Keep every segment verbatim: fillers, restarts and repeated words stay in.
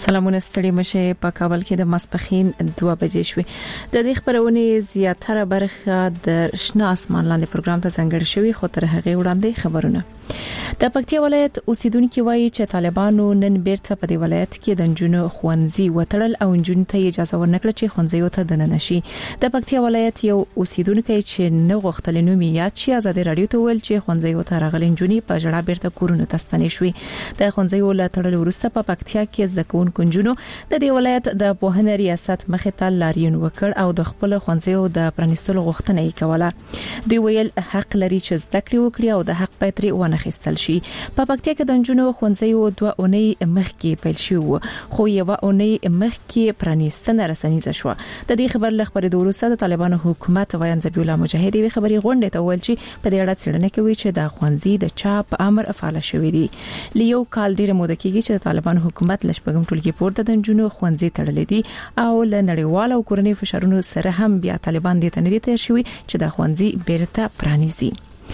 سلامونه ستړي مشه په کابل کې د ماسپخین دوه بجې شوې د دې خبرونه زیاتره برخه د شنه اسمان لاندې پروګرام ته څنګه شوی خو تر هغه وړاندې خبرونه د پکتیا ولایت اوسیدونکو وایي چې طالبانو نن بیرته په دې ولایت کې د جنونو خوندزي وټړل او جنونو ته اجازه ورنکړه چې خوندزي ته دننه شي د پکتیا ولایت یو اوسیدونکو چې نه غوښتل نو میات چې آزاد رادیو ته ویل چې خوندزي ته راغلي جنونی په جړه بیرته کورونه تستنې شوې د خوندزي ولټړل ورسته په پکتیا کې د کون کنجونو د دې ولایت د پوهنې ریاست مخې ته لاریون وکړ او د خپل خوندزي د پرانیستلو غوښتنه یې کوله دوی ویل حق لري چې زده کړې وکړي او د حق پېتري ونه خستل شي په پکتیا کې د جنونو خوندزي او دوه اونۍ مخکې پیل شو خو یو اونۍ مخکې پرانیستنه رسنیزه شو د دې خبر له خبرې د روسا د طالبانو حکومت وایي ذبیح الله مجاهدی وی خبري غونډه ته ویل چې په دې اړه څېړنه کوي چې د خوندزي د چاپ امر فعال شوی دی لیو کال ډیر موده کېږي چې طالبانو حکومت لشپګم ټولګي پورته د جنونو خوندزي تړلې دي او له نړیوالو او کورنۍ فشارونو سره هم بیا طالبان دې ته نه دي تیر شوی چې د خوندزي بیرته پرانیزي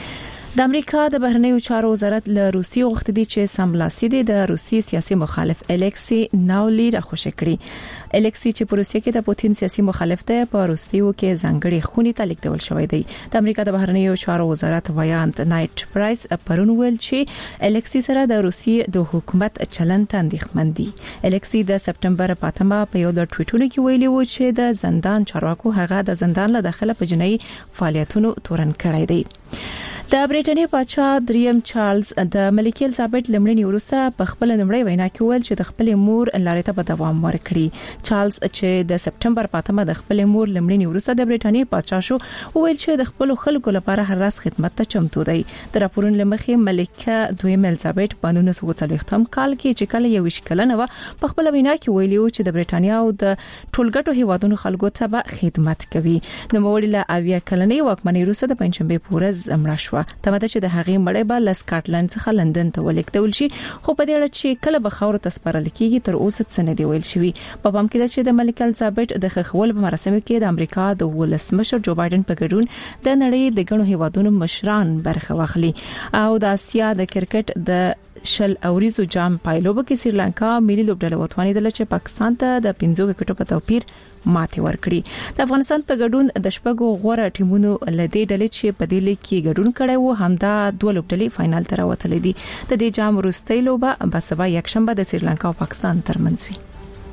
د امریکا د بهرنیو چارو وزارت له روسي وغوښتي دي چې سمبلاسي د روسي سیاسي مخالف الکسی ناولي راخوشي کړي الکسی چې په روسیه کې د پوتین سیاسي مخالف دی په روسیو کې ځانګړي خونی ته لیکل شوی دی د امریکا د بهرنیو چارو وزارت ویانت نایټ پرایس پرون ویل چې الکسی سره د روسي د حکومت چلند اندېښمن دي الکسی د سپټمبر په اتمه په یو د ټویټونو کې ویلي و چې د زندان چارواکو هغه د زندان له داخله په جنایي فعالیتونو تورن کړی دی د برېټانیا بادشاہ دریم چارلز د ملکه الیزابت لمړنی وروسته په خپل نمړی وینا کې ویل چې د خپل مور لارې ته په دوام ورکړي چارلز چې د سپټمبر په اتمه د خپل مور لمړنی وروسته د برېټانیا بادشاہ شو ویل چې د خپل خلکو لپاره هر راز خدمت ته چمتو دی د راپورونو لمخې ملکه دویم الیزابت په نولس سوه څلوېښتم کال کې چې کله یو وشکلنه و په خپل وینا کې ویلي و چې د برېټانیا او د ټولګټو هیوادونو خلکو ته به خدمت کوي نو وړي لا اویا کلنې واکمنۍ وروسته د پنځشنبه پورز امر شو تماده چې د هغې مړی به له سکاټلند څخه لندن ته ولیکدول شي خو په دې اړه چې کله به خاور ته سپارل کیږي تر اوسه څه نه دی ویل شوی په پام کې ده چې د ملکه الیزابت د خخول په مراسمو کې د امریکا د ولسمشر جو بایدن په ګډون د نړۍ د ګڼو هیوادونو مشران برخه واخلي او د اسیا د کرکټ د شل اوریزو جام پایلوب کې سریلانکا ملي لوبډله وتوانیدل چې پاکستان ته د پنځو وکټو په توپیر ماته ورکړي د افغانستان په ګډون د شپږو غوړه ټیمونو لدې ډلې چې په دې لیګ کې ګډون کړي وو همدا دوه لوبډلې فائنل ته راوتلې دي د دې جام وروستۍ لوبه به سبا یکشنبه د سریلانکا او پاکستان ترمنځ وي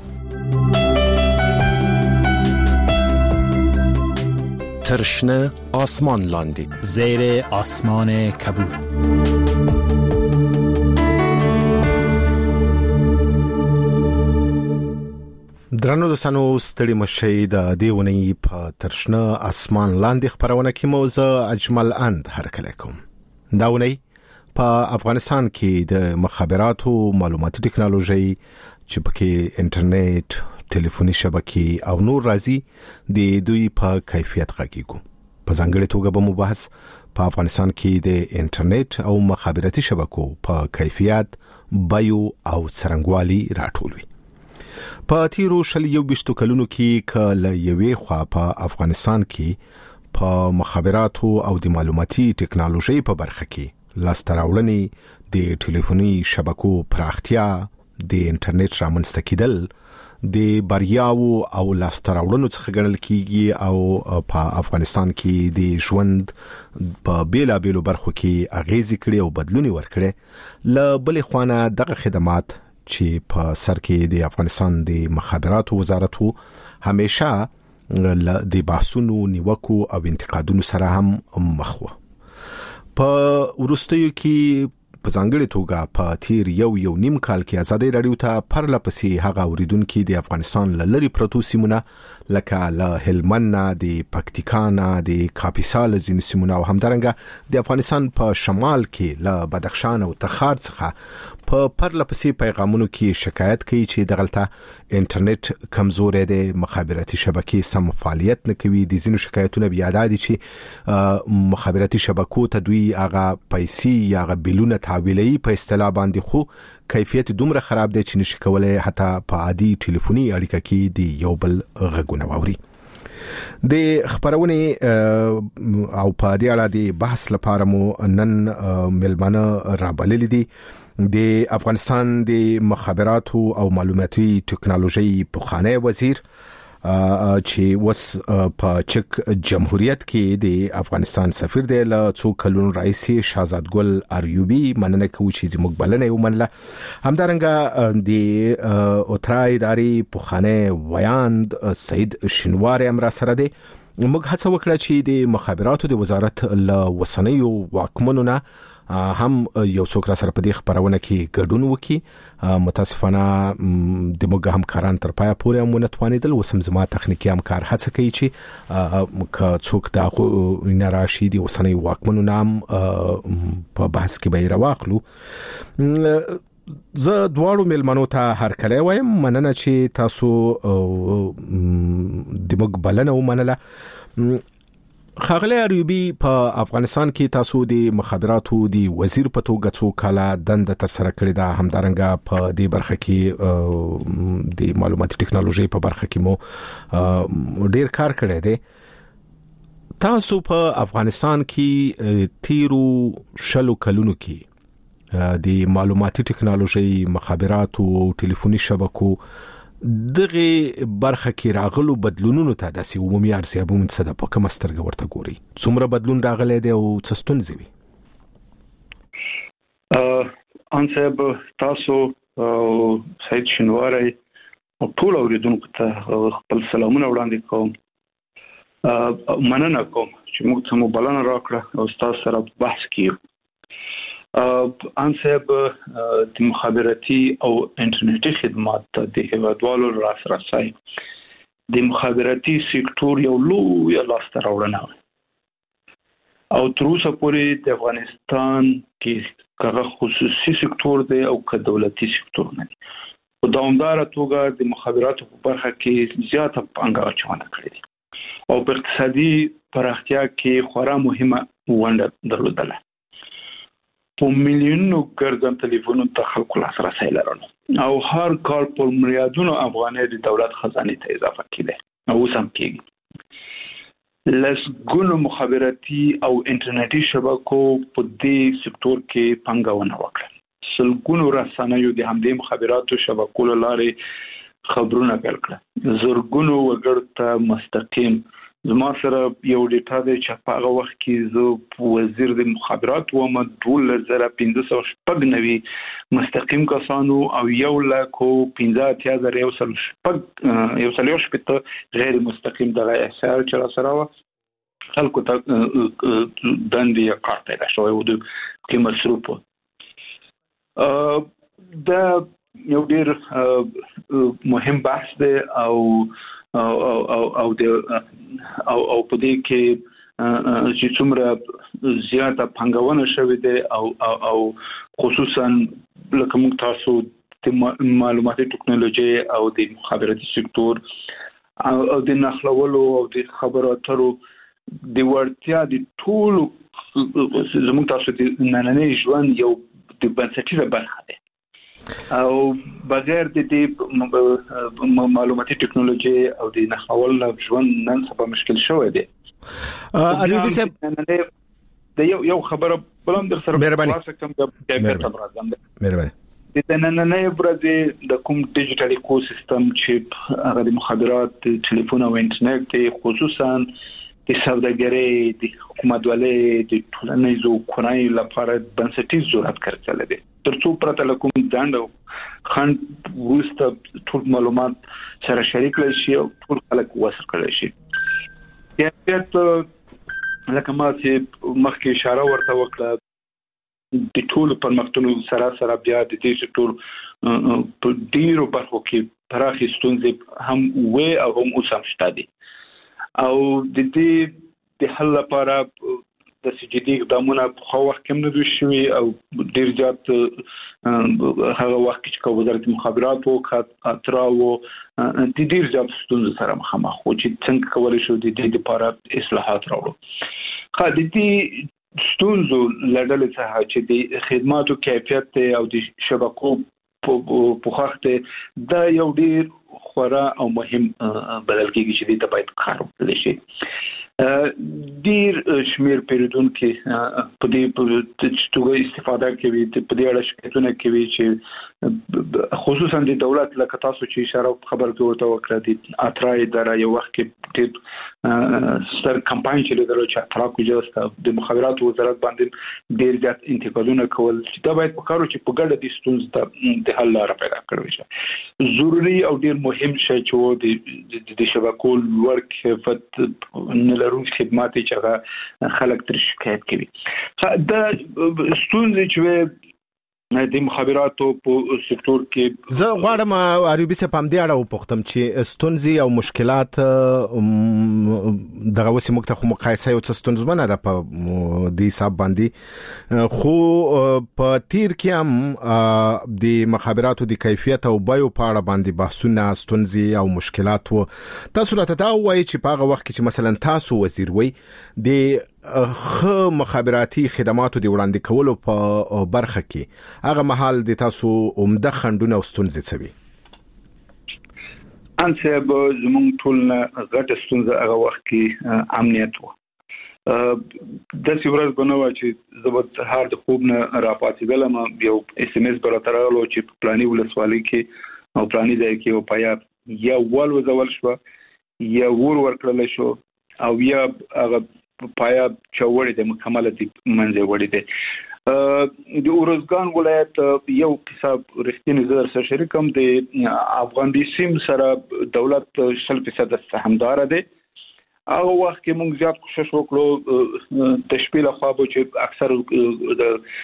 ترشنه آسمان لاندې زیر آسمان کبود درنو دوستانو ستړي مشي د دیونی په ترشنه اسمان لاندې خبرونه کې موزه اجمل اند هرکله کوم داونی په افغانستان کې د مخابراتو معلوماتي ټکنالوژي چې پکې انټرنیټ ټلیفوني شبکې او نور راځي د دوی په کیفیت غږیږي په ځانګړي توګه به مباحث په افغانستان کې د انټرنیټ او مخابراتي شبکو په کیفیت بایو او څرنګوالي راټولوي په تیرو شل یو بشتو کلونو کې کله یوې خوا په افغانستان کې په مخابراتو او د معلوماتي ټکنالوژي په برخه کې لاستراوړنې د ټلیفوني شبکو پراختیا د انټرنیټ رامنځته کېدل د بریاو او لاستراوړنو څخه ګڼل کېږي او په افغانستان کې د ژوند په بیلا بیلو برخو کې اغیزې کړي او بدلونی ورکړي ل بلې خوانه دغه خدمات چې په سر کې د افغانستان د مخابراتو وزارت همیشه د بحثونو نیوکو او انتقادونو سره هم مخ و په ورستیو کې په ځانګړي توګه په تیر یو یو نیم کال کې آزادۍ رادیو ته پرله پسې هغه اوریدونکو د افغانستان لری پروتو سیمونه لکه له هلمند د پکتیکا د کاپیسا ځینې سیمونه او همدارنګه د افغانستان په شمال کې له بدخشان او تخار څخه په پرله پسې پیغامونو کې شکایت کوي چې دغلطه انټرنیټ کمزوري دی مخابراتي شبکې سم فعالیت نه کوي د ځینو شکایتونو بیا دادي چې مخابراتي شبکو ته دوی هغه پیسې یا هغه بیلونه تحویلي په اصطلاح باندې خو کیفیت دومره خراب دی چې نشي کولای حتی په عادي ټلیفوني اړیکه کې دی یو بل غږونه واوري د خبرونه او په دې اړه د بحث لپاره مو نن ملمنه را بللې دي د افغانستان د مخابراتو او معلوماتي ټکنالوژي پخوانی وزیر چې وس په چک جمهوریت کې د افغانستان سفیر دی له څو کلونو راځي شاهزاد ګل اریوبی مننه کوي چې موږ بلنه ومنله. همدارنګه د اوترای ادارې پخوانی ویاند سید شینواری هم را سره دی. موږ هڅه وکړه چې د مخابراتو د وزارت له وسنیو واکمنو نه هم یو څوک را سره په دې خبرونه کې ګډون وکړي. متاسفانه د موږ همکاران تر پای پورې هم ونتوانیدل. وسم زما تخنیکی همکار هڅه کوي چې که څوک دا نه راشي د وسنۍ واکمنو نام په بحث کې به راواخلو. زه دواړو ملمنو ته هرکلی وایم. مننه چې تاسو د موږ بلنه ومنله. خاغلی اریوبی په افغانستان کې تاسو د مخابراتو د وزیر په توګه څو کاله دنده تر سره کړې ده. همدارنګه په دې برخه کې د معلوماتي ټکنالوژي په برخه کې مو ډیر کار کړی دی. تاسو په افغانستان کې تیرو شلو کلونو کې د معلوماتي ټکنالوژي، مخابراتو، ټلیفوني شبکو دغه برخه کې راغلو بدلونونو ته د عمومي ارزیابي منصده په کومه سترګه ورته ګوري؟ څومره بدلون راغلی دی او څه ستونزې وي؟ ان صاحب تاسو سید شینواری او ټول اوریدونکو ته خپل سلامونه وړاندې کوم. مننه کوم چې موږ ته بلنه راکړه او تاسو سره بحث کوو. ان صاحب د مخابراتي او انټرنیټي خدمات د هیوادوالو راسرسي د مخابراتي سکتور یو لوی لاسته راوړنه او تر اوسه پورې د افغانستان کې کغه خصوصي سکتور دی او که دولتي سکتور نه دی. په دوامدار توګه د مخابراتو په برخه کې زیاته پانګه اچونه کړې ده او په اقتصادي پراختیا کې خورا مهمه ونډه درلودله. په میلیونونو ګرځن ټلیفونونو ته خلکو لاسرسی لرلو او هر کال په میلیارډونو افغانۍ د دولت خزانه ته اضافه کیږي او اوس هم کیږي. لسګونو مخابراتي او انټرنیټي شبکو په دې سکتور کې پانګونه وکړه. سلګونو رسنیو د همدې مخابراتو شبکو لارې خبرونه پیل کړل. زرګونو وګړو ته مستقیم زما سره یو ډیټا دی چې په هغه وخت کې زه وزیر د مخابرات وم. دوه زره پنځه سوه شپږ نوي مستقیم کسانو او یو لک او پنځه اتیا زره یو سل شپږ یو سل یو شپږ غیر مستقیم دغه احصایه چې را سره وه خلکو ته دندې یا کار پیدا شوی و د کې مصروف و. دا یو ډېر مهم بحث دی او او او او د او او په دې کې چې څومره زیاته پنګونه شوې ده او او او خصوصا لکه موږ تاسو د معلوماتي ټکنالوژي او د مخابراتي سکتور او د نخلولو او د خبرو اترو د ورتیا د ټول زموږ تاسو د نننۍ ژوند یو د بنسټیزه برخه ده او بغیر د دې معلوماتي ټکنالوژي او د نخول ژوند نن سبا مشکل شوی دی. اریوبی صاحب د یو یو خبره بلم در سره مهرباني کوم د کیفیت برازم ده. مهرباني د نننۍ ورځې د کوم ډیجیټل ایکو سیستم چې هغه د مخابرات، ټلیفون او انټرنیټ خصوصا د سوداګرۍ، د حکومتولۍ، د ټولنیزو کورنۍ لپاره بنسټیز ضرورت کړل دي. ترڅو پرته له کوم ځانډ او خنډ وروسته ټول معلومات سره شریک کړل شي او ټول خلک وصل کړل شي. کیفیت لکه ما چې مخکې اشاره ورته وکړه د ټول پرمختګونو سره سره بیا د دې سکتور په ډیرو برخو کې پراخې ستونزې هم وې او هم اوس هم شته دي او د دې د حل لپاره د سجدي اقدامونه په خو وخت کې نه دوی شوي او ډیر زیات هغه وخت چې وزارت مخابرات او اترا او د ډیر زیات ستونزو سره مخامخ و چې څنګه کولای شو د دې لپاره اصلاحات راوړو. خا د دې ستونزو لړل څخه چې د خدماتو کیفیت او د شبکو په وخت دا یو ډیر خورا او مهم بدل کېږي چې د باید کار وکړي شي. ډیر شمیر پیرودونکو په دې په توګه استفاده کوي په دې اړه شکایتونه کوي چې خصوصا د دولت لکه تاسو چې اشاره خبر کوته وکړه د اترای در یو وخت کې ډیر ستر کمپاین چې درلود چې اترا کوجه د مخابرات وزارت باندې ډیر زیات انتقادونه کول چې دا باید په کارو چې په ګډه د ستونزې د حل لاره پیدا کړو شي ضروري او ډیر مهم شی چې د شبکو لوړ کیفیت نه لرونکي خدمات چې هغه خلک تر شکایت کوي دا ستونزې چې د مخابراتو په سکتور کې زه غواړم عربي څه پام دی اړه وپوښتم چې ستونزې او مشکلات دغه وسې موږ ته مقایسه یو څه ستونزمنه ده په دې حساب باندې خو په تیر کې هم د مخابراتو د کیفیت او بیو په اړه باندې بحثونه ستونزې او مشکلات وو تاسو راته دا وایي چې په هغه وخت کې چې مثلا تاسو وزیر وي د خو مخابراتي خدماتو دی وړاندې کولو په برخه کې هغه محل د تاسو عمده خندونه او ستونزې څه وي انسه به زموږ ټول غټه ستونزه هغه وخت کې امنیت و د سیورز بنو چې زبد هر د خوب نه راپاتېدلم یو اس ام اس براترالو چې پلاني ولسوالۍ کې او پلاني ځای کې او پیا یا ول وزول شو یا ور ورکړل شو او یا هغه پایا چوړې د مکمله د منځه وړې ده د اورزګان ولایت یو حساب رښتینی زر سره شریکم د افغان بیسیم سره دولت شل فیصد سهامدار ده هغه وخت کې موږ زیات کوشش وکړو د شپې له خوا به چې اکثر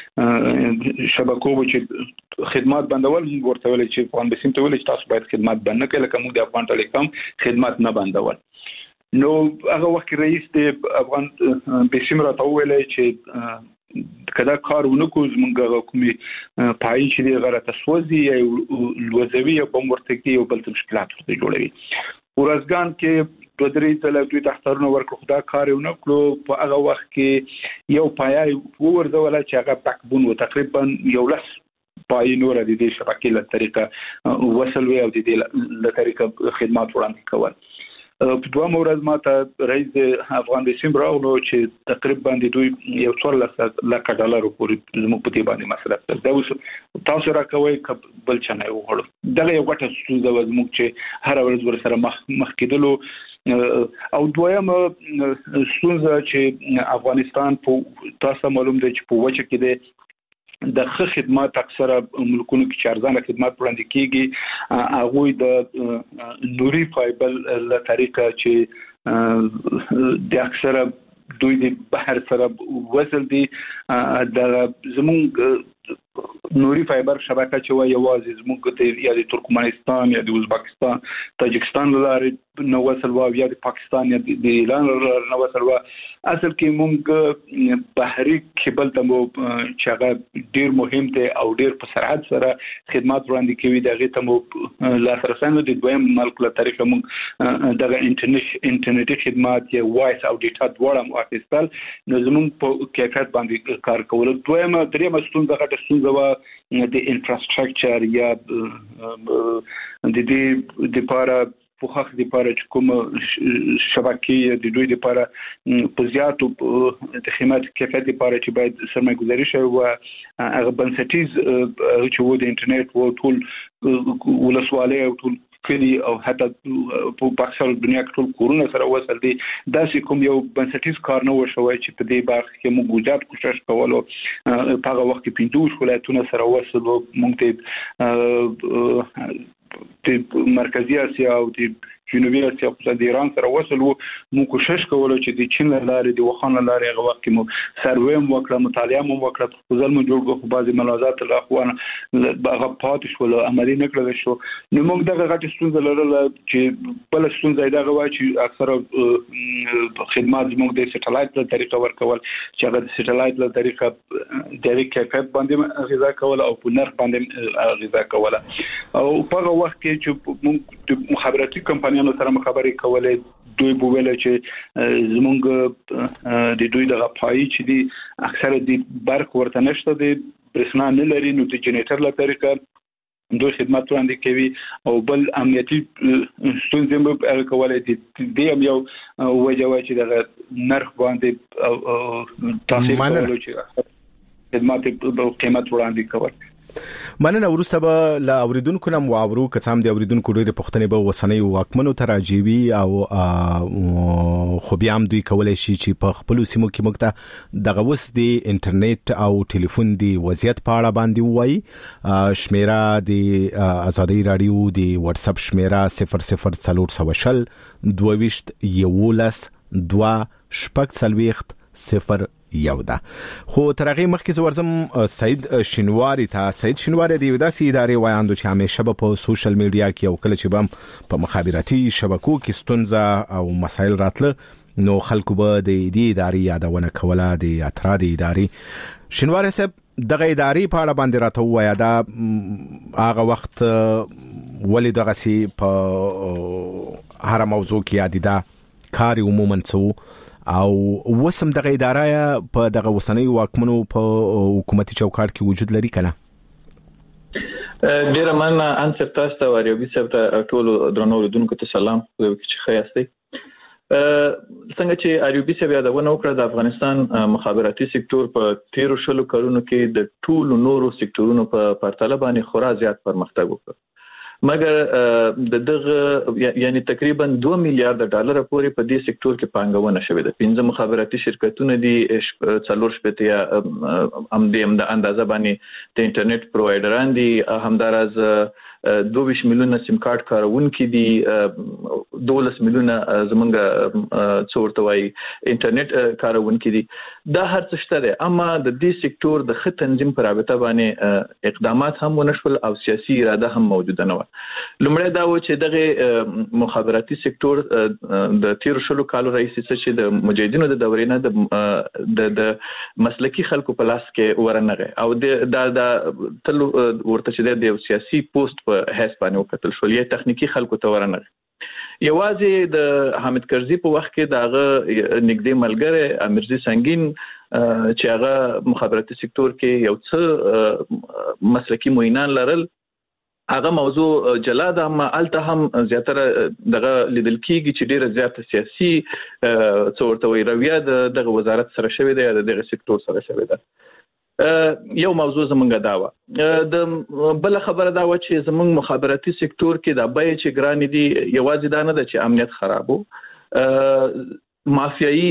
د شبکو به چې خدمات بندول ورته ویل چې افغان بیسیم ته ویل چې تاسو باید خدمات بند نه کړئ لکه موږ د افغان ټالیکام خدمات نه بندول نو هغه وخت رئیس د افغان بیسیم راته ویل چې کدا کار ونکو زمونږ کومي پای چې دی غره تسوځي او لوزوي او بمورته کې یو بل مشکلات ورته جوړوي ورزګان کې د درې تل دوی تخترونه ورکو خدا کار ونکلو په هغه وخت کې یو پای ورزول چې هغه بکبون و تقریبا یو لس پای نور د دې شبکې له طریقه وصل وي او د دې له طریقه خدمات وړاندې کول په دوه مورز ماته رئیس د افغان بیسیم راغلو چې تقریبا د دوی یو څور لک ډالر پورې زموږ په دې باندې مصرف کړ دا اوس تاسو راکوي بل چنه وړو دغه یو غټه ستونزه و زموږ چې هر ورځ ور سره مخ مخ کېدلو او دویم ستونزه چې افغانستان په تاسو معلوم دی چې په وجه کې دی د خدمات اکثره ملکونو کې چارزانه خدمات وړاندې کیږي هغه د نوري فایبر له طریقه چې د اکثره دوی د بحر سره وصل دي د زموږ نوري فایبر شبکه چې وایي یوازې زموږ ته یا د ترکمنستان یا د ازبکستان تاجکستان لاره نو وصل و یا د پاکستان یا د ایران لاره نو وصل و اصل کې موږ بحري کېبل ته مو چې هغه ډیر مهم دی او ډیر په سرعت سره خدمات وړاندې کوي دغه ته مو لاسرسانو د دویم ملک له طریقه موږ دغه انټرنیټ انټرنیټي خدمات یا وایس او ډیټا دواړه مو اخیستل نو زموږ په کیفیت باندې کار کول دویم دریم ستونزه غټه ستونزه و د انفراستراکچر یا د دې د لپاره په حق د لپاره چې کوم شبکې د دوی لپاره په زیاتو د خدمات کیفیت لپاره چې باید سرمایه‌ګذاري شي او هغه بنسټیز چې و د انټرنیټ و ټول ولسوالۍ او ټول کلی او حتی په پاکستان دنیا کې ټول کورونه سره وصل دي دا چې کوم یو بنسټیز کار نه وشوي چې په دې برخه کې موږ زیات کوشش کولو په هغه وخت کې پنځه ولایتونه سره وصل موږ ته د مرکزی اسیا او د جنوبي اسیا په د ایران سره وصل وو موږ کوشش کولو چې د چین لارې د وخان لارې هغه وخت کې مو سروې مو وکړه مطالعه مو وکړه په ځل مو جوړ غو بعضي ملاحظات له اخوان هغه پات شو له عملی نه کړل شو نو موږ دغه غټ ستونزه لرله چې بل ستونزه دغه وا چې اکثره خدمات موږ د سټلایټ په طریقه ورکول چې هغه د سټلایټ په طریقه د کیفیت باندې غذا کول او په نرخ باندې غذا کول او په وخت کې چې موږ مخابراتي کمپنیانو سره مخابرې کولې دوی بوویل چې زمونږ د دوی د غپای چې دي اکثره د برق ورته نشته د برېښنا نه لري نو د جنریټر له طریقه دوی خدمات وړاندې کوي او بل امنیتي ستونزې هم کولای دي د یو وجه چې د نرخ باندې تاثیر کولای شي خدمات قیمت وړاندې کوي. مننه. ورسته به لا اوریدونکو نم واورو کڅام دی اوریدونکو ډېر پښتنې به وسنۍ واکمنو تراجیوي او خو بیا هم دوی کولای شي چې په خپل سیمو کې مکته دغه وس دی انټرنیټ او ټلیفون دی وضعیت په اړه باندې وایي. شمیره دی ازادي رادیو دی واتس اپ شمیره صفر صفر څلور سوشل دوه یولس دوا شپږ څلويخت صفر یو ده. خو ترغه مخکې زورزم سید شینواری ته سید شینواری دی وداسي ادارې وایاندو چې همیشه په سوشل میډیا کې او کله چې بم په مخابراتي شبکو کې ستونزه او مسایل راتله نو خلکو به د دې ادارې یادونه کوله د اتراد ادارې. شینواری صاحب دغه ادارې په اړه باندې راته وایا دا هغه وخت ولې دغه سي په هر موضوع کې یادیدا کار عموما څو او وسم دغه اداره په دغه وسنۍ واکمنو په حکومتي چوکاټ کې وجود لري کنه؟ ډیر مننه انصر تاسو ته وریوبي صاحب ته ټول درنو لیدونکو ته سلام چې خیاستئ. څنګه چې ایوبي صاحب یادونه وکړه د افغانستان مخابراتي سکتور په تیرو شلو کلونو کې د ټولو نورو سکتورونو په پرتله باندې خورا زیات پرمختګ وکړ، مګر د دغه یعنی تقریبا دوه میلیارډ ډالر پورې په دې سکتور کې پانګونه شوې ده. پنځه مخابراتي شرکتونه دي څلور شپږ یا ام دي ام د اندازه باندې د انټرنیټ پرووایډران دي، همدارز دوه میلیونه سیم کارت کارونکي دي، دولس میلیونه زمونږ څورتوي انټرنیټ کارونکي دي. دا هر څه شته ده، اما د دې سکتور د خط تنظیم پر رابطه باندې اقدامات هم ونشول او سیاسي اراده هم موجوده نه و. لومړی دا و چې دغه مخابراتي سکتور د تیر شلو کالو رئیس چې د مجاهدینو د دورې نه د د مسلکی خلکو په لاس کې ورنغه او د د تل ورته چې د سیاسي پوسټ په حساب باندې وکتل شو، یا تخنیکی خلکو ته ورنغه. یوازې د حامد کرزي په وخت کې داغه نږدې ملګری امیرزي سنگین چې هغه مخابراتي سکتور کې یو څه مسلکی معینان لرل، هغه موضوع جلا ده، اما الته هم زیاتره دغه لیدل کیږي چې ډیره زیاته سیاسي څورتوي رویه دغه وزارت سره شوې ده یا دغه سکتور سره شوې ده. یو موضوع زمونږ دا و. د بل خبره دا و چې زمونږ مخابراتي سکتور کې د بای چې ګران دي، یوازې دا نه ده چې امنیت خرابو، مافیایي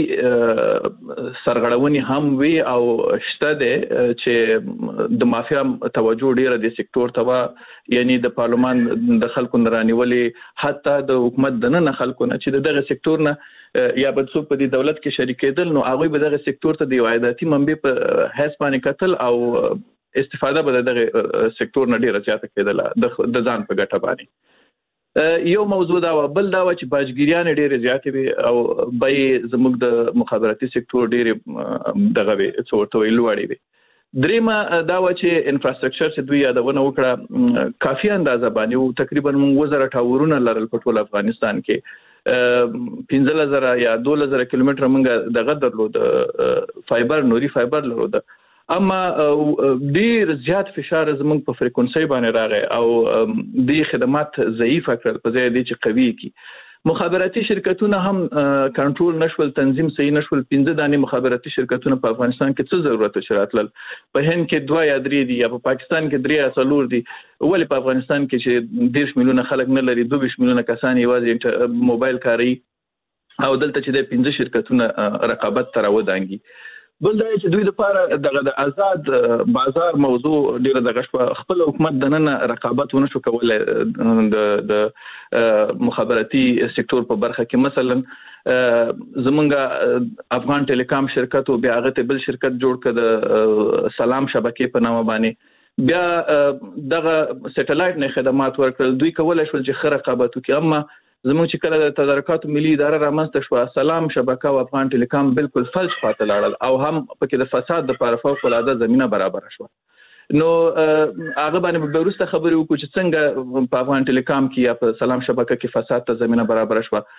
سرغړونې هم وي او شته ده چې د مافیا توجه ډیره د سکتور ته، یعنی د پارلمان د خلکو نرانیولې حتی د حکومت د نه خلکو نه چې دغه سکتور نه یا بل څوک په دې دولت کې شریکېدل، نو هغه به دغه سکتور ته د عایداتي منبع په حساب باندې قتل او استفاده به دغه سکتور نه ډیره زیاته کېدله د ځان په ګټه باندې. یو موضوع دا و. بل دا و چې باجګیریان ډیره زیاتې وي او به زموږ د مخابراتي سکتور ډیره دغه وي څورته ویل وړي وي. دریمه دا و چې انفراستراکچر چې دوی یادونه وکړه کافي اندازه باندې تقریبا موږ وزره ټاورونه لرل په ټول افغانستان کې، پنځه زره یا دوه زره کیلومتر موږ دغه درلود فایبر نوري فایبر لرود، اما ډیر زیات فشار زموږ په فریکونسي باندې راغی او د خدمات ضعیفه کړل په ځای دي چې قوي کی. مخابراتي شرکتونه هم کنټرول نشول، تنظیم صحیح نشول. پنځه دانې مخابراتي شرکتونه په افغانستان کې څه ضرورت شراتل، په هند کې دوه یا درې دي، یا په پاکستان کې درې یا څلور دي، ولې په افغانستان کې چې ډېر میلیونه خلک نه لري، دوه میلیونه کسان یوازې موبایل کاروي او دلته چې د پنځه شرکتونه رقابت تر ودانګي. بل دا چې دوی لپاره دغه د آزاد بازار موضوع ډیره دغه شپه خپل حکومت د نن رقابت ونه شو کولای د د مخابراتي سکتور په برخه کې. مثلا زمونږ افغان ټیلیکام شرکت او بیا هغه بل شرکت جوړ کړ د سلام شبکې په نامه باندې، بیا دغه سټلایټ نه خدمات ورکړل. دوی کولای شول چې خره رقابت وکړي، اما زموږ چې کله د تدارکاتو ملي اداره رامنځته شوه، سلام شبکه او افغان ټیلیکام بالکل فلج پاتې لاړل او هم پکې د فساد لپاره فوق العاده زمينه برابر شوه. نو هغه باندې به وروسته خبرې وکړو چې څنګه په افغان ټیلیکام کې یا په سلام شبکه کې فساد ته زمينه برابر شوه.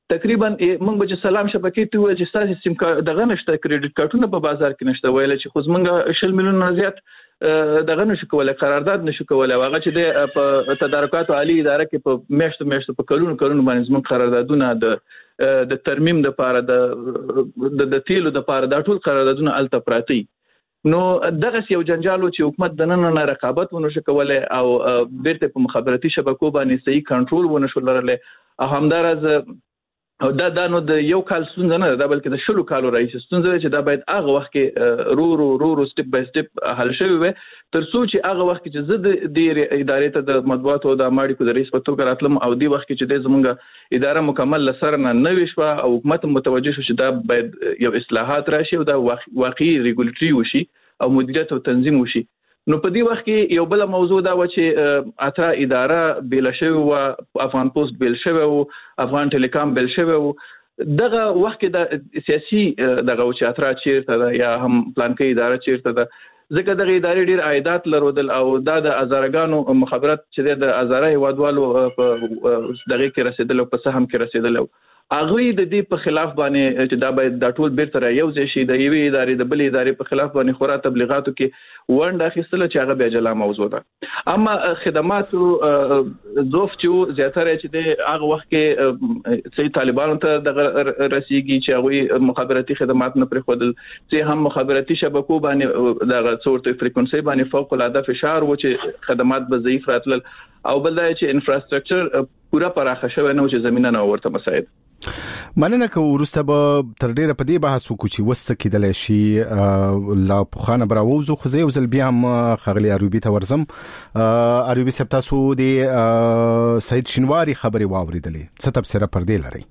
تقریبا موږ به چې سلام شبکې ته وایي چې تاسو سیم کارت دغه نشته کریډټ کارتونه په بازار کې نشته ویل چې خو موږ شل میلیون نه زیات دغه نشو کولای قرارداد نشو کولای هغه چې د تدارکات عالی اداره کې په میاشتو میاشتو په کلونو کلونو باندې زموږ قراردادونه د د ترمیم د لپاره د د تیلو د لپاره د ټول قراردادونه الته پراتی نو دغه یو جنجالو چې حکومت د نن نه رقابت ونه شو کولای او بیرته په مخابراتي شبکو باندې صحیح کنټرول ونه شو لرله او همدارز او دا دا نو د یو کال ستونزه نه ده بلکې د شلو کالو رئیس ستونزه چې دا باید هغه وخت کې رو رو رو رو سټپ بای سټپ حل شوی وي تر څو چې هغه وخت کې چې زه د ادارې ته د مطبوعاتو او د اماړي کو د رئیس په توګه راتلم او دی وخت کې چې د زمونږ اداره مکمل لسر نه نوي شو او حکومت متوجه شو چې دا باید یو اصلاحات راشي او دا واقعي ریګولیټری وشي او مدیریت او تنظیم وشي نو په دې وخت کې یو بل موضوع دا و چې اترا اداره بیل شوی او افغان پوسټ بیل شوی او افغان ټیلیکام بیل شوی او دغه وخت کې د سیاسي دغه چې اترا چیرته یا هم پلان کې اداره چیرته ده ځکه دغه ادارې ډیر عایدات لرودل او دا د ازارګانو مخابرات چې د ازاره هوادوالو په دغه کې رسیدل او په سهم کې رسیدل اغه د دې په خلاف باندې چې دا باید د ټول بیرته را یو ځای شي د یوې ادارې د بلې ادارې په خلاف باندې خورا تبلیغاتو کې ونډه اخیستله چې هغه بیا جلا موضوع ده اما خدماتو ضعف چې زیاتره چې د هغه وخت کې چې طالبانو ته د رسیدي چې هغه مخابراتي خدمات نه پرې خودل چې هم مخابراتي شبکو باندې د څورته فریکونسي باندې فوق العاده فشار و چې خدمات به ضعیف راتل او بل دا چې انفراستراکچر پورا پراخه شوی نه چې زمينه نه ورته مساعد مننه کو ورسته به تر ډیره په دې بحث وکړو چې وسه کېدل شي لا پخانه براوزو خو زه وزل بیا هم خغلی اروبي ته ورزم اروبي سپتاسو دی سید شینواری خبري واوریدلې څه تفسیر پر دې لري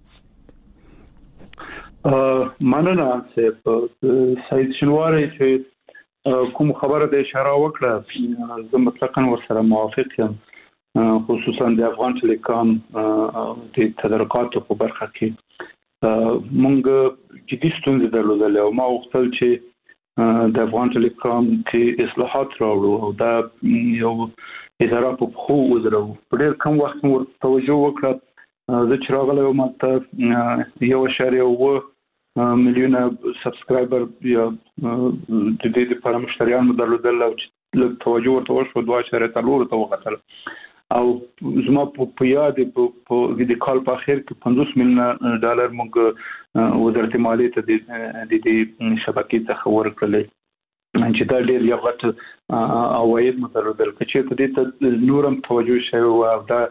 مننه چې سید شینواری چې کوم خبره د اشاره وکړه زه مطلقاً ورسره موافق یم خصوصا د افغان ټیلیکام د تدارکاتو په برخه کې مونږ جدي ستونزې درلودلې او ما وغوښتل چې د افغان ټیلیکام کې اصلاحات راوړو او دا یو اداره په خو ودرو په ډېر کم وخت مو توجه وکړه زه چې راغلی وم ته یو اشاریه اوه میلیونه سبسکرایبر یا د دې لپاره مشتریان مو درلودل او لږ توجه ورته وشو دوه اشاریه څلور ته وکتل او زما په یاد په د کال په اخر کې پنځوس میلیونه ډالر موږ وزارت مالیې ته د دې شبکې څخه ورکړل چې دا ډېر یو غټ عواید متردل چې په دې ته نورم توجه شوی او دا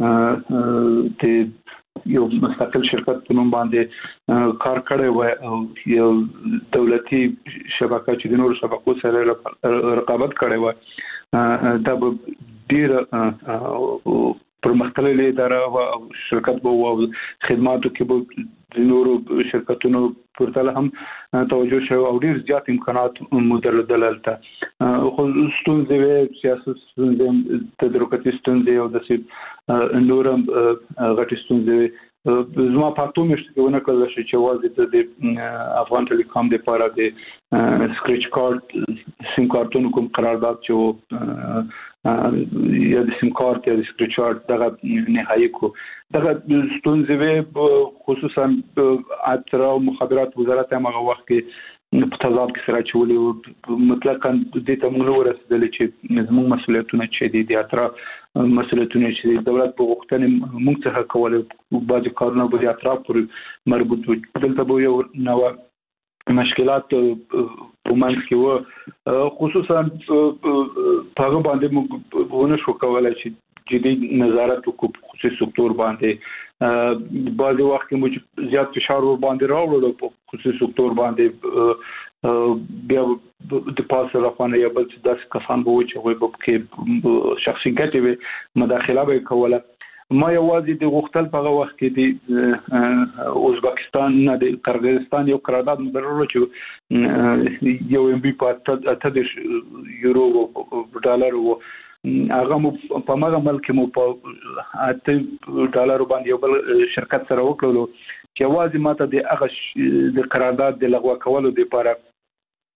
د یو مستقل شرکت په نوم باندې کار کړی و او یو دولتي شبکه چې د نورو شبکو سره رقابت کړی و دا به ډیر پرمختللې اداره او شرکت به او خدماتو کې به د نورو شرکتونو پرتله هم توجه شو او ډیر زیات امکانات مدرلدلته خو ستونزې سیاست ستونزې تدارکاتي ستونزې او د نورم غټ ستونزې زما پاتو مشته کې ونه کړل شي چې واځي د افغان ټیلیکام د لپاره د سکریچ کارت سیم کارتونو کوم قرارداد چې یا د سیم کارت یا د سکریچ کارت دغه نهایی کو دغه ستونزې خصوصا اترا او مخابرات وزارت هغه وخت کې په تضاد کې سره چولې مطلقاً د ته موږ ورسېدل چې زموږ مسؤلیتونه چې دي اترا مسؤلیتونه چې دولت په وختنه موږ څخه کولای بعض کارونه به اطراف پورې مربوط وي دلته به یو نو مشکلات په منځ کې و خصوصا په هغه باندې موږ ونه شو کولای چې جدي نظارت وکړو خصوصي سکتور باندې بعض وخت کې موږ زیات فشار ور باندې راوړل په خصوصي سکتور باندې بیا د پاسه راخونه یا بل څه داسې کسان به و چې هغوی به کې شخصي ګټې وي مداخله به یې کوله ما یوازې د غوښتل په هغه وخت کې د ازبکستان نه د قرغیزستان یو قرارداد مدرلو چې یو ام بي په اته دېرش یورو ډالر و هغه مو په مغه ملک مو په اته ډالر باندې یو بل شرکت سره وکړلو چې یوازې ماته د هغه د قرارداد د لغوه کولو لپاره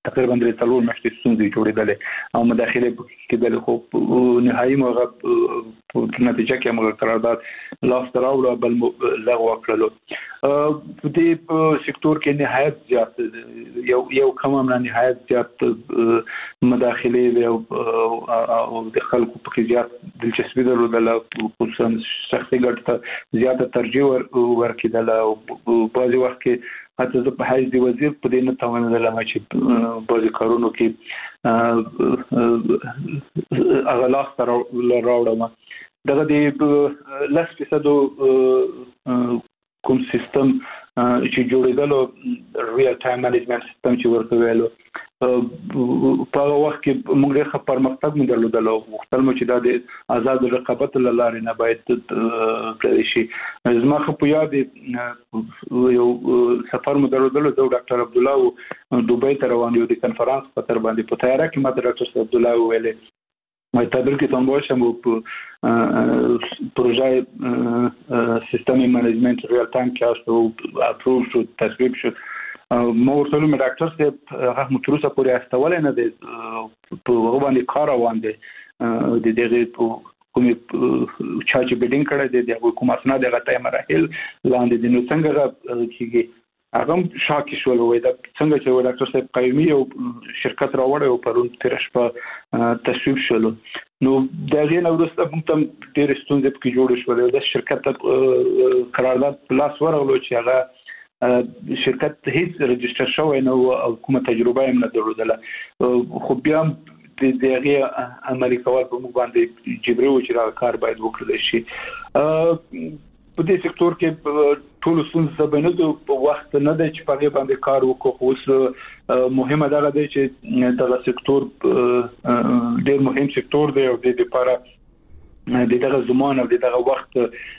تقریبا درې څلور میاشتې ستونزې جوړېدلې او مداخله کېدل خو نهایي موږ په نتیجه کې موږ قرارداد لاس ته راوړو بل لغوه کړلو. په دې سکتور کې نهایت زیات یو یو کم نه نهایت زیات مداخله او د خلکو په زیات دلچسپي درلودله، خصوصا شخصي ګټو ته زیاته ترجیح ورکېدله او بعضې وخت کې حتی زه په حیث د وزیر په دې نه توانېدلم چې بعضې کارونو کې هغه لاس ته راوړم. دغه د لس فیصدو کوم سیستم چې جوړېدلو ریل ټایم منیجمنت سیستم چې ورته ویلو په هغه وخت کې موږ ډېر ښه پرمختګ مو درلودلو. غوښتل مو چې دا د آزاد رقابت له لارې نه باید پلی شي. زما ښه په یاد یو سفر مو درلودلو، زه او ډاکټر عبدالله دوبۍ ته روان یو د کنفرانس په تر باندې په تیاره کې ماته ډاکټر صاحب عبدالله وویلې تابل کې تم باشم و پروژه سیستم منیجمنت ریل تایم که هست و اپروو شد تصویب شد. ما ورته ویلم ډاکټر صاحب هغه مو تر اوسه پورې استولی نه دی، په هغه باندې کار روان دی، د دغې کومې چا چې بیډینګ کړی دی د هغوی کوم اسناد هغه ته مراحل لاندې دي، نو څنګه هغه کېږي. هغه هم شاکي شول، وایي دا څنګه چې ډاکټر صاحب قیومي یو شرکت راوړی او پرون تېره شپه تصویب شولو. نو د هغې نه وروسته موږ ته ډېرې ستونزې پکې جوړې شولې. داسې شرکت ته قرارداد په لاس ورغلو چې هغه شرکت هیڅ رجسټر شوی نه و او کومه تجربه یې هم نه درلودله، خو بیا هم د هغې عملي کول په موږ باندې جبري و چې دا کار باید وکړلی شي. په دې سکتور کې ټولو ستونزو سبب نه دی، وخت نه دی چې په هغې باندې کار وکړو، خو اوس مهمه دغه دی چې دغه سکتور ډېر مهم سکتور دی او د دې لپاره د دغه زمان او د دغه وخت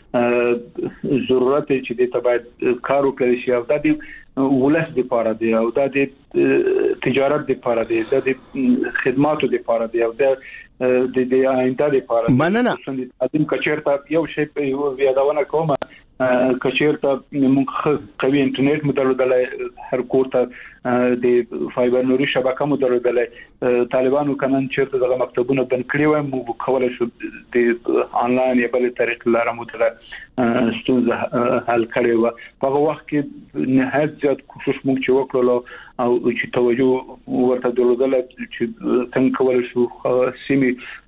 ضرورت دی چې دې ته باید کار وکړی شي او دا د ولس لپاره دی او دا د تجارت لپاره دی، دا د خدماتو لپاره دی او دا د د آینده لپاره. مننه. ادم کچېرته یو شی په یادونه کوم، کچېرته موږ قوي انټرنیټ مو درلودلی، هر کور ته د فایبر نوري شبکه مو درلودلی. طالبانو کنن چېرته دغه مکتبونه بند کړي وای، موږ کولی شو د آنلاین یا بلې طریقې لاره مو دغه ستونزه حل کړې وه. په هغه وخت کې نهایت زیات کوشش موږ چې وکړلو او چې توجه ورته درلودله چې څنګه کولی شو سیمې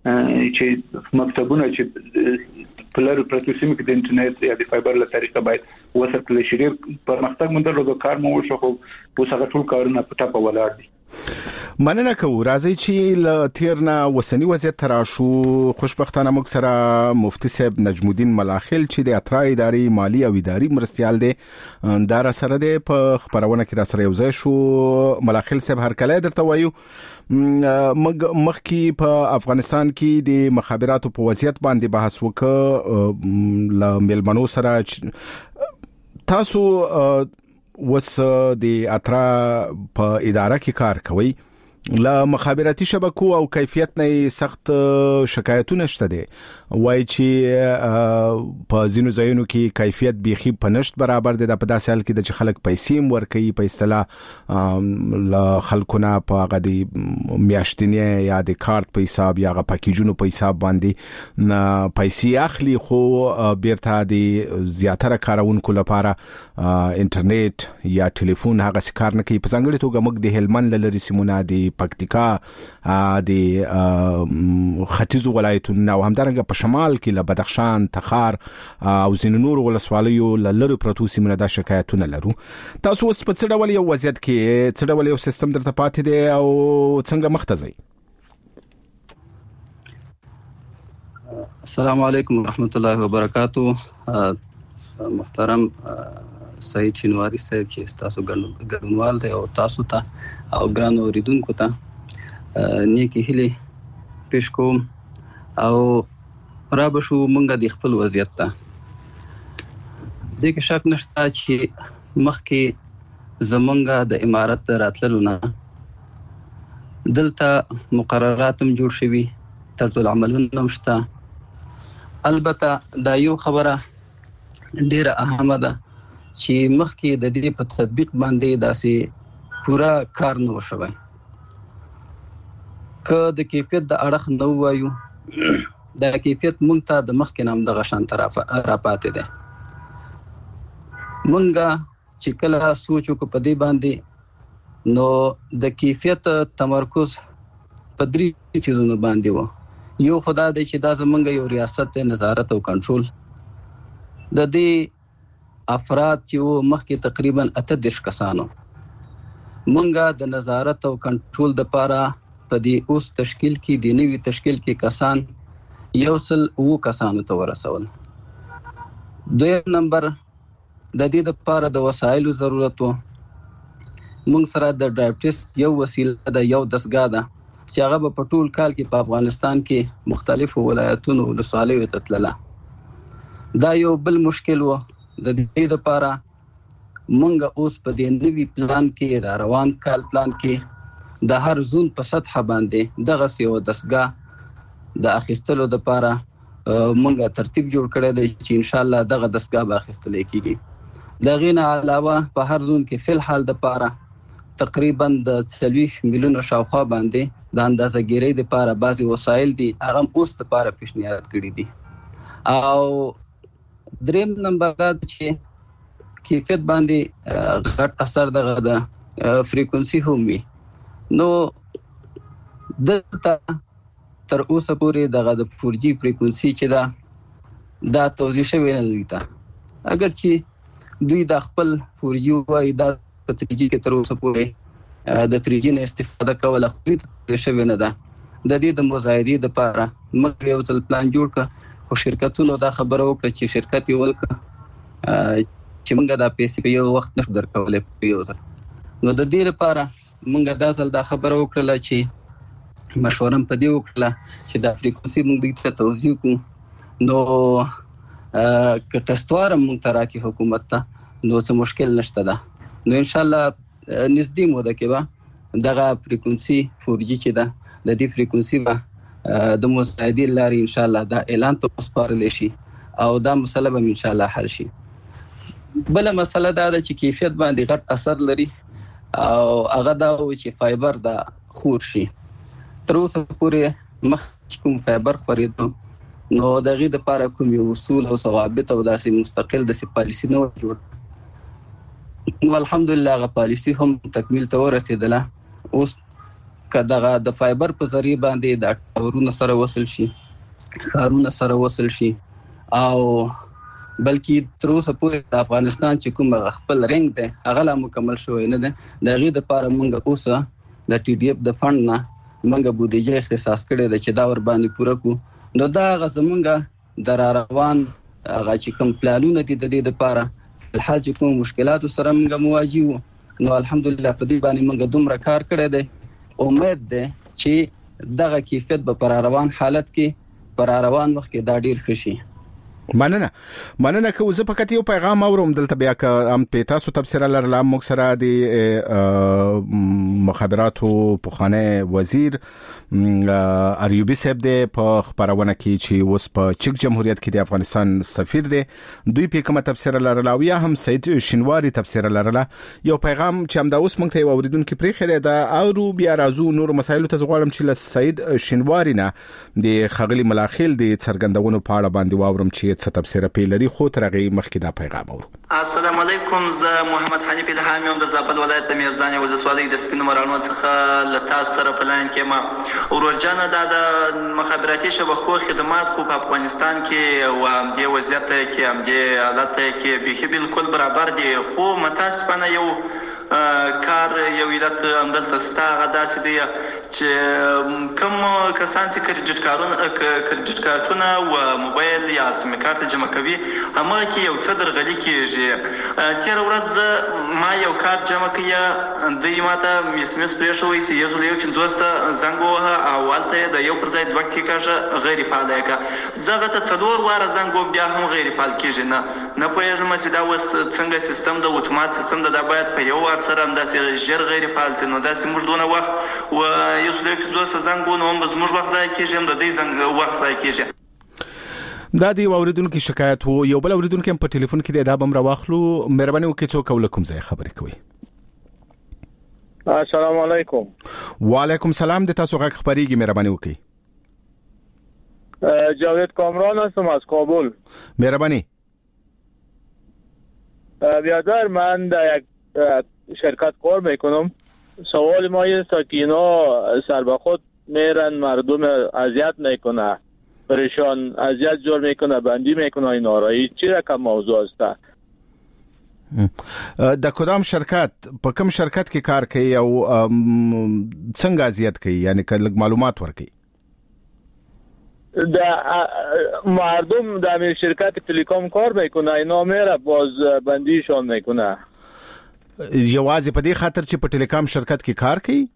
چې مکتبونه چې په لرې پرتو سیمو کې د انټرنیټ یا د فایبر له طریقه باید وصل کړلی شي. ډېر پرمختګ مو درلود، کار مو وشو، خو اوس هغه ټول کارونه په ټپه ولاړ دي. مننه کوو. راځئ چې له تیر نه اوسني وضعیت ته راشو. خوشبختانه موږ سره مفتي صاحب نجم الدین ملاخل چې د اترا ادارې مالی او اداري مرستیال دی دا را سره دی په خبرونه کې را سره یو ځای شو. ملاخل صاحب هرکلی درته وایو. موږ مخکې په افغانستان کې د مخابراتو په وضعیت باندې بحث وکړ له میلمنو سره. تاسو وس د اترا په اداره کې کار کوي، له مخابراتي شبکو او کیفیت نه سخت شکایتونه شته دي، وای چې په ځینو ځایونو کې کیفیت بيخي په نشت برابر دي. د په داسې حال کې د خلک پیسې ورکوي، په اصطلاح له خلکونه په هغه د میاشتنی یا د کارت په حساب یا هغه پاکیجونو په حساب باندې پیسې اخلي، خو بیرته د زیاتره کارونکو لپاره انټرنیټ یا ټلیفون هغه کار نه کوي. په ځانګړي توګه موږ د هلمند لری سیمونه د پکتیکا د ختیځو ولایتونو او همدارنګه په شمال کې له بدخشان، تخار او ځینو نور ولسوالیو لری پروتو سیمونه د شکایتونه لرو. تاسو اوس په څه ډول یو وضعیت کې څه ډول یو سیستم درته پاتې دی او څنګه مخ ته ځئ؟ السلام علیکم ورحمت الله وبرکاتہ. محترم سعید شینواری صاحب چې تاسو ګډونوال دی او تاسو ته او ګران اوریدونکو ته نیکی هیلې پیش کوم او را بشو مونږه د خپل وضعیت ته. دغه شک نشته چې مخکې زمونږه د امارت راتللو نه دلته مقررات هم جوړ شوي، طرز العملونه هم شته. البته دا یو خبره ډیره اهمه ده چې مخکې د دې په تطبیق باندې داسې پورا کار نه وشوی. که د کیفیت د اړخ نو وایو د کیفیت مونږ ته د مخکې نام د غشان طرف را پاتې ده. مونږه چې کله سوچ وکړو په دې باندې نو د کیفیت تمرکز په درې چیزونو باندې و. یو خدا دې چې دا زمونږ یو ریاست ته نظارت او کنټرول د دې افراد چې مخکې تقریبا اته دېرش کسانو مونږه د نظارت او کنټرول د لپاره په دې اوس تشکیل کې د نوي تشکیل کې کسان یو سل او کسانو ته ورسول. دویم نمبر د دې لپاره د وسایلو ضرورت و. مونږ سره د ډرایو ټیسټ یو وسیله د یو دستګاه ده چې هغه په ټول کال کې په افغانستان کې مختلفو ولایتونو ولسوالیو ته تلله. دا یو بل مشکل و. د دې لپاره مونږ اوس په دې نوي پلان کې را روان کال پلان کې د هر زون په سطح باندې دغه یو دستګاه د اخیستلو لپاره مونږ ترتیب جوړ کړی دی چې ان شاء الله دغه دستګاه به اخیستل کېږي. د غینه علاوه په هر زون کې فل حال د لپاره تقریبا د څلوېښت میلیونه شاوخوا باندې د اندازه ګیرۍ لپاره بعضي وسایل دي هغه اوس لپاره پیشنهاد کړی دي. او دریم نمبر دا چې کیفیت باندې غټ اثر دغه د فریکونسي هم وي. نو دلته تر اوسه پورې دغه د فور جی فریکونسي چې دا دا توضیح شوی نه دی ته اگر چې دوی د خپل فور جی وای دا په تری جی کې تر اوسه پورې د تری جی نه استفاده کوله خو شوی نه ده. د دې د مزایدې لپاره موږ یو ځل پلان جوړ کړ او شرکتونو دا خبره وکړه چې شرکت یې ولکه چې موږ دا پیسې په یو وخت نشو درکولای په یو ځل. نو د دې لپاره موږ دا ځل دا خبره وکړه چې مشوره په دې وکړه چې د فریکونسي موږ ته توضیح کوو. نو که قسطوار موږ ته راکړي حکومت ته نو څه مشکل نشته ده. نو ان شاء الله نږدې موده کې به دغه فریکونسي فور جی چې ده د دې فریکونسي به د مزایدې لارې ان شاء الله دا اعلان ته وسپارل شي او دا مسله به ان شاء الله حل شي. بل مسله دا ده چې کیفیت باندې غټ اثر لري او هغه دا چې فایبر دا خور شي. تر اوسه پورې مخکې کوم فایبر خورېدو نو دغه د لپاره کوم یو اصول او ضوابط او داسې مستقل د پالیسي نه جوړ. نو الحمدلله هغه پالیسي هم تکمیل ته ورسېدله. اوس که دغه د فایبر په ذریعه باندې د ټاورونو سره وصل شي کارونه سره وصل شي او بلکې تر اوسه پورې د افغانستان چې کوم خپل رنګ دی هغه لا مکمل شوی نه دی. د هغې دپاره موږ اوسه د ټي ډي اف د فنډ نه موږ بودیجه اختصاص کړې ده چې دا ور باندې پوره کړو. نو دا هغه زموږ د را روان هغه چې کوم پلانونه دي د دې دپاره فلحال چې کوم مشکلاتو سره موږ مواجه وو نو الحمدلله په دې باندې موږ دومره کار کړی دی. امید ده چې دغه کیفیت به پر روان حالت کې پر روان وخت کې دا ډیر ښه شي. مننه مننه که زه فقط یو پیغام اورم دلته بیا که ام په تاسو تفسیر لرله موږ سره د مخابراتو پوخانه وزیر اریوبی صاحب د په خبرونه کې چې اوس په چک جمهوریت کې د افغانستان سفیر دی دوی په کومه تفسیر لرله او یا هم سید شینواری تفسیر لرله. یو پیغام چې هم دا اوس موږ ته اوریدونکو پرې خله دا او بیا راځو نور مسایل ته زغوالم چې له سید شینواری نه د خغلی ملاخیل د څرګندونو په اړه باندې واورم چې څه تفسیر پیلري خو ترغه مخکې دا پیغام اورو. السلام علیکم. زه محمد حنیف الهام یم د زابل ولایت د میزان ولسوالۍ د سپینو مرانو څخه له تاسو سره پلان کې ما ورورجانه دا د مخابراتي شبکو خدمات خو په افغانستان کې او هم د وضعیت کې هم د حالت کې به بالکل برابر دي خو متاسفانه یو کار یو علت همدلته ستا غدا سي دي چې کوم کسان چې کریډټ کارونه کریډټ کارتونه او موبایل یا سیم کارت جمع کوي هغه کې یو څه درغلي کیږي. تیر ورځ ما یو کارت جمع کړی د ماته میس میس پرېښوي چې یو ځل یو پنځوسته زنګ ووهه او هلته د یو پر ځای دوه کېکاږه غیر فعاله یې کړه. زه هغه ته څلور واره زنګ وم بیا هم غیر فعال کېږي. نه نه پوهېږم چې دا اوس څنګه سیستم د اتومات سیستم د دا باید په یو وار سره همداسې ژر غیر فعال شي. نو داسې موږ دونه وخت و یو څل یو پنځوسته زنګ وو نو هم زموږ وخت ضایع کېږي هم د دوی وخت ضایع کېږي. دا دی اوریدونکو شکایت وو. یو بل اوریدونکو په ټلیفون کې دا بم راوخلو مهرباني وکړئ څوک ولکم ځای خبرې کوي. السلام علیکم. وعلیکم سلام د تاسو غږ خبريږي مهرباني وکړئ. جاوید کامران هستم از کابل. مهربانی. بیادر من در یک شرکت کار میکنم. سوال ما است که اینا سر به خود میرن مردم اذیت میکنه، پریشان اذیت جور میکنه، بندی میکنه، این آرایی چی رقم موضوع است؟ د کدام شرکت په کوم شرکت کې کار کوي او څنګه اذیت کوي، یعنی کله معلومات ورکړي؟ در مردم در شرکت تلکام کار میکنه، اینا میره باز بندیشان میکنه. یوازې په دې خاطر چې په ټیلیکام شرکت کې کار کوي؟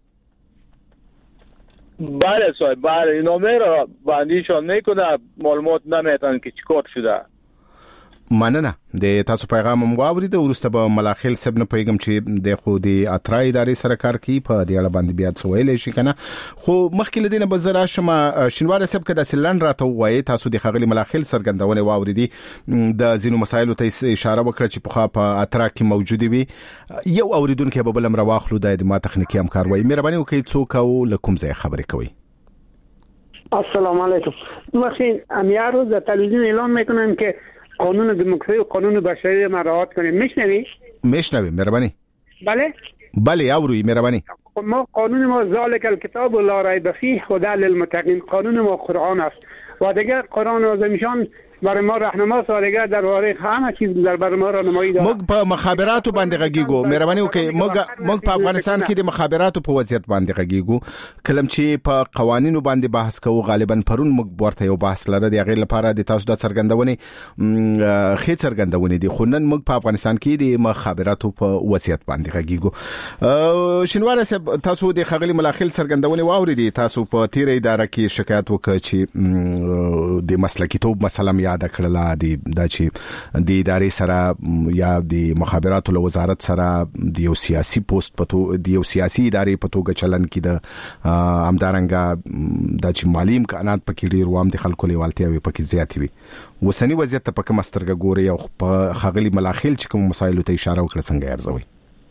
بله صاحب، بله اینا میره بندیشان میکنه، معلومات نمیتن که چیکار شده. مننه. د تاسو پیغام هم واورید. ورسته به ملاخیل سب نه پیغام چې د خو د اترا ادارې سره کار کوي په دې اړه باندې بیا څه ویل شي کنه. خو مخکې لدینه به زرا شمه شینوار سب کې د سلند راته وایي تاسو د خغلی ملاخیل سرګندونه واوریدي د زینو مسایلو ته اشاره وکړه چې په په اترا کې موجود وي. یو اوریدونکو به بلم رواخلو د ما تخنیکی همکار وایي. مهرباني وکړئ څوک او لکم ځای خبرې کوي. السلام علیکم. وقتی امیر روز در تلویزیون اعلام میکنن که قانون دموکراسی و قانون بشری ما رعایت کنیم. میشنوی؟ میشنوی. مهربانی. بله؟ بله یاوروی. مهربانی. ما قانون ما ذالک الکتاب لا ریب فیه هدی للمتقین، قانون ما قرآن است و دیگه قرآن اعظمشان برای ما راهنما سازگار در باره همه چیز در برای ما راهنمایی داره. موږ په مخابراتو باندې غږیږو. مهرباني وکړئ. موږ موږ په افغانستان کې د مخابراتو په وضعیت باندې غږیږو. کلم چې په قوانینو باندې بحث کوو، غالبا پرون موږ ورته یو بحث لره دی غیر لپاره د تاسو د څرګندونې خې څرګندونې دي، خو نن موږ په افغانستان کې د مخابراتو په وضعیت باندې غږیږو. شینوار صاحب، تاسو د خغلی ملاخیل څرګندونې واوریدي. تاسو په تیر اداره کې شکایت وکړ چې د مسلکیتوب مسله یاد کړل دي د چې د ادارې سره یا د مخابراتو له وزارت سره د یو سیاسي پوسټ پتو د یو سیاسي ادارې په توګه چلن کې د امدارنګ د چې مالی امکانات پکې ډیر وام د خلکو لیوالتیا وي پکې زیات وي. وسنی وضعیت ته په کوم سترګه ګوري او په خغلی ملاخیل چې کوم مسایلو ته اشاره وکړه څنګه ارزوي؟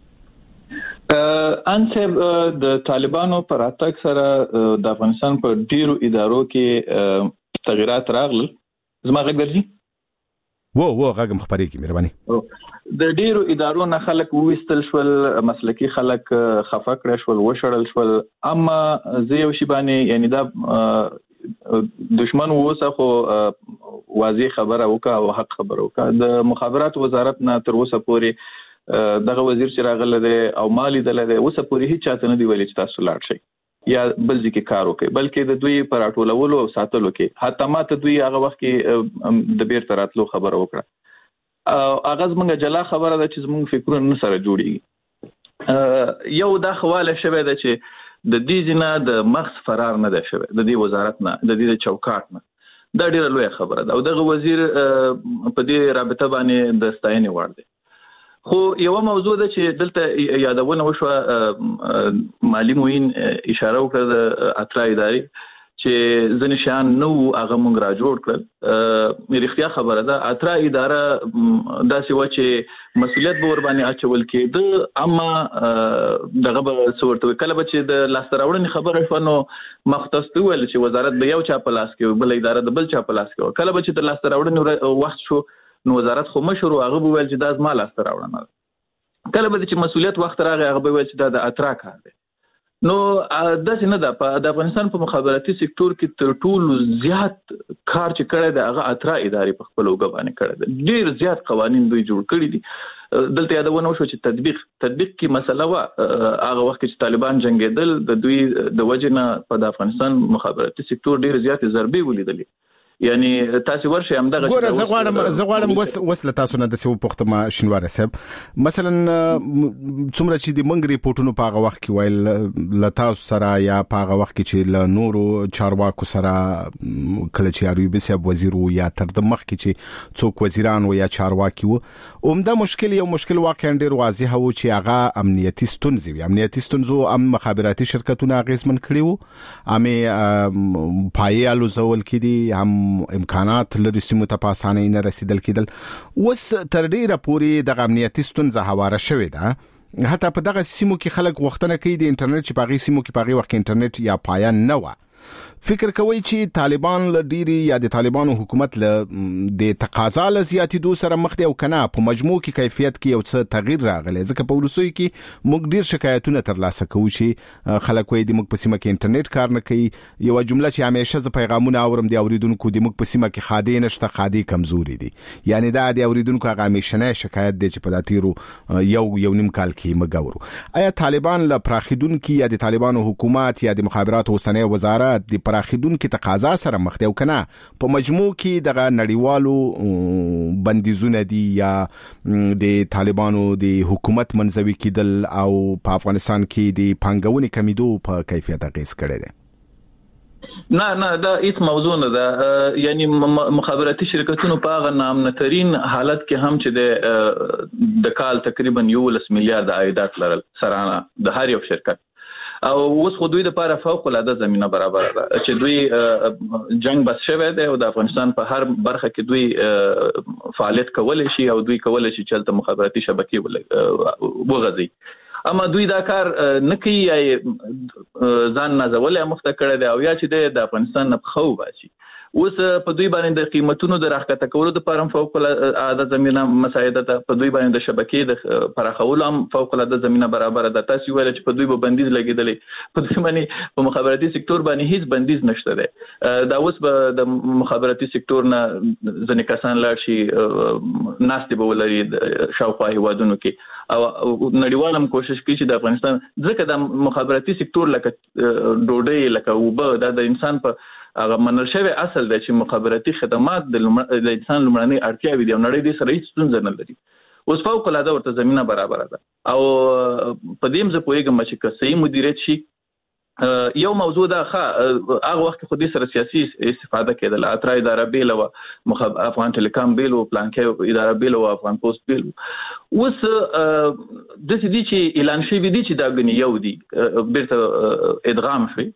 ان سه د طالبانو پر اتاک سره د افغانستان په ډیرو ادارو کې تغیرات راغلل. زما غږ درځي؟ وو وو غږم خبرېږي. مهرباني. د ډیرو ادارو نه خلک وېستل شول، مسلکي خلک خفه کړل شول، وشړل شول. اما زه یو شی باندې یعنی دا دشمن ووسه خو واضح خبره وکړه او حق خبره وکړه. د مخابرات وزارت نه تر اوسه پورې دغه وزیر چې راغله دی او مالی دله دی اوسه پورې هیڅ چاته نه دی ویلي چې تاسو لاړ شئ یا بل ځکه کار وکړي، بلکې د دوی پر اټولولو او ساتلو کې حتی ماته دوی هغه وخت کې د بیرته راتلو خبره وکړه. هغه زموږ جلا خبره ده چې زموږ فکرونه نه سره جوړیږي. یو دا خواله شوه ده چې د دې ځنه د مخص فرار نه ده شوه د دې وزارت نه، د دې چوکاټ نه. دا ډیره لوی خبره ده او دغه وزیر په دې رابطه باندې د ستاینې وړ دی. خو یو موضوع ده چې دلته یادونه وشوه، مالی موین اشاره وکړه د اترا ادارې چې ځنې شان نو هغه مونږ را جوړ کړل. مې رښتیا خبره ده اترا اداره داسې و چې مسؤلیت به ور باندې اچول کېده، اما دغه به څورته کله به چې د لاسته راوړنې خبره شوه نو مختص ویل چې وزارت به یو چا په لاس کې بل اداره د بل چا په لاس کې، کله به چې د لاسته راوړنې وخت شو نو وزارت خو مشر او هغه ویل چې دا زما لاسته راوړنه ده. کله به چې مسؤلیت وخت راغی هغه به ویل چې دا د اترا کار دی. نو داسې نه ده. په د افغانستان په مخابراتي سکتور کې تر ټولو زیات کار چې کړی دی هغه اترا ادارې په خپل وګ باندې کړی دی. ډیر زیات قوانین دوی جوړ کړي دي. دلته یادونه وشو چې تطبیق تطبیق کې مسله وا هغه وخت چې طالبان جنگیدل د دوی د وجنه په د افغانستان مخابراتي سکتور ډیر زیات ضربې ولیدلې. یعنی تاسو ورشي همدغه ګوره زه غواړم زه غواړم وس وسله تاسو نه د څه پختما شینوار صاحب مثلا څومره چې د منګ ریپورتونو په هغه وخت کې ویل ل تاسو سره یا په هغه وخت کې چې ل نورو چارواکو سره کله چې ایوب صاحب وزیر وو یا تر د مخ کې چې څوک وزیران وو یا چارواکي وو اومده مشکل یو مشکل واقعا ډیر واضح وو چې هغه امنیتي ستونزې وي امنیتي ستونزو ام مخابراتي شرکتونه غیزمن کړي وو امه پایالو زول کې دي هم امکانات لري سیمه ته پاسانه نه رسیدل کېدل. وس تر ډیره پوری د امنیتي ستونزه حواله شوې ده حتی په دغه سیمو کې خلک وختونه کوي د انټرنیټ چې په هغه سیمو کې په هغه وخت انټرنیټ یا پایان نه و. فکر کوي چې طالبان له ډيري یا د طالبانو حکومت له د تقاضا له زیاتېدو سره مخ دي او کنه په مجموع کې کیفیت کې یو څه تغییر راغلی، ځکه په ورسوي کې موږ ډیر شکایتونه ترلاسه کوو چې خلک وایي د موږ په سیمه کې انټرنیټ کار نه کوي. یو جمله چې همیشه ز پیغامونه اورم دی اوریدونکو د موږ په سیمه کې خادي نشته، خادي کمزوري دي، یعنی دا د اوریدونکو هغه همیشه نه شکایت دی چې په داتیرو یو یو نیم کال کې مګورو. آیا طالبان له پراخیدونکو یا د طالبانو حکومت یا د مخابرات اوسنۍ وزارت د پراخیدونکو تقاضا سره مخ دي او کنه په مجموع کې دغه نړیوالو بندیزونه دي یا د طالبانو د حکومت منځوي کېدل او په افغانستان کې د پانګونې کمیدو په کیفیت اغیز کړی دی؟ نه نه دا هیڅ موضوع نه ده. یعنی مخابراتي شرکتونو په هغه نامنترین حالت کې هم چې د کال تقریبا یولس میلیارډ عایدات لرل سرانه د هر یو شرکت، او اوس خو دوی د لپاره فوق العاده زمينه برابر ده چې دوی جنگ بس شوه دی او د افغانستان په هر برخه کې دوی فعالیت کولای شي او دوی کولای شي چې د مخابراتي شبکې وغځي. اما دوی دا کار نه کوي، ځان نازولې مخته کړی دی او یا چې د افغانستان نه خو باسي. اوس په دوی باندې د قیمتونو د راکټه کولو د لپاره فوق العاده زمينه مساعده ده، په دوی باندې د شبکې د پراخولو هم فوق العاده زمينه برابر ده. تاسو ویل چې په دوی به بندیز لګیدلې، په دوی باندې په مخابراتي سکتور باندې هیڅ بندیز نشته ده. دا اوس به د مخابراتي سکتور نه ځنې کسان لاړ شي ناستې به ولري شاوخوا هیوادونو کې، او نړیوال هم کوشش کوي چې د افغانستان ځکه د مخابراتي سکتور لکه ډوډۍ لکه اوبه دا د انسان په هغه منل شوی اصل دی چې مخابراتي خدمات د انسان لومړنۍ اړتیاوې دي او نړۍ دې سره هیڅ ستونزه نه لري. اوس فوق العاده ورته زمينه برابر ده او په دې مزه پوهیږم چې که صحیح مدیریت شي. یو موضوع ده ښه هغه وخت خو دې سره سیاسي استفاده کېدله، اترا اداره بیل او افغان ټیلیکام بیل او پلانکې اداره بیل او افغان پوسټ بیل. اوس د دې چې اعلان شوی دي چې دا غني یو دي بیرته ادغام شي،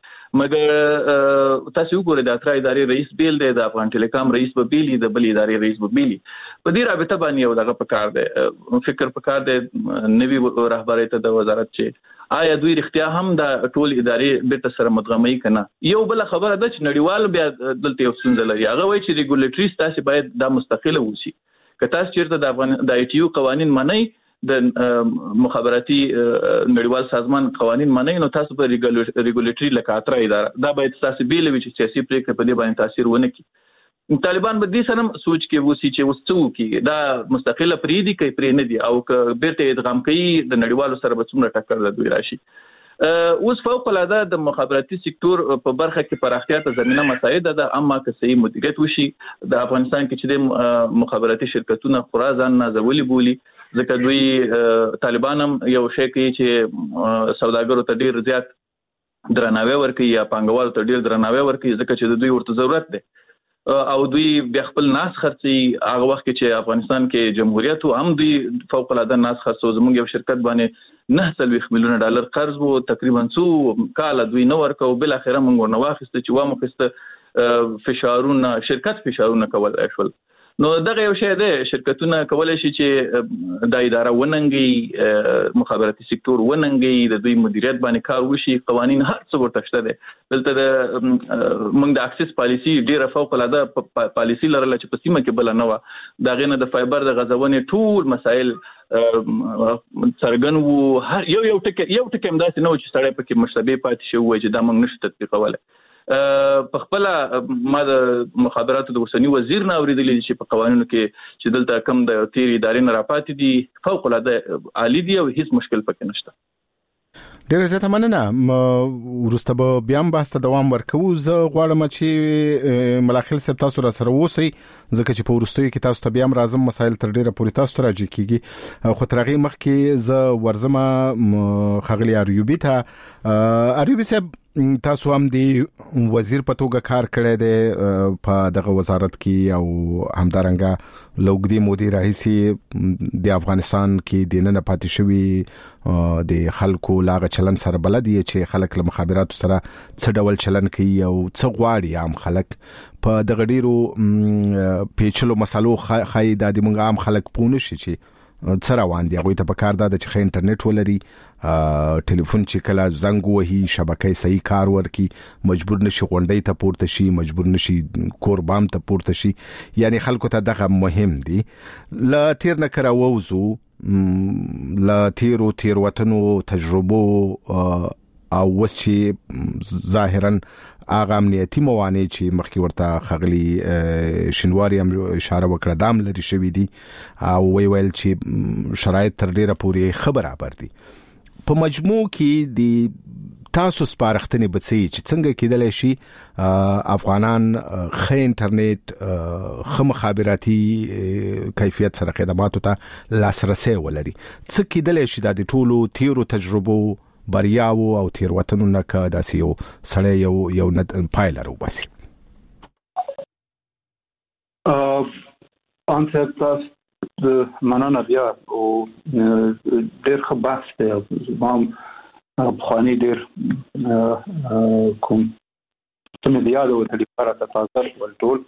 مګر تاسو وګورئ د اترا ادارې رئیس بیل دی، د افغان ټیلیکام رئیس به بیلی، د بل ادارې رئیس به بیلی. په دې رابطه باندې یو دغه پکار دی، فکر پکار دی نوی رهبری ته د وزارت چې آیا دوی رښتیا هم د ټول ادارې بیرته سره مدغمي کنه. یو بل خبره ده چې نړیوال بیا دلته یو څنګه لري، هغه وایي چې ریګولیټری تاسو باید د مستقله وسی. که تاسو چیرته د افغان د آی ټي یو قوانين منئ، د مخابراتي نړیوال سازمان قوانين منئ، نو تاسو په ریګولیټری لکه اترا اداره دا باید تاسو بیل وي چې سیاسي پریکړه په دې باندې تاثیر ونه کړي. طالبان به دې سره سوچ کې وسی چې وستو کې دا مستقله پریدي کوي پرې نه دي او که بیرته ادغام کوي د نړیوالو سره به څومره ټکر لدوي راشي. اوس فوق العاده د مخابراتي سکتور په برخه کې پراختیا ته زمينه مساعده ده، اما که صحیح مدیریت وشي د افغانستان کې چې د مخابراتي شرکتونه خورا ځان نازولي بولی، ځکه دوی طالبان هم یو شی کوي چې سوداګرو ته ډیر زیات درناوی ورکوي یا پانګوالو ته ډیر درناوی ورکوي، ځکه چې د دوی ورته ضرورت دی او دوی بیا خپل ناس خرڅي. هغه وخت چې افغانستان کې جمهوریت هم دوی فوق العاده ناس خرڅو. زموږ یو شرکت باندې نه سلويخ میلیون ډالر قرض وو، تقریبا څو کال دوی نو ورکو، بل اخره موږ ورنه واخیسته چې وامو خسته فشارونه شرکت فشارونه کول شول. نو دغه یو شی دی، شرکتونه کولای شي چې د اداره وننګي، مخابراتي سکتور وننګي، د دوی مدیریت باندې کار وشي، قوانين هر څه ورته شته دي. دلته د موږ د اکسس پالیسی ډیره فوق العاده پالیسی لرله چې په سیمه کې بل نه و، دا غینه د فایبر د غځونې ټول مسائل څرګند وو. هر یو یو ټکی یو ټکی هم داسې نه و چې سړی پکې مشتبه پاتې شو چې دا موږ نشو تطبیقولی. په خپل ما د مخابراتو د اوسنی وزیر نه اوریدلې چې په قوانینو کې چې دلته کم د تیر ادارې نه راپاتې دي فوق العاده عالی دي او هیڅ مشکل پکې نشته. ډېر زیاته مننه. ورسته به بیا هم بحث ته دوام ورکوو. زه غواړم چې ملاخل صاحب تاسو را سره اوسئ، ځکه چې په وروستیو کې تاسو ته بیا هم راځم مسایل تر ډېره پورې تاسو ته راجع کېږي. خو تر هغې مخکې زه ورځم ښاغلي اریوبي ته. اریوبي صاحب تاسو هم د وزیر په توګه کار کړی دی په دغه وزارت کې او همدارنګه لوګدي مودي راهیسي د افغانستان کې د نن پاتې شوی د خلکو لاغه چلن سره بلد دي چې خلک له مخابراتو سره څه ډول چلن کوي او څه غواړي عام خلک په دغه ډیرو پیچلو مسالو خای د موږ عام خلک پونه شي چې څه روان دي. هغه ته په کار ده چې انټرنیټ ولري، ټلیفون چې کله زنګ وهي شبکې صحیح کار ورکي، مجبور نشي غونډې ته پورته شي، مجبور نشي کور بام ته پورته شي. یعنی خلکو ته دغه مهم دي. لا تیر نه کرا ووزو لا تیرو تیر وطنو تجربو او وس چې ظاهرا اغه امنیتي موانع چې مخکې ورته خغلی شنواری هم اشاره وکړه دام لري شوی دي او وی ویل چې شرایط تر ډیره پورې خبره خبر دي. په مجموع کې د تاسو سپارښتنې بڅي چې څنګه کېدلی شي افغانان ښه انټرنیټ ښه مخابراتي کیفیت سره خدماتو ته لاسرسي ولري. څه کېدلی شي د ټولو تیرو تجربو بریاو او تیروتنو نه کا داسې یو سړی یو یو پایله راوباسي؟ انسر تاسو د مننه بیا او ډېر ښه بحث دی. ما بخوانی ډېر کوم څه مې یاد و ته لپاره تاسو ولټول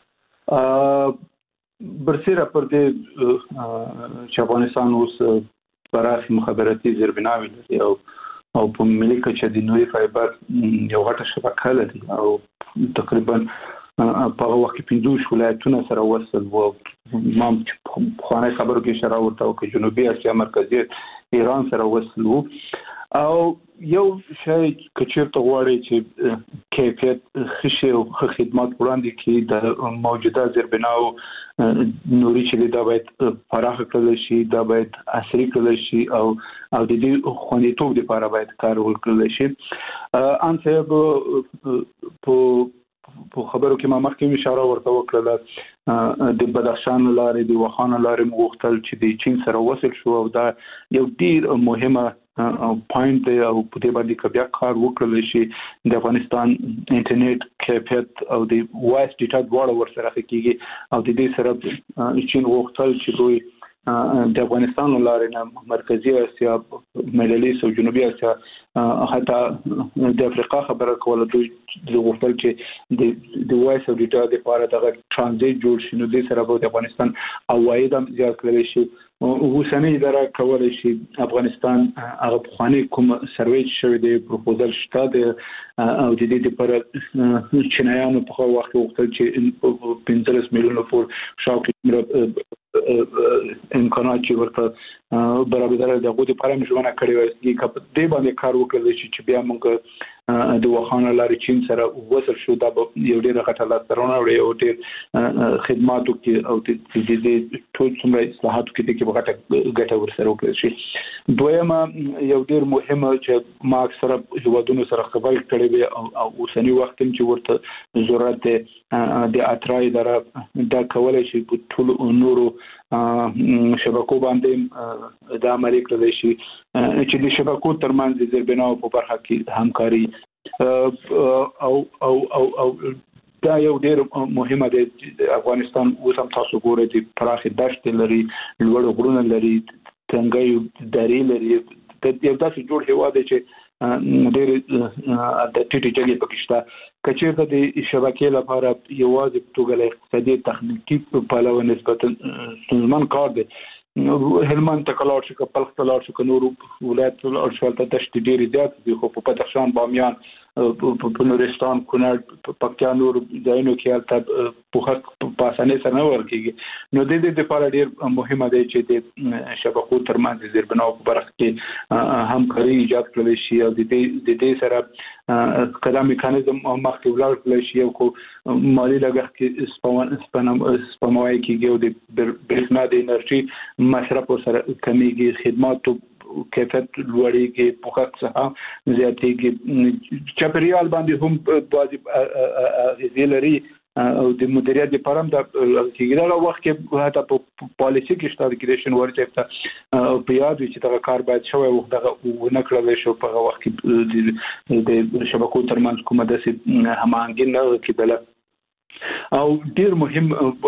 برسیره پر دې چې افغانستان اوس پراخ مخابراتي زیربناوي لري او او په ملي کچه د نوې فایبر یو غټه شبکه لري او تقریبا په هغه وخت کې پنځه ولایتونه سره وصل وو. ما خو نه خبرو کې اشاره ورته وکړه جنوبي اسیا مرکزي ایران سره وصل وو. او یو شی کچېرته غواړي چې کیفیت خشه او خدمات وړاندې کړي د موجوده زیربناو نوري چې دا باید پراخ کړل شي، دا باید عصري کړل شي او او د دې خوندیتوب لپاره باید کار وکړل شي. ان څه په خبرو کې ما مخکې اشاره ورته وکړه د بدخشان لارې د وخان لارې مغختل چې د چین سره وصل شو او دا یو ډیر مهمه او پوینټ دی او په دې باندې کبیا کار وکړل شي د افغانستان انټرنیټ کیفیت او د وایس ډیټا دواړه ورسره کېږي او د دې سره چین وغختل چې دوی د افغانستان لارې نه مرکزی اسیا، مللیس او جنوبي اسیا حتی د افریقا خبره کوله دوی غوښتل چې د د وایس او ډیټا لپاره دغه ترانزیت جوړ شي. نو د سره د افغانستان عواید هم زیات کړل شي. اوسنۍ اداره کولای شي افغانستان هغه بخوانی کوم سروې شوی دی پروپوزل شته دی او د دې لپاره چینایانو په خو وخت وغوښتل چې پنځلس میلیونه پور شاوخوا امکانات چې ورته برابر د غوډي لپاره مشونه کړی وي چې په دې باندې کار وکړل شي چې بیا موږ د وخانه لارې چین سره وصل شو. دا یو ډیر غټه لاسرونه وړي او ډیر خدماتو کې او د دې ټول څومره اصلاحاتو کې د غټه غټه ورسره وکړل شي. دویمه یو ډیر مهمه چې ما اکثره هیوادونو سره خبرې کړې وي او اوسنی وخت چې ورته ضرورت د اترای دره دا کولای شي په ټول نورو شبکو باندې د عملي کړل شي چې د شبکو ترمنځ د زیربناو په برخه کې همکاري او او او او دا یو ډیر مهمه دی. افغانستان اوس هم تاسو ګورئ د پراخ دښتې لري، لوړ غرونه لري، څنګه درې لري. د یو داسې جوړ هیواد دی چې ډېر د ټیټي جګې پکې شته. کچېرته د شبکې لپاره یوازې په توګه له اقتصادي تخنیکي پلوه نسبتا ستونزمن کار دی. هلمند ته کلاړ شو، کپلخ ته لاړ شو، نور ولایت لاړ شو، ته دشت ډېرې زیات دي. خو په بدخشان، بامیان، په نورستان، کونړ، پکتیا نور ځایونو کې هلته پوښښ په اسانۍ سره نه ورکېږي. نو د دې لپاره ډېر مهمه دی چې د شبکو ترمنځ د زیربناو په برخه کې همکاري ایجاد کړل شي او د دې د دې سره کله میکانیزم مخکې ولاړ کړل شي او کو مالی لګښت کې سپموي سپموي کېږي او د برېښنا د انرژي مصرف سره کمیږي، خدماتو کیفیت لوړیږي، پوښښ څخه زیاتېږي. چاپیریال باندې هم واجب غذا لري او د مدیریت لپاره هم د کېږي. دا وخت کې حتی په پالیسي کې شته ریګولیشن ورته په یاد وي چې دا کار باید شوی او دغه ونه کړل شو. په هغه وخت کې د شبکو ترمنځ کومه داسې هماهنګي نه کېدله. او ډېر مهم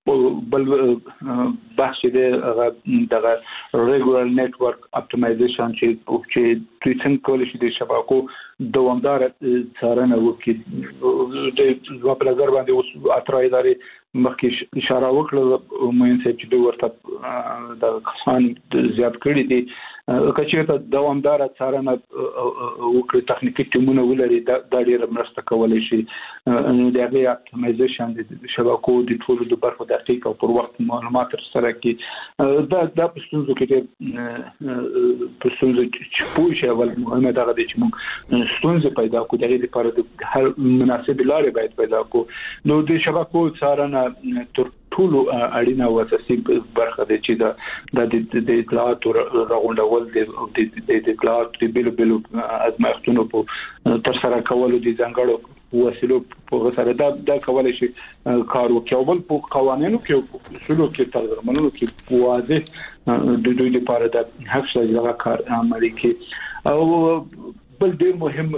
بل بحث دی دغه ریګولر نتورک اپټیمایزیشن چې چې دوی څنګه کولی شي د شبکو دوامدار څارنه وکړي د خپل ځای باندې اوس اترا ادارې مخکې اشاره وکړه مې چې دوی ورته د کسان زیات کړي دي کچېته دوامدار څارنه وکړي تخنیکی ټیمونه ولري دا ډېر مرسته کولای شي د هغه اپټیمایزیشن د شبکو د ټولو د برخو دقیق او پر وخت معلومات سره کې دا د پښتونزو کې د پښتونزو چې پوښي اول مهمه دا د چې موږ ستونزې پیدا کوو دغه لپاره د هر مناسب لارې باید پیدا کوو نو د شبکو څارنه تر ټولو اړینه او اساسي برخه ده چې دا د اطلاعات راغونډول د اطلاعات د بیلو بیلو ازمایښتونو په تر سره کولو د ځانګړو وسیلو په سره دا د کولای شي کار وکړي او بل په قوانینو کې اصولو کې ترجمانونو کې واضح د دوی لپاره د حق شایسته کار عملي کې او بل ډیر مهم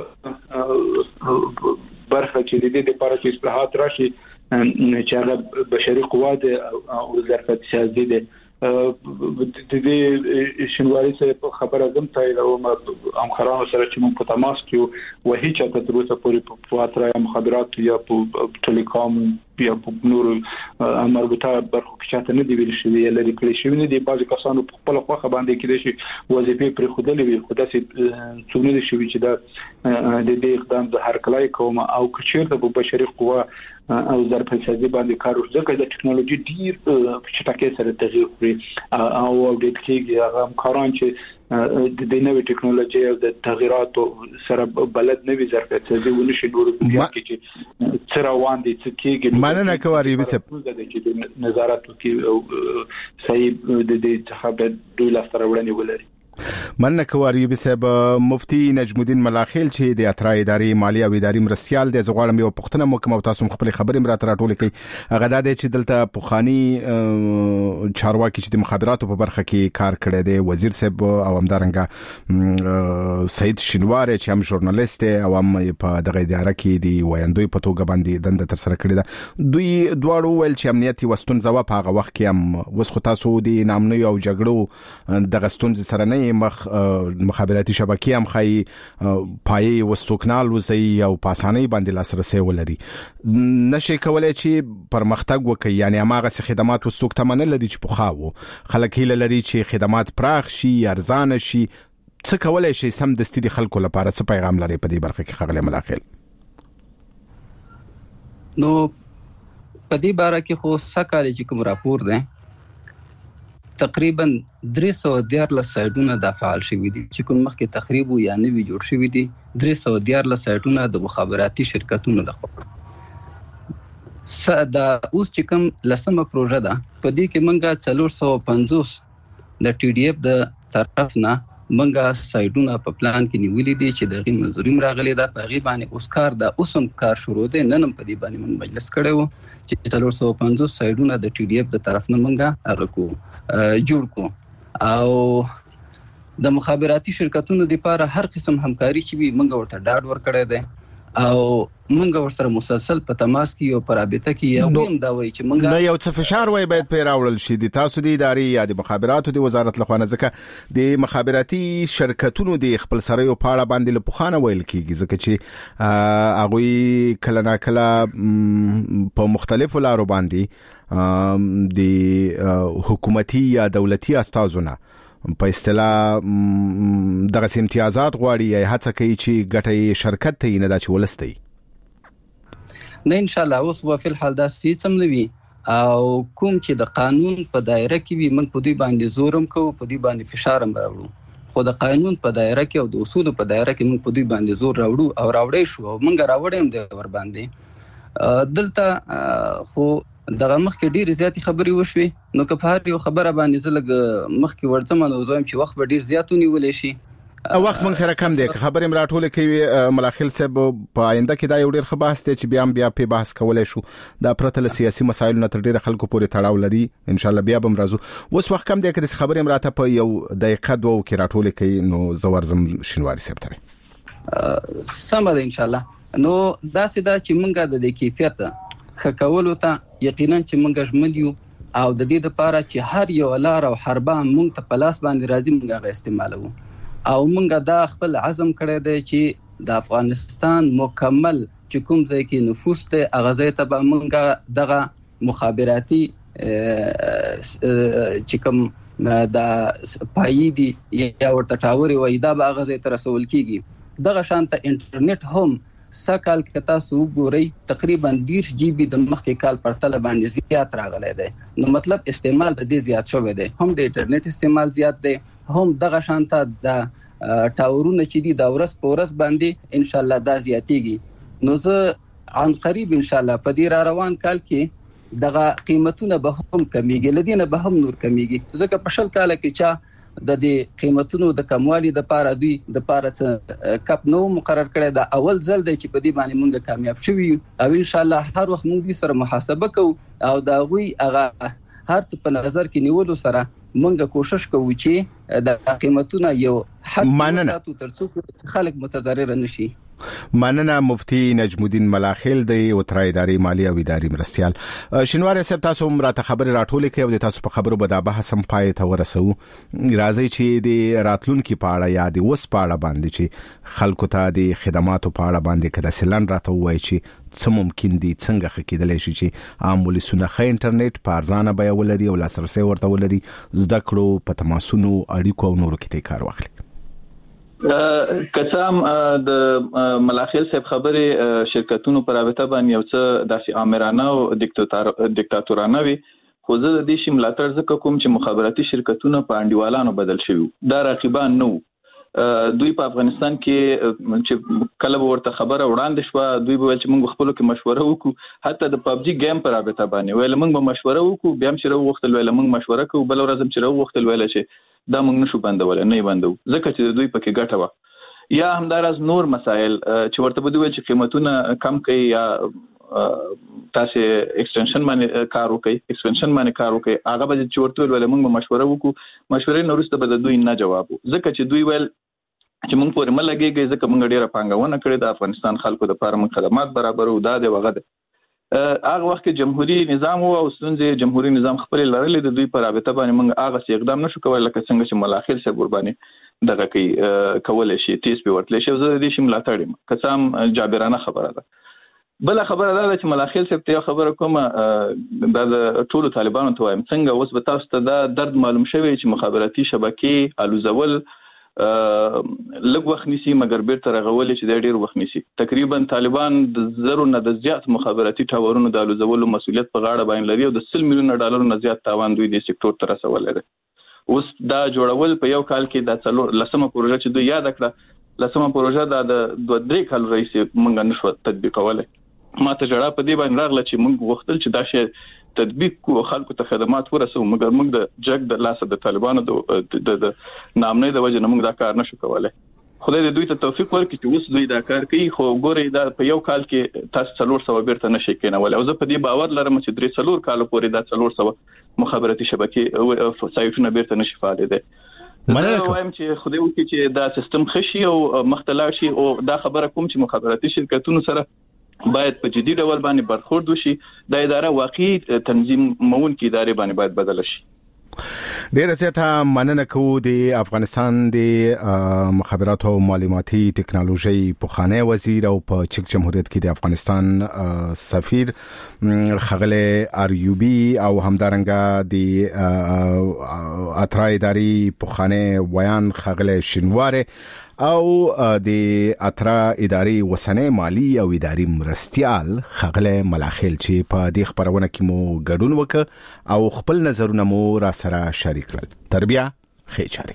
برخه چې د دې لپاره چې اصلاحات راشي چې هغه بشري قوت او ظرفیت سیاسي دي د دې شنواري سره خبره زم تایید او هم خرانو سره چې موږ په تماس کې و هیڅ ته تر اوسه پورې په اترا مخابرات یا په ټلیکام یا په نور مربوطه برخو کې چاته نه دی ویل شوی لري کلی شوی نه دی بعض کسانو په خپل خواخه باندې کې شي وظیفه پر خودلې وي خدای سي څونه دي شوی چې دا د دې اقدام د هر کلای کوم او کچیرته په بشري قوه او ظرفیت سازي باندې کار وکړي ځکه د ټکنالوژي ډیر په چټکۍ سره تغیر کوي او د کېږي هغه کاران چې د دې نوې ټکنالوژي او د تغیراتو سره بلد نوي ظرفیت سازي ونشي نور بیا کې چې روان دي چې کېږي مننه کوي به چې نظارت کوي او صحیح د دې څخه دوی لاس راوړنې ولري مننه کوي به صاحب مفتي نجم الدین ملاخیل چې د اترا ادارې مالی او اداري مرستيال د زغړم یو پښتنه محکمه او تاسو خپل خبرې مرات راټول کړي هغه د چې دلته پوخانی چارواکي چې د مخابراتو په برخه کې کار کړی دی وزیر صاحب او همدارنګه سید شینواری چې هم ژورنالیست او هم په دغه اداره کې دی وایندوی په توګه باندې دنده تر سره کړی ده دوی دواړو ول چې امنیتي وستون زوا په هغه وخت کې هم وسخو تاسو دی نامنوي او جګړو د غستون سره نه مخ مخابراتي شبکې هم خای پای وسوکنال وزي او پاساني باندې لاسرسي ولري نشي کولای چې پرمختګ وکړي یعنی هغه خدمات وسوک تمنه لري چې پوخاو خلک هیله لري چې خدمات پراخ شي ارزان شي څه کولای شي سم دستي د خلکو لپاره څه پیغام لري په دې برخه کې خغله ملاخل نو په دې باره کې خو سکهاله چې کوم راپور ده تقریبا درې سوه دیارلس سایټونه د فعال شوي دي چې کوم مخکې تخریب یا نوي جوړ شوي دي درې سوه دیارلس سایټونه د مخابراتي شرکتونو لخوا دا اوس چې کوم لسمه پروژه ده په دې کې موږ څلور سوه پنځوس د ټي ډي اف د طرف نه موږ سایټونه په پلان کې نیولې دي چې دغه منظوري راغلي ده په غي باندې اوس کار د اوسم کار شروع دي نن په دې باندې موږ مجلس کړو چې څلور سوه پنځوس سایټونه د ټي ډي اف د طرف نه موږ هغه کو جوړ کو او د مخابراتي شرکتونو لپاره هر قسم همکاري چې وي موږ ورته ډاډ ورکړی دی او موږ ورسره مسلسل په تماس کې او پر رابطه کې یو هم دا وایي چې موږ نه یو څه فشار وای باید پیر راوړل شي د تاسو د ادارې یا د مخابراتو د وزارت لخوا نه ځکه د مخابراتي شرکتونو د خپل سره یو پاړه باندې له پخانه ویل کیږي ځکه چې هغه کله نه کله په مختلفو لارو باندې د حکومتي یا دولتي استازونه په اصطلاح دغه امتیازات غواړي یا هڅه کوي چې ګټي شرکت ته نه دا چې ولستي نه ان شاء الله اوس په فل حال دا سیستم نوي او کوم چې د قانون په دایره کې وي موږ په دې باندې زورم کوو په دې باندې فشار هم راوړو خو د قانون په دایره کې او د اصول په دایره کې موږ په دې باندې زور راوړو او راوړې شو موږ راوړم د ور باندې دلته خو دغه مخکې ډېر زیاتې خبرې وشوي نو که په هر یو خبره باندې زه لږ مخکې ورځم نو زه چې وخت به ډېر زیات ونیولی شي وخت موږ سره کم دی خبرې م راټولې کوي ملاخیل صاحب په آینده کې دا یو ډېر ښه بحث دی چې بیا هم بیا پې بحث کولی شو دا پرته له سیاسي مسایلو نه تر ډېره خلکو پورې تړاو لري انشاءالله بیا به م راځو اوس وخت کم دی که داسې خبرې م راته په یو دقیقه دوو کې راټولې کوي نو زه ورځم شینواري صاحب ته سمه ده انشاءالله نو داسې ده چې موږ د دې کیفیت ښه کولو ته یقینا چې موږ ژمن یو او د دې لپاره چې هر یو لار او حربه موږ ته په لاس باندې راځي موږ هغه استعمالوو او موږ دا خپل عزم کړی دی چې د افغانستان مکمل چې کوم ځای کې نفوذ ته هغه ځای ته به موږ دغه مخابراتي چې کوم د پایدي یا ورته ټاوري وای دا به هغه ځای ته رسول کیږي دغه شانته انټرنیټ هم سکهال کې تاسو وګورئ تقریبا ډیر جی بي د مخکې کال پرتله باندې زیات راغلی دی نو مطلب استعمال د دې زیات شوی دی هم د انټرنیټ استعمال زیات دی هم دغه شانته د ټاورونه چې دي د ورځ په ورځ باندې ان شاء الله دا زیاتیږي نو زه عن قریب ان شاء الله په دې را روان کال کې دغه قیمتونه به هم کمیږي لدینه به هم نور کمیږي ځکه په شل کال کې چې د دې قیمتونو د کموالي د پاره دوی د پاره کپ نو مقرر کړی دا اول ځل دی چې په دې باندې موږ کامیاب شوي او ان شاء الله هر وخت موږ سره محاسبه کوو او دا غوي هغه هر څه په نظر کې نیولو سره موږ کوشش کوو چې د قیمتونو یو حد وساتو ترڅو خلک متضرر نشي مننه مفتي نجم الدین ملاخیل دی وترای اداري مالی او اداري مرستيال شنوار صاحب تاسو راته خبر راټول کړئ او تاسو په خبرو به دا بحث هم پای ته ورسو راځي چې د راتلونکو پاړه یا د وس پاړه باندې چې خلکو ته د خدماتو پاړه باندې کده سلن راته وای چې څه ممکن دي څنګه خکېدلی شي چې عام ولسونه خې انټرنیټ په ارزانه بیه ولري او لاسرسي ورته ولري زده کړو په تماسونو اړیکو او نورو کې کار واخلي کسام د ملاخیل صاحب خبره شرکتونو پر رابطه باندې یو څه داسې امرانه او دیکتاتورانه وي خو زه د دې شی ملاتړ زکه کوم چې مخابراتي شرکتونه په انډیوالانو بدل شوي دا رقیبان نو دوی په افغانستان کې چې کله ورته خبره وړاندې شو دوی به چې موږ خپل کې مشوره وکړو حتی د پبجي گیم پر رابطه باندې ویل موږ به مشوره وکړو بیا هم چې وختل ویل موږ مشوره کوو بل ورځ چې وختل ویل چې دا موږ نشو بندول نه بندو ځکه چې دوی پکې ګټه و یا همدارس نور مسائل چې ورته بده ویل چې قیمتونه کم کوي یا تاسو ایکستنشن باندې کار وکړي ایکسپنشن باندې کار وکړي هغه به چې ورته ویل موږ مشوره وکړو مشورې نورسته به دوی نه جواب ځکه چې دوی ویل چې موږ پورې ملګریږي ځکه موږ ډیره پانګونه کړې د افغانستان خلکو لپاره موږ خدمات برابرو دا دی وغه ده هغه وخت کې جمهوریت نظام او ستونزې جمهوریت نظام خپل لرلې د دوی پر رابطه باندې موږ هغه اقدام نشو کولای لکه څنګه چې ملاخیل صاحب قرباني دغه کوي کولای شي تیز په ورتلې شو زه د دې شي ملاتړ یم قسم جابرانه خبره ده بل خبره ده چې ملاخیل صاحب ته خبره کومه د ټولو طالبانو ته وایم څنګه اوس به تاسو ته دا درد معلوم شوی چې مخابراتي شبکې الوزول لږ وخت نیسي مګر بیرته رغولې چې د ډیر وخت نیسي تقریبا طالبان د زرو نه د زیات مخابراتي ټاورونو د الوزولو مسولیت په غاړه باندې لري او د سل میلیون ډالر نه زیات تاوان دوی د سکتور ته رسولای دي اوس دا جوړول په یو کال کې د څلور لسمه پروژه چې دوی یاد کړه لسمه پروژه د دوه درې کال رئیس مونږ نشو تطبیقوله ما ته جوړه په دې باندې راغله چې مونږ غوښتل چې دا شی تطبیق کو خلکو ته خدمات ورسو مګر موږ د جګ د لاسه د طالبانو د نامنې د وجه نه موږ دا کار نشو کولای خدای دې دوی ته توفیق ورکړي چې اوس دوی دا کار کوي خو ګوري دا په یو کال کې تاسو څلور سو بیرته نشي کېنول او زه په دې باور لرم چې درې څلور کال پورې دا څلور سو مخابراتي شبکې سایټونه بیرته نشي فعال دي مننه وایم چې خدای وکړي چې دا سیستم خشي او مختلف شي او دا خبره کوم چې مخابراتي شرکتونو سره باید په جدي ډول باندې برخورد وشي د اداره واقعي تنظیم مون کې ادارې باندې باید بدل شي ډیره زیاته مننه کوو د افغانستان د مخابراتو او معلوماتي ټکنالوژي پوخانه وزیر او په چک جمهوریت کې د افغانستان سفیر خغله اریوبی او همدارنګه د اترای اداري پوخانه ویان خغله شنواره او د اترا اداري وسنه مالی او اداري مرستيال خغله ملاخیل چې په دې خبرونه کې مو ګډون وکړ او خپل نظرونه مو را سره شریک کړل تربیه خېچاري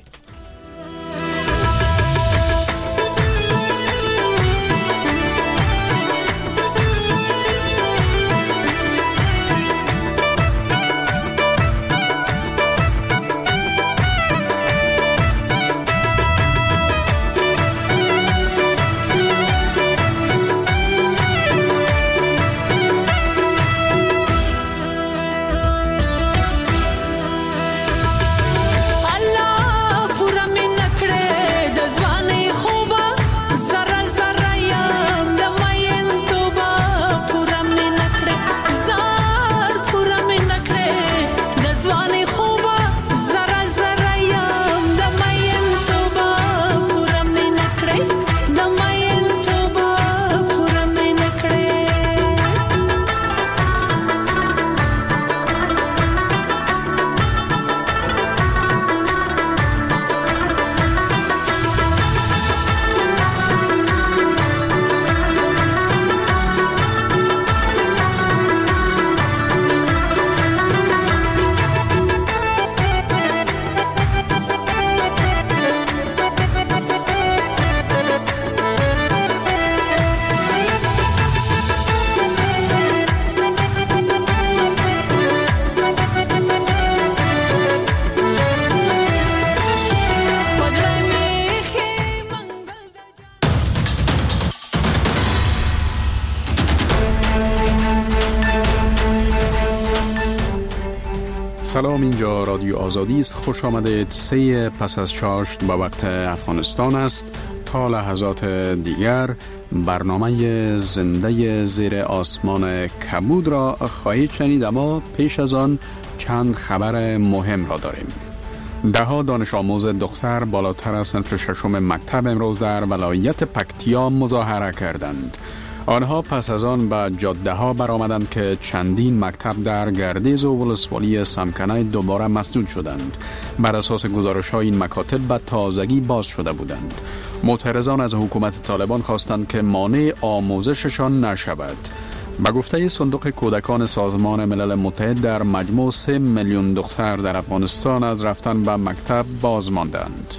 سلام، اینجا رادیو آزادی است. خوش آمدید. سه پس از چاشت با وقت افغانستان است. تا لحظات دیگر برنامه زنده زیر آسمان کبود را خواهید شنید، اما پیش از آن چند خبر مهم را داریم. ده ها دانش آموز دختر بالاتر از صنف ششم مکتب امروز در ولایت پکتیا مظاهره کردند. آنها پس از آن به جاده ها برآمدند که چندین مکتب در گردیز و ولسوالی سمکنه دوباره مسدود شدند. بر اساس گزارش های این مکاتب به تازگی باز شده بودند. معترضان از حکومت طالبان خواستند که مانع آموزششان نشود. به گفته صندوق کودکان سازمان ملل متحد در مجموع سه میلیون دختر در افغانستان از رفتن به مکتب باز ماندند.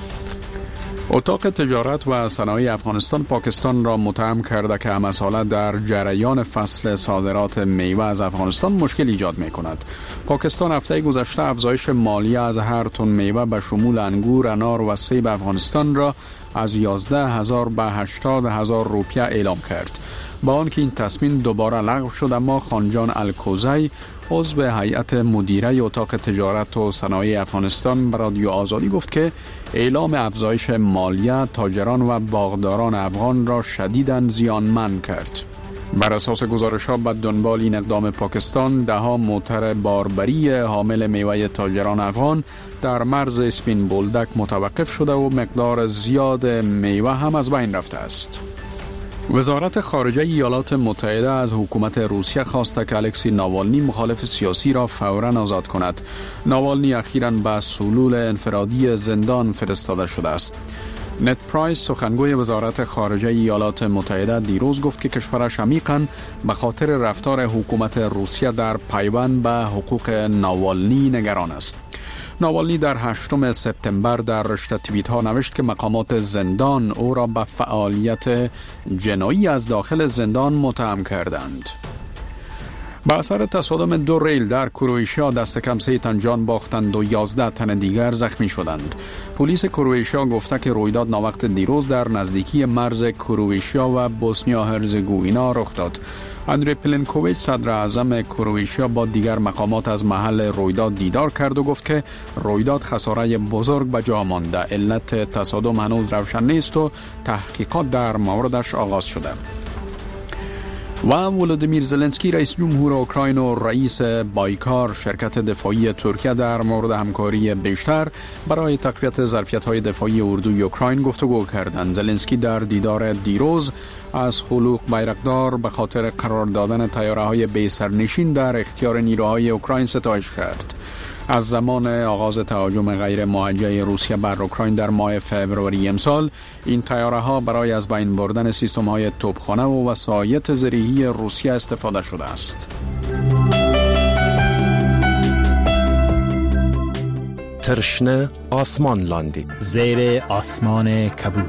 اتاق تجارت و صنایع افغانستان پاکستان را متهم کرده که همساله در جریان فصل صادرات میوه از افغانستان مشکل ایجاد می کند. پاکستان هفته گذشته افزایش مالیه از هر تن میوه به شمول انگور، انار و سیب افغانستان را از یازده هزار به هشتاد هزار روپیه اعلام کرد. با آنکه این تصمیم دوباره لغو شد، اما خانجان الکوزی عضو هیئت مدیره اتاق تجارت و صنایع افغانستان به رادیو آزادی گفت که اعلام افزایش مالیه تاجران و باغداران افغان را شدیداً زیانمند کرد. بر اساس گزارش‌ها به دنبال این اقدام پاکستان، ده ها موتر باربری حامل میوه تاجران افغان در مرز اسپین بولدک متوقف شده و مقدار زیاد میوه هم از بین رفته است. وزارت خارجه ایالات متحده از حکومت روسیه خواسته که الکسی ناوالنی مخالف سیاسی را فوراً آزاد کند. ناوالنی اخیراً به سلول انفرادی زندان فرستاده شده است. نت پرایس سخنگوی وزارت خارجه ایالات متحده دیروز گفت که کشورش عمیقاً به خاطر رفتار حکومت روسیه در پیوند به حقوق ناوالنی نگران است. ناوالنی در هشتم سپتامبر در رشته توییت ها نوشت که مقامات زندان او را به فعالیت جنایی از داخل زندان متهم کردند. با اثر تصادم دو ریل در کرواتیا دست کم سه تن جان باختند و یازده تن دیگر زخمی شدند. پلیس کرواتیا گفته که رویداد ناوقت دیروز در نزدیکی مرز کرواتیا و بوسنیا هرزگوینا رخ داد. اندری پلنکوویچ صدر اعظم کرواتیا با دیگر مقامات از محل رویداد دیدار کرد و گفت که رویداد خساره بزرگ به جا مانده. علت تصادم هنوز روشن نیست و تحقیقات در موردش آغاز شده. و ولودیمیر زلنسکی رئیس جمهور اوکراین و رئیس بایکار شرکت دفاعی ترکیه در مورد همکاری بیشتر برای تقویت ظرفیت‌های دفاعی اردوی اوکراین گفتگو کردند. زلنسکی در دیدار دیروز از خلوق بیرقدار به خاطر قرار دادن طیاره‌های بی سرنشین در اختیار نیروهای اوکراین ستایش کرد. از زمان آغاز تهاجم غیر موجه روسیه بر اوکراین در ماه فوریه امسال، این طیاره‌ها برای از بین بردن سیستم‌های توپخانه و وسایط زرهی روسیه استفاده شده است. ترشنه آسمان لاندی زیر آسمان کبود.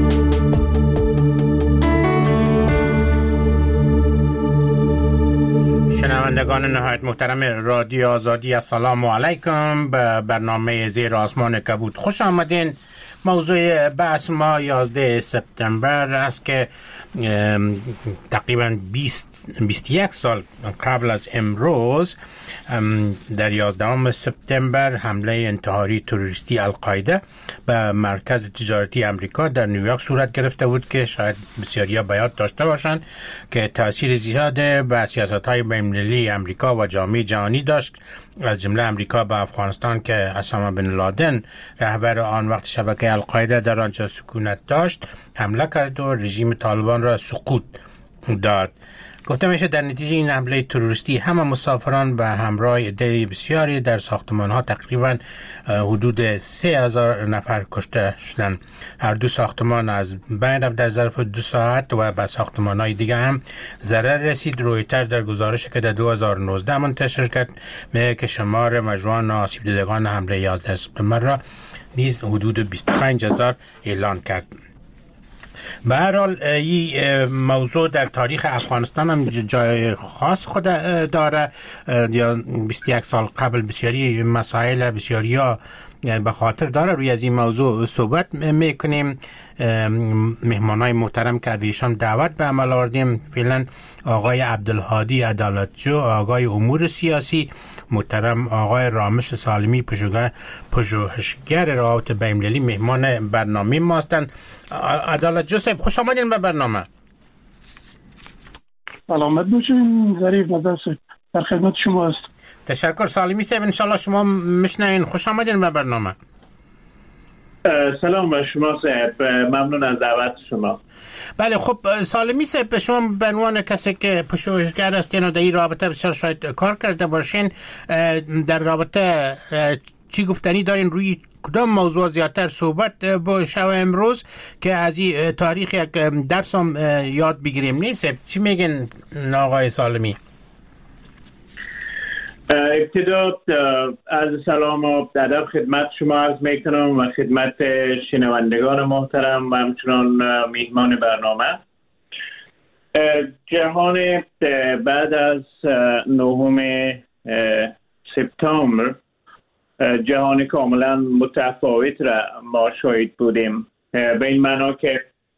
شنوندگان نهایت محترم رادیو آزادی، السلام علیکم. به برنامه زیر آسمان کبود خوش آمدین. موضوع بحث ما یازده سپتامبر است که تقریبا بیست بیست و یک سال قبل از امروز در یازدهم سپتامبر حمله انتحاری تروریستی القاعده به مرکز تجارتی امریکا در نیویورک صورت گرفته بود که شاید بسیاریا به یاد داشته باشند که تاثیر زیاد به سیاست‌های بین‌المللی امریکا و جامعه جهانی داشت، از جمله امریکا به افغانستان که اسامه بن لادن رهبر آن وقت شبکه القاعده در آنجا سکونت داشت حمله کرد و رژیم طالبان را سقوط داد. گفته میشه در نتیجه این حمله تروریستی همه مسافران به همراه عده بسیاری در ساختمان‌ها تقریبا حدود سه هزار نفر کشته شدند. هر دو ساختمان از بین رفت در ظرف دو ساعت و به ساختمان‌های دیگه هم ضرر رسید. رویتر در گزارشی که در دو هزار و نوزده منتشر کرد میگه که شمار مجروحان و آسیب دیدگان حمله یازده سپتامبر را نیز حدود بیست و پنج هزار اعلان کرد. به هر حال این موضوع در تاریخ افغانستان هم جای خاص خود داره. یا بیست و یک سال قبل بسیاری مسائل بسیاری ها یعنی به خاطر داره روی از این موضوع صحبت میکنیم. مهمانای محترم که از ایشان دعوت به عمل آوردیم فعلا آقای عبدالهادی عدالتجو، آقای امور سیاسی محترم آقای رامش سالمی، پژوهشگر روابط بین‌المللی، مهمان برنامه ما هستند. عدالتجو صاحب خوش آمدین به برنامه. سلامت باشین ظریف نظر صاحب، در خدمت شما است. تشکر. سالمی صاحب انشالله شما میشنوین. خوش آمدین به برنامه. سلام به شما صاحب، ممنون از دعوت شما. بله خب سالمی صاحب، شما به عنوان کسی که پژوهشگر هستین و در این رابطه بسیار شاید کار کرده باشین، در رابطه چی گفتنی دارین؟ روی کدام موضوع زیادتر صحبت با شب امروز که از این تاریخ یک درس هم یاد بگیریم؟ نیست چی میگن آقای سالمی؟ ابتدا از سلام و ادب خدمت شما عرض میکنم و خدمت شنوندگان محترم و همچنان میهمان برنامه. جهان بعد از نهم سپتامبر جهان کاملا متفاوت را ما شاهد بودیم، به این معنا که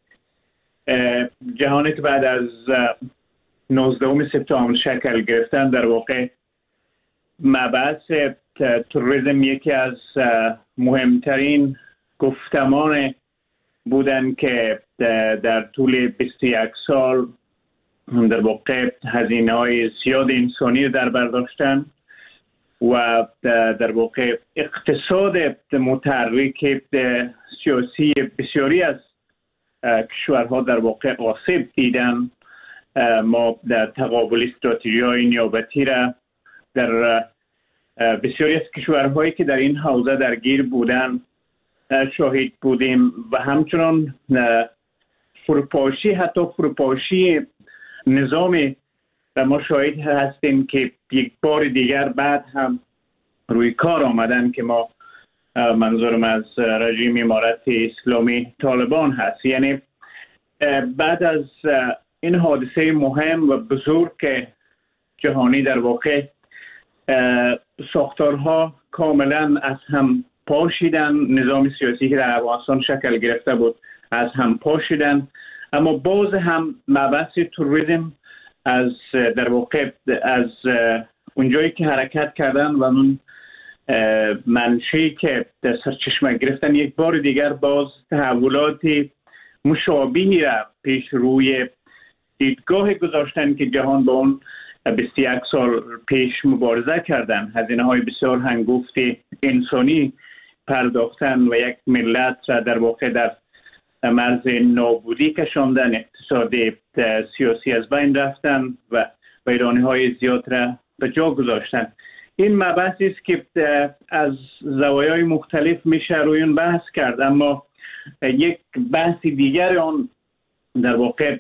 جهانی که بعد از نوزدهم سپتامبر شکل گرفتن در واقع مبحث تروریسم یکی از مهمترین گفتمان بودن که در طول بیست و یک سال در واقع هزینه‌های زیاد انسانی در بر داشتن و در واقع اقتصاد متحرک سیاسی بسیاری از کشورها در واقع آسیب دیدن. ما در تقابل استراتژی‌های نیابتی را در بسیاری از کشورهایی که در این حوزه درگیر بودن شاهد بودیم و همچنان فروپاشی، حتی فروپاشی نظامی و ما شاهد هستیم که یک بار دیگر بعد هم روی کار آمدن که ما منظورم از رژیم امارت اسلامی طالبان هست. یعنی بعد از این حادثه مهم و بزرگ جهانی در واقع ساختارها کاملا از هم پاشیدن، نظام سیاسی که در افغانستان شکل گرفته بود از هم پاشیدن، اما باز هم مبحث تروریسم از در واقع از اونجایی که حرکت کردن و اون منشی که در سرچشمه گرفتن یک بار دیگر باز تحولات مشابهی را پیش روی دیدگاه گذاشتن که جهان با اون بیست و یک سال پیش مبارزه کردن، هزینه های بسیار هنگفت انسانی پرداختن و یک ملت را در واقع در مرز نابودی کشاندن، اقتصادی سیاسی از بین رفتن و ویرانی های زیاد را به جا گذاشتن. این مبحثی است که از زوایای مختلف میشه روی اون بحث کرد، اما یک بحث دیگر آن در واقع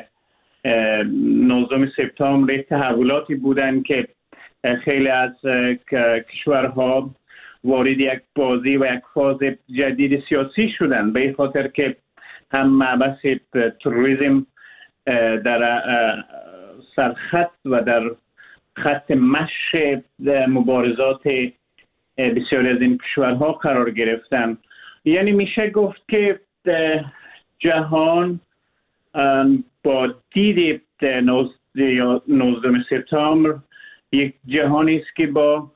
نوزدهم سپتامبر تحولاتی بودن که خیلی از کشورها وارد یک بازی و یک فاز جدید سیاسی شدن، به این خاطر که هم مبحث تروریسم در سرخط و در خط مشی مبارزات بسیاری از این کشورها قرار گرفتن. یعنی میشه گفت که جهان با دید نوزدهم سپتامبر یک جهانی است که با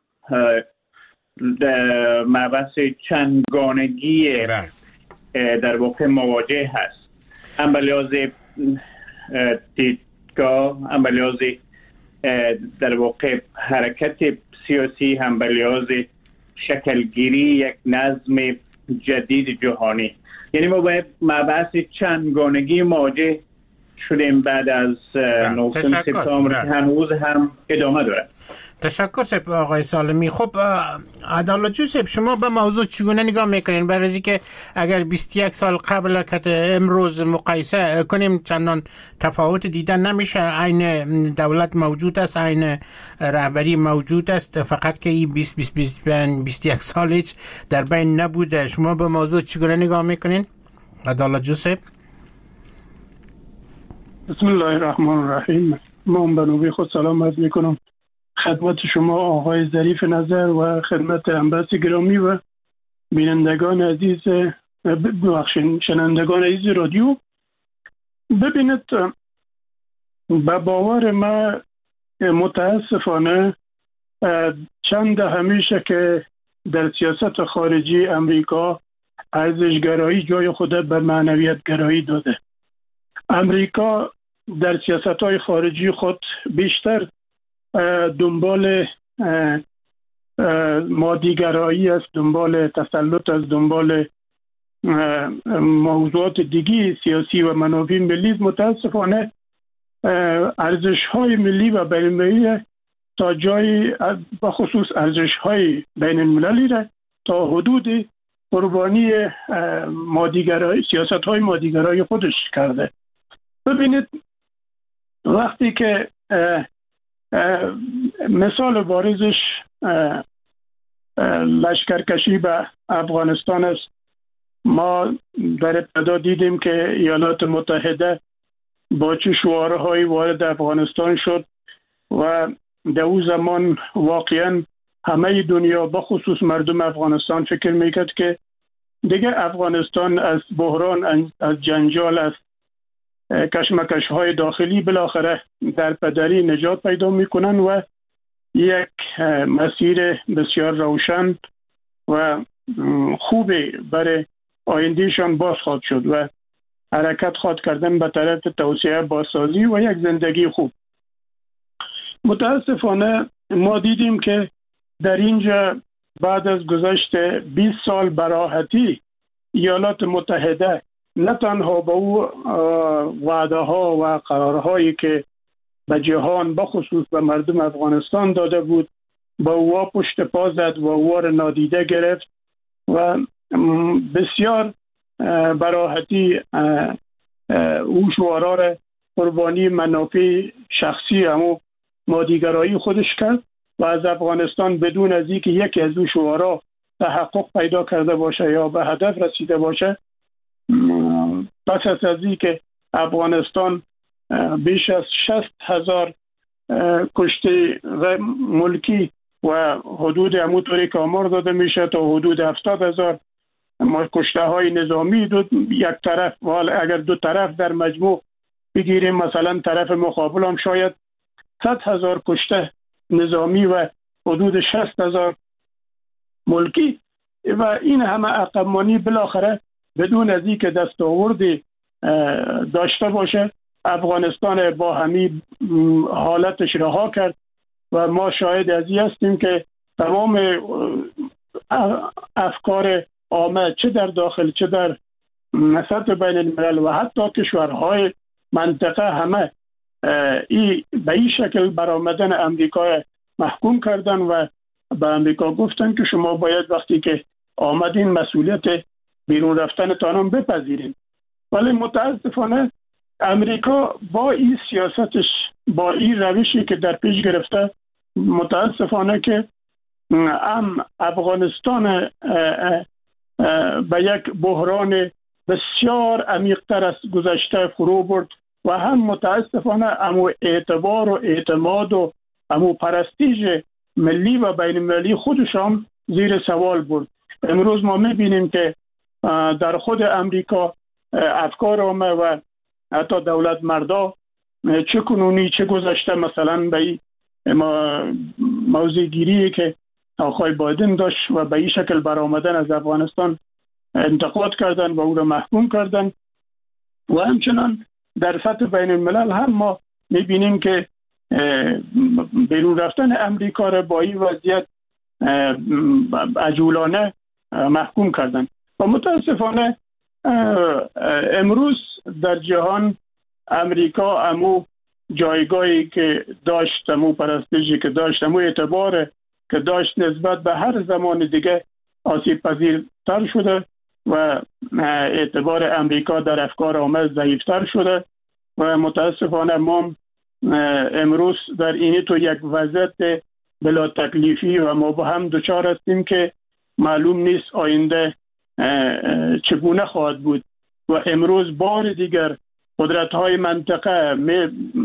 مبحث چندگانگی در واقع مواجه هست، هم به لحاظ دیدگاه، هم به لحاظ در واقع حرکت سیاسی، هم به لحاظ شکلگیری یک نظم جدید جهانی. یعنی ما باید مبحث چندگانگی مواجه شدیم بعد از نوزدهم سپتامبر که هنوز هم ادامه داره. تشکر سپ آقای سالمی. خب عدالتجو سپ، شما به موضوع چگونه نگاه میکنین؟ برای از اینکه اگر بیست و یک سال قبل که امروز مقایسه کنیم چندان تفاوت دیدن نمیشه، عین دولت موجود است، عین رهبری موجود است، فقط که این بیست بیست و یک سال هیچ در بین نبوده. شما به موضوع چگونه نگاه میکنین عدالتجو سپ؟ بسم الله الرحمن الرحیم. من به نوبه خود سلام عرض میکنم خدمت شما آقای ظریف نظر و خدمت همبحث گرامی و بینندگان عزیز، ببخشید شنوندگان عزیز رادیو، ببینید به باور ما متاسفانه چند همیشه که در سیاست خارجی امریکا ارزشگرایی جای خود به معنویت گرایی داده. امریکا در سیاست‌های خارجی خود بیشتر دنبال مادیگرایی است، دنبال تسلط است، دنبال موضوعات دیگی سیاسی و منافع ملی. متاسفانه ارزش‌های ملی و بین‌المللی تا جای بخصوص ارزش‌های بین‌المللی را تا حدود قربانی مادیگرایی، سیاست‌های مادیگرایی خودش کرده. ببینید وقتی که مثال بارزش لشکرکشی به افغانستان است، ما در ابتدا دیدیم که ایالات متحده با چه شعارهایی وارد افغانستان شد و در اون زمان واقعا همه دنیا بخصوص مردم افغانستان فکر میکرد که دیگه افغانستان از بحران، از جنجال، از کشمکش های داخلی بالاخره در پدری نجات پیدا میکنن و یک مسیر بسیار روشن و خوب برای آیندهشان باز خواهد شد و حرکت خواهد کردن به طرف توسعه بازسازی و یک زندگی خوب. متاسفانه ما دیدیم که در اینجا بعد از گذشت بیست سال براحتی ایالات متحده نه تنها با او وعده ها و قرارهایی که به جهان بخصوص به مردم افغانستان داده بود با او پشت پا زد و او را نادیده گرفت و بسیار براحتی او شعارها را قربانی منافع شخصی همو مادیگرایی خودش کرد و از افغانستان بدون از اینکه یکی از او شعارها تحقق پیدا کرده باشه یا به هدف رسیده باشه، پس از اینکه افغانستان بیش از شصت هزار کشته ملکی و حدود همونطوری که آمار داده میشه تا حدود هفتاد هزار کشته های نظامی دو یک طرف، اگر دو طرف در مجموع بگیریم مثلا طرف مقابل هم شاید صد هزار کشته نظامی و حدود شصت هزار ملکی و این همه عقبمانی بالاخره بدون از اینکه دستاوردی داشته باشه افغانستان با همین حالتش رها کرد و ما شاهد از این هستیم که تمام افکار عامه چه در داخل چه در سطح بین الملل و حتی کشورهای منطقه همه ای به این شکل برآمدن امریکا محکوم کردن و به امریکا گفتن که شما باید وقتی که آمدین مسئولیت بیرون رفتن تانم بپذیرین. ولی متاسفانه امریکا با این سیاستش، با این روشی که در پیش گرفته، متاسفانه که هم افغانستان به یک بحران بسیار عمیق‌تر از گذشته فرو برد و هم متاسفانه امو اعتبار و اعتماد و امو پرستیژ ملی و بین المللی خودشان زیر سوال برد. امروز ما میبینیم که در خود امریکا افکار عامه و حتی دولت مردا چه کنونی چه گذشته مثلا به موضوع گیری که آقای بایدن داشت و به این شکل برآمدن از افغانستان انتقاد کردن و او را محکوم کردن و همچنان در سطح بین الملل هم ما میبینیم که بیرون رفتن امریکا را با این وضعیت عجولانه محکوم کردن و متاسفانه امروز در جهان امریکا امو جایگاهی که داشت، امو پرستیژی که داشت، امو اعتبار که داشت نسبت به هر زمان دیگه آسیب پذیرتر شده و اعتبار امریکا در افکار عامه ضعیفتر شده و متاسفانه ما امروز در این تو یک وضعیت بلا تکلیفی و مبهم دچار هستیم که معلوم نیست آینده چگونه خواهد بود و امروز بار دیگر قدرت‌های منطقه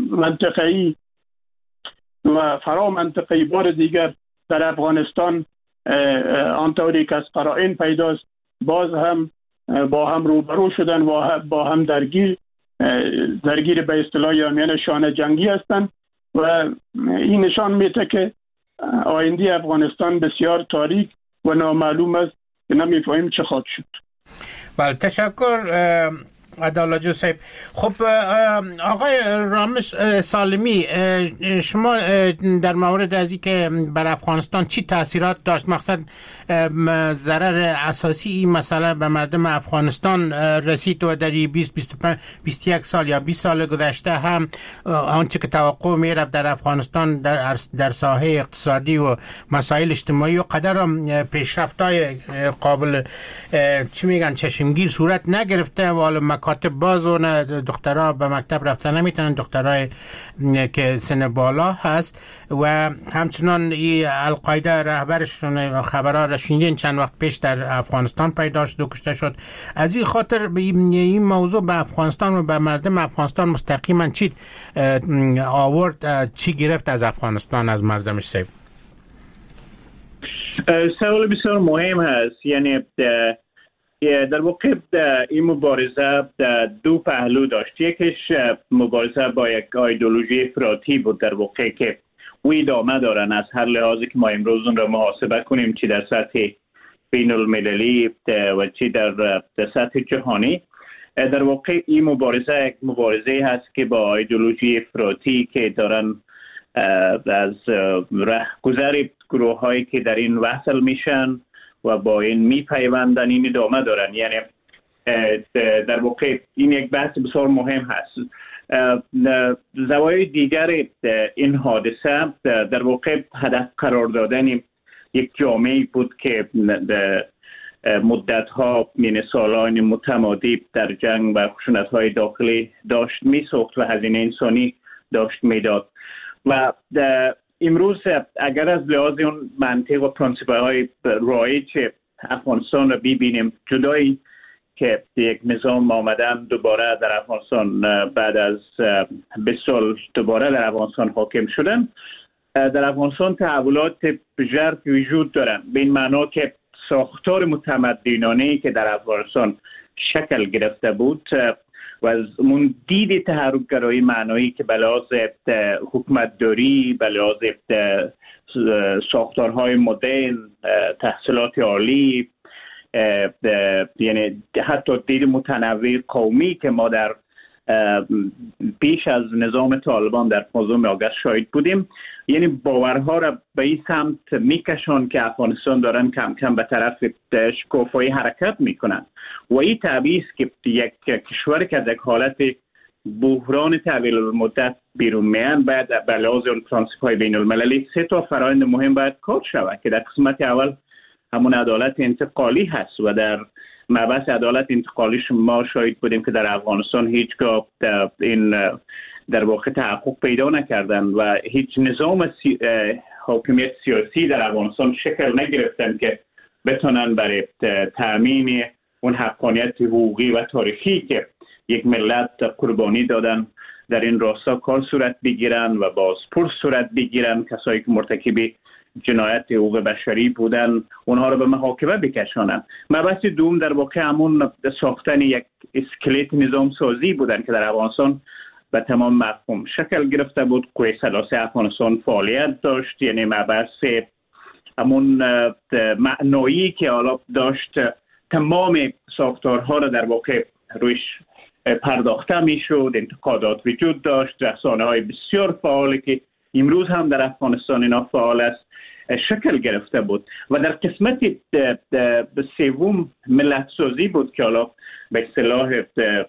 منطقه‌ای و فرا منطقه‌ای بار دیگر در افغانستان آنطوری که از قرائن پیداست باز هم با هم روبرو شدن و با هم درگیر درگیر به اصطلاح یعنی شانه جنگی هستند و این نشان میده که آینده افغانستان بسیار تاریک و نامعلوم است که نمیفهمیم چه خواهد شد. بله تشکر عدالت جو صاحب. خب آقای رامش سالمی، شما در مورد از اینکه بر افغانستان چی تاثیرات داشت، مقصد ضرر اساسی این مسئله به مردم افغانستان رسید و در بیست بیست و پنج بیست و یک سال یا بیست سال گذشته هم آنچه که توقع میرفت در افغانستان در در ساحه اقتصادی و مسائل اجتماعی و قدر پیشرفت‌های قابل چی میگن چشمگیر صورت نگرفته و حالا مکاتب باز و دخترها به مکتب رفتن نمیتونن، دخترای که سن بالا هست و همچنان این القاعده رهبرشون خبرها رشیدین چند وقت پیش در افغانستان پیدا شد و کشته شد. از این خاطر این موضوع به افغانستان و به مردم افغانستان مستقیما چی آورد، چی گرفت از افغانستان، از مردمش؟ سیب سوال بسیار مهم هست. یعنی در واقع این مبارزه دو پهلو داشت. یکیش مبارزه با یک ایدئولوژی افراطی بود در واقع که او ادامه دارن از هر لحاظی که ما امروز اون را محاسبه کنیم، چی در سطح بین المللی و چی در سطح جهانی. در واقع این مبارزه یک مبارزه هست که با ایدئولوژی افراطی که دارن از رهگذر گروه هایی که در این وصل میشن و با این میپیوندن این ادامه دارن. یعنی در واقع این یک بحث بسیار مهم هست. زوایای دیگر این حادثه در واقع هدف قرار دادن یک جامعه بود که مدت‌ها یعنی سالان متمادی در جنگ و خشونت‌های داخلی داشت میسوخت و هزینه انسانی داشت میداد و امروز اگر از لحاظ اون منطق و پرنسیپ‌های رایج افغانستان رو ببینیم، جدایی که یک نظام آمدن دوباره در افغانستان بعد از بیست سال دوباره در افغانستان حاکم شدن، در افغانستان تحولات بزرگ وجود دارن به این معنا که ساختار متمدنانه‌ای که در افغانستان شکل گرفته بود و از اون دید تحرک‌گرایی معنایی که به لحاظ حکومتداری، به لحاظ ساختارهای مدرن، تحصیلات عالی، یعنی حتی دید متنوع قومی که ما در پیش از نظام طالبان در پانزدهم آگوست شاهد بودیم، یعنی باورها را به این سمت میکشن که افغانستان دارن کم کم به طرف شکوفایی حرکت میکنن و این طبیعی است که یک کشور که از یک حالت بحران طویل المدت بیرون میان باید به لحاظ اون پرنسیپ های بین المللی سه تا فرآیند مهم باید کار شود که در قسمت اول همون عدالت انتقالی هست و در مبحث عدالت انتقالی ما شاهد بودیم که در افغانستان هیچگاه این در واقع تحقق پیدا نکردن و هیچ نظام سی... حاکمیت سیاسی در افغانستان شکل نگرفتن که بتونن برای تأمین اون حقانیت حقوقی و تاریخی که یک ملت قربانی دادن در این راستا کار صورت بگیرن و بازپرس صورت بگیرن. کسایی که مرتکب جنایت حقوق بشری بودن اونها رو به محاکمه بکشانن. مبحث دوم در واقع همون ساختن یک اسکلت نظام سازی بودن که در افغانستان به تمام مفهوم شکل گرفته بود. قوه ثلاثه افغانستان فعالیت داشت، یعنی مبحث همون معنایی که حالا داشت تمام ساختارها رو در واقع رویش پرداخته میشد. انتقادات وجود داشت، رسانه های بسیار فعالی که امروز هم در افغانستان اینا فعال است شکل گرفته بود و در قسمت سوم ملت سازی بود که حالا به اصطلاح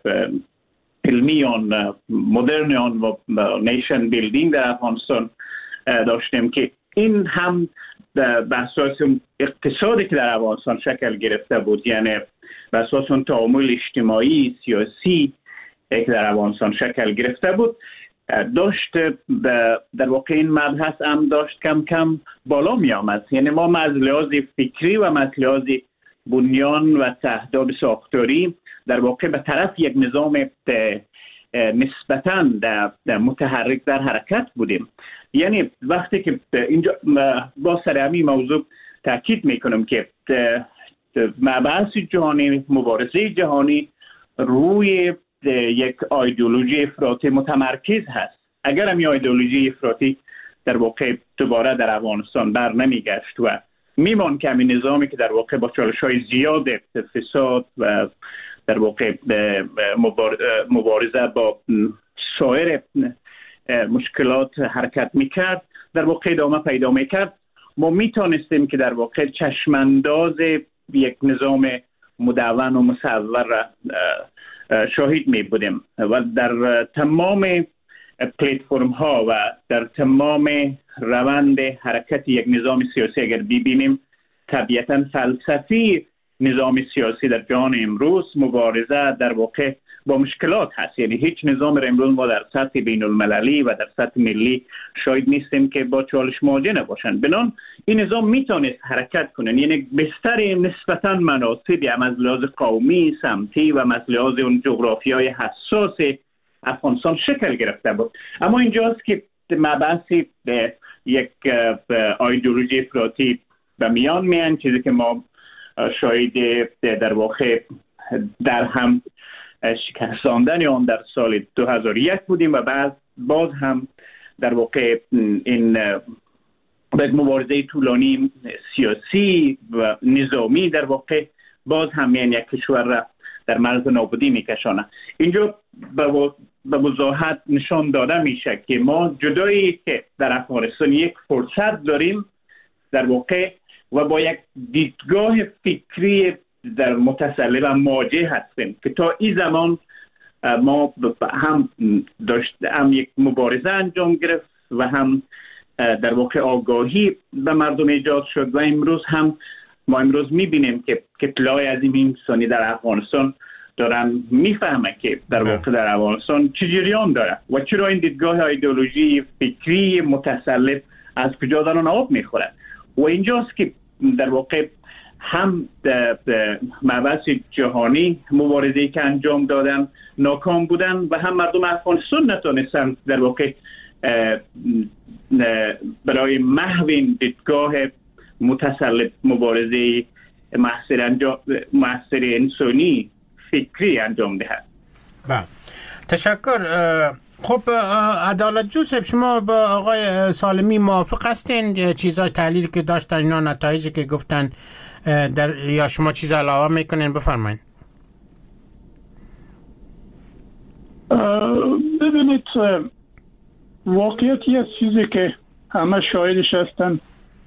علمی آن مدرن آن و نیشن بیلدینگ در افغانستان داشتیم که این هم به اساس اقتصادی که در افغانستان شکل گرفته بود، یعنی به اساس اون تعامل اجتماعی سیاسی که در افغانستان شکل گرفته بود داشت در واقع این مبحث هم داشت کم کم بالا می آمد. یعنی ما از لحاظ فکری و از لحاظ بنیان و تهداب ساختاری در واقع به طرف یک نظام نسبتاً متحرک در حرکت بودیم. یعنی وقتی که اینجا با سر همین موضوع تاکید میکنم که مباحث جهانی، مبارزه جهانی روی یک ایدئولوژی افراطی متمرکز هست. اگر هم این ایدئولوژی افراطی در واقع دوباره در افغانستان بر نمیگشت و میمان که همین نظامی که در واقع با چالش‌های زیاد فساد و در واقع مبارزه با سایر مشکلات حرکت میکرد، در واقع ادامه پیدا میکرد، ما میتونستیم که در واقع چشمانداز یک نظام مدون و مصور را شاهد می بودیم و در تمام پلیتفرم ها و در تمام روند حرکت یک نظام سیاسی اگر ببینیم، طبیعتا فلسفی نظام سیاسی در جهان امروز مبارزه در واقع با مشکلات هست. یعنی هیچ نظام را امروز ما در سطح بین المللی و در سطح ملی شاید نیستیم که با چالش مواجه نباشند. بنان این نظام میتونست حرکت کنه، یعنی بستر نسبتا مناسبی هم از لحاظ قومی، سمتی و از لحاظ اون جغرافیای حساس افغانستان شکل گرفته بود. اما اینجاست که مبحثی به یک ایدئولوژی افراطی به میان میان، چیزی که ما شاید در واقع در هم شکستاندن آن در سال دو هزار و یک بودیم و بعد باز هم در واقع این یک مبارزه طولانی سیاسی و نظامی در واقع باز هم یعنی یک کشور را در مرز نابودی میکشانه. اینجا به وضاحت نشان داده میشه که ما جدایی که در افغانستان یک فرصت داریم در واقع و با یک دیدگاه فکری در متسلل و مواجه هستیم که تا این زمان ما هم داشت هم یک مبارزه انجام گرفت و هم در واقع آگاهی به مردم ایجاد شد و امروز هم ما امروز میبینیم که کتله‌های عظیم انسانی در افغانستان دارن میفهمه که در واقع در افغانستان چه جریان داره و چرا این دیدگاه ایدئولوژی فکری متسلط از کجا دارن آب میخوره. و اینجاست که در واقع هم مباحث جهانی مبارزه‌ای که انجام دادن ناکام بودن و هم مردم افغانستان نتونستن در واقع برای محو این دیدگاه متسلط مبارزه محصر انجام محصر انسانی فکری انجام دهد. بله، تشکر. خب عدالت جوزف، شما با آقای سالمی موافق هستین؟ چیزای تحلیلی که داشتن اینا، نتایجی که گفتن، در یا شما چیز علاوه میکنین؟ بفرمایید. ببینید، واقعیت یه چیزی که همه شاهدش هستن.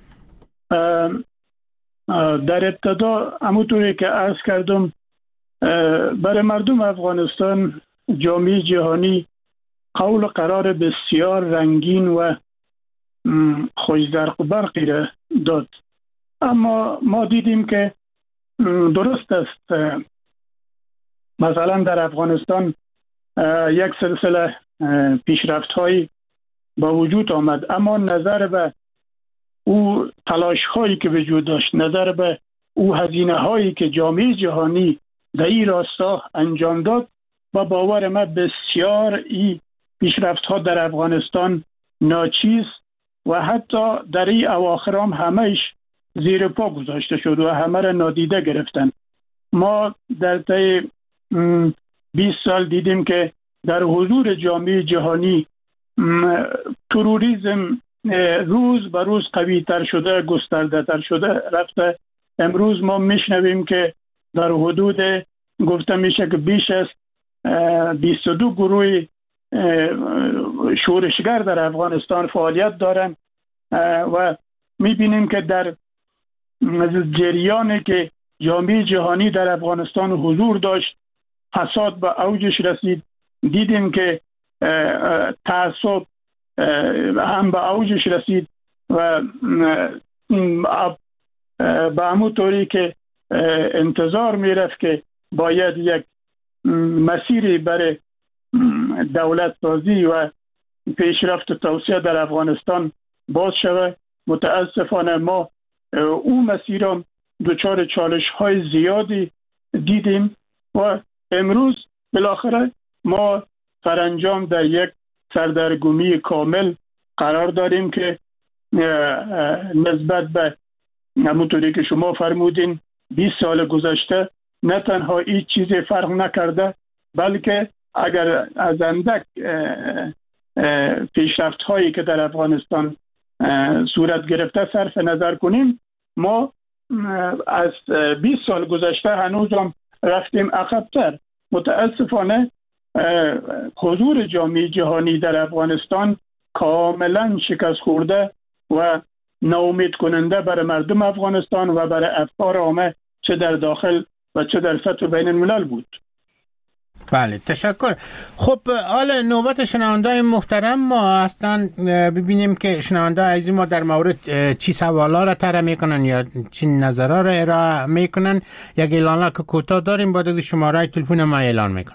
در ابتدا همونطوری که عرض کردم، برای مردم افغانستان جامعه جهانی قول قرار بسیار رنگین و خوش‌زرق و برقی را داد. اما ما دیدیم که درست است مثلا در افغانستان یک سلسله پیشرفت‌هایی با وجود آمد، اما نظر به او تلاش‌هایی که وجود داشت، نظر به او هزینه‌هایی که جامعه جهانی در این راستا انجام داد، با باور ما بسیار این پیشرفت‌ها در افغانستان ناچیز و حتی در این اواخر هم همه‌اش زیر پا گذاشته شد و همه را نادیده گرفتن. ما در طی بیست سال دیدیم که در حضور جامعه جهانی تروریسم روز به روز قوی تر شده، گسترده تر شده رفته. امروز ما میشنویم که در حدود گفته میشه که بیش از بیست و دو گروه شورشگر در افغانستان فعالیت دارند و میبینیم که در جریانی که جامعه جهانی در افغانستان حضور داشت، فساد به اوجش رسید. دیدیم که تعصب هم به اوجش رسید و به همون طوری که انتظار میرفت که باید یک مسیری برای دولت سازی و پیشرفت توسعه در افغانستان باز شود، متاسفانه ما او مسیرم دچار چالش های زیادی دیدیم و امروز بالاخره ما سرانجام در یک سردرگمی کامل قرار داریم که نسبت به همونطوری که شما فرمودین بیست سال گذشته نه تنها هیچ چیزی فرق نکرده، بلکه اگر از اندک پیشرفت هایی که در افغانستان صورت گرفته صرف نظر کنیم، ما از بیست سال گذشته هنوز هم رفتیم عقب‌تر. متاسفانه حضور جامعه جهانی در افغانستان کاملا شکست خورده و ناامید کننده برای مردم افغانستان و برای افکار عامه چه در داخل و چه در سطح بین الملل بود. بله تشکر. خب حالا نوبت شنونده‌های محترم ما اصلا ببینیم که شنونده عزیز ما در مورد چی سوالا را طرح میکنن یا چی نظرها را ارائه میکنن. یک اعلان که کوتاه داریم، بعد شماره تلفن ما اعلان میکنم.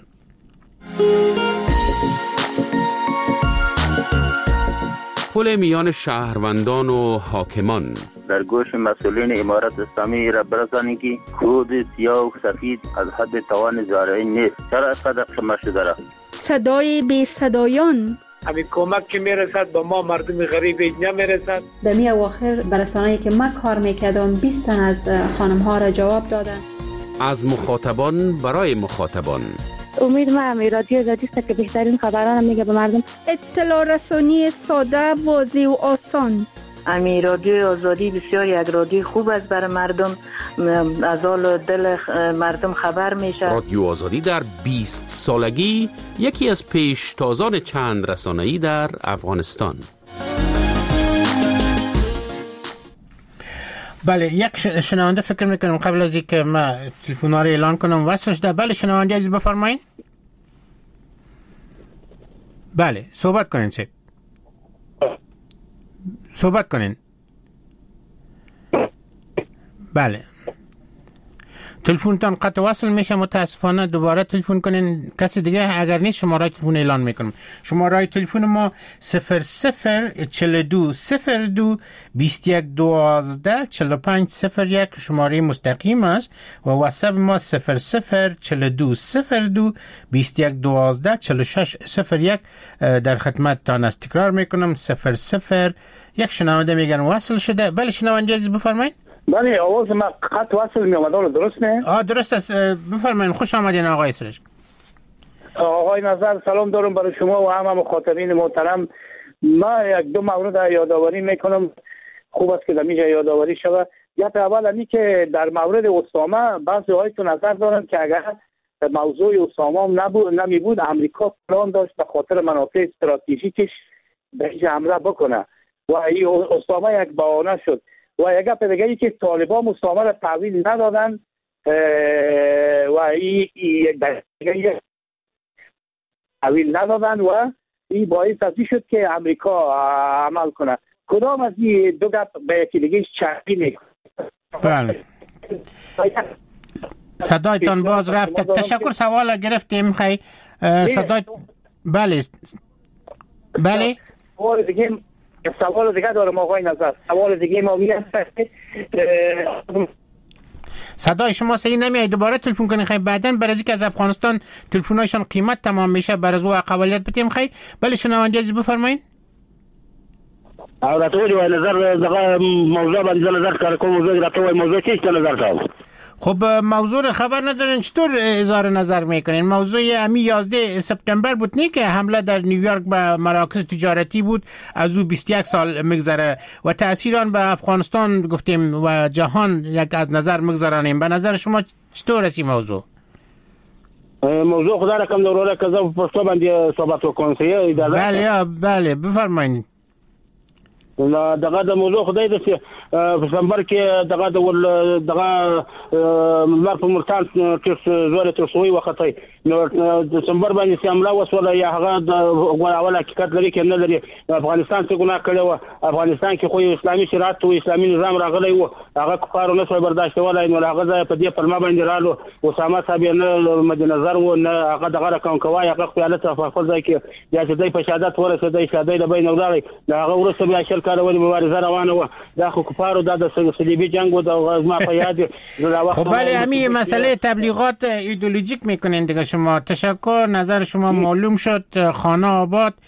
پل میان شهروندان و حاکمان در گوش مسئولین امارت اسلامی را برسانید که خود سیاه و سفید از حد توان زارعی نیست. چرا اینقدر خمه شده را؟ صدای بی صدایان، همین کمک که میرسد به ما مردم غریب اینجا میرسد. در می اواخر برسانه‌ای که من کار میکردم بیست تن از خانم ها را جواب دادن. از مخاطبان برای مخاطبان. امید من رادیو آزادی است که بهترین خبران میگه به مردم. اطلاع رسانی ساده، واضح و آسان. امی رادیو آزادی بسیار یک رادیو خوب است برای مردم، از حال دل مردم خبر میشه. رادیو آزادی در بیست سالگی یکی از پیشتازان چند رسانه‌ای در افغانستان. بله، یک شنونده فکر میکنم قبل از اینکه ما تلفن‌ها رو اعلان کنم وصل شده. بله شنونده عزیز بفرمایید. بله صحبت کنین سید. صحبت کنین. بله تلفنتان قطع وصل میشه، متاسفانه دوباره تلفن کنین. کسی دیگه اگر نیست شماره تلفن اعلان میکنم. شماره تلفن ما صفر صفر چهل و دو صفر دو بیست و یک دوازده چهل و پنج صفر یک شماره مستقیم است و واتساپ ما صفر صفر چهل و دو صفر دو بیست و یک دوازده چهل و شش صفر یک. در خدمتتان است. تکرار میکنم صفر صفر. یک شنونده میگن وصل شده. بله شنونده عزیز بفرمایید. بله آواز ما خط وصل می اومد، درست نه؟ آه درست است. بفرمایید. خوش آمدین آقای سرش. آقای نظر سلام دارم برای شما و همه مخاطبین محترم. ما یک دو مورد یادآوری میکنم، خوب است که دمیجا یادآوری شود. یا اول اینی که در مورد اسامه بعضی های تو نظر دارن که اگر موضوع اسامه نبود نمی بود امریکا پلان داشت به خاطر منافع استراتژیکش به این حمله بکنه و این اسامه یک بهانه شد. و یک گپ دیگه که طالبان اسامه را تحویل ندادن و این یک دیگه تحویل ندادن و این باعث از این شد که امریکا عمل کنه. کدام از این دو گپ به یکی دیگه چرخی میکنه؟ بله صدایتان باز رفت. تشکر. سوال گرفتیم. خیلی صدای بله بله سوال دیگه سوال دیگه دارم آقای نظر. سوال دیگه ما میگم صدای شما صحیح نمیاد. دوباره تلفن کنین خیلی بعداً برای اینکه از افغانستان تلفن‌هایشان قیمت تمام میشه برای او قابلیت بدیم. خیلی بله شنونده عزیز بفرمایید. او راته وایي نظر دغه موضوع باندې نظر کار کوم. موضوع راته وایي موضوع چی نظر تاو. خب موضوع خبر ندارین چطور اظهار نظر میکنین؟ موضوع امی یازده سپتامبر بود نه که حمله در نیویورک به مراکز تجارتی بود، از او بیست و یک سال میگذره و تأثیر آن به افغانستان گفتیم و جهان یک از نظر میگذرانیم. به نظر شما چطور است این موضوع؟ موضوع خدا رقم دوره که زو پښتو باندې صحبت وکړم. بله بله بفرمایید. دغه د موضوع خدای د په سمبر کې دغه د ول دغه مر په مرتان کې زوړ تر سوی وخت نو د سمبر باندې سیملا وسوله یا هغه د اول حقیقت لري کې نه لري. افغانستان څخه ګناه کړو. افغانستان کې خو اسلامي شریعت او اسلامي نظام راغلی و، هغه کفارو نه سوی برداشت ولای نو هغه په دې پرما باندې رالو. اسامه صاحب نه مد نظر و نه هغه دغه رقم کوي. هغه خپل ته خپل ځای کې یا چې د شهادت ورسېدای شهادت د بین وداري هغه ورسته بیا شل کار ولې مبارزه روانه و. دا خو کفارو د صلیبی جنگ و د ما په یاد خب بله همین مسئله تبلیغات ایدئولوژیک میکنین دیگه شما. تشکر. نظر شما معلوم شد. خانه آباد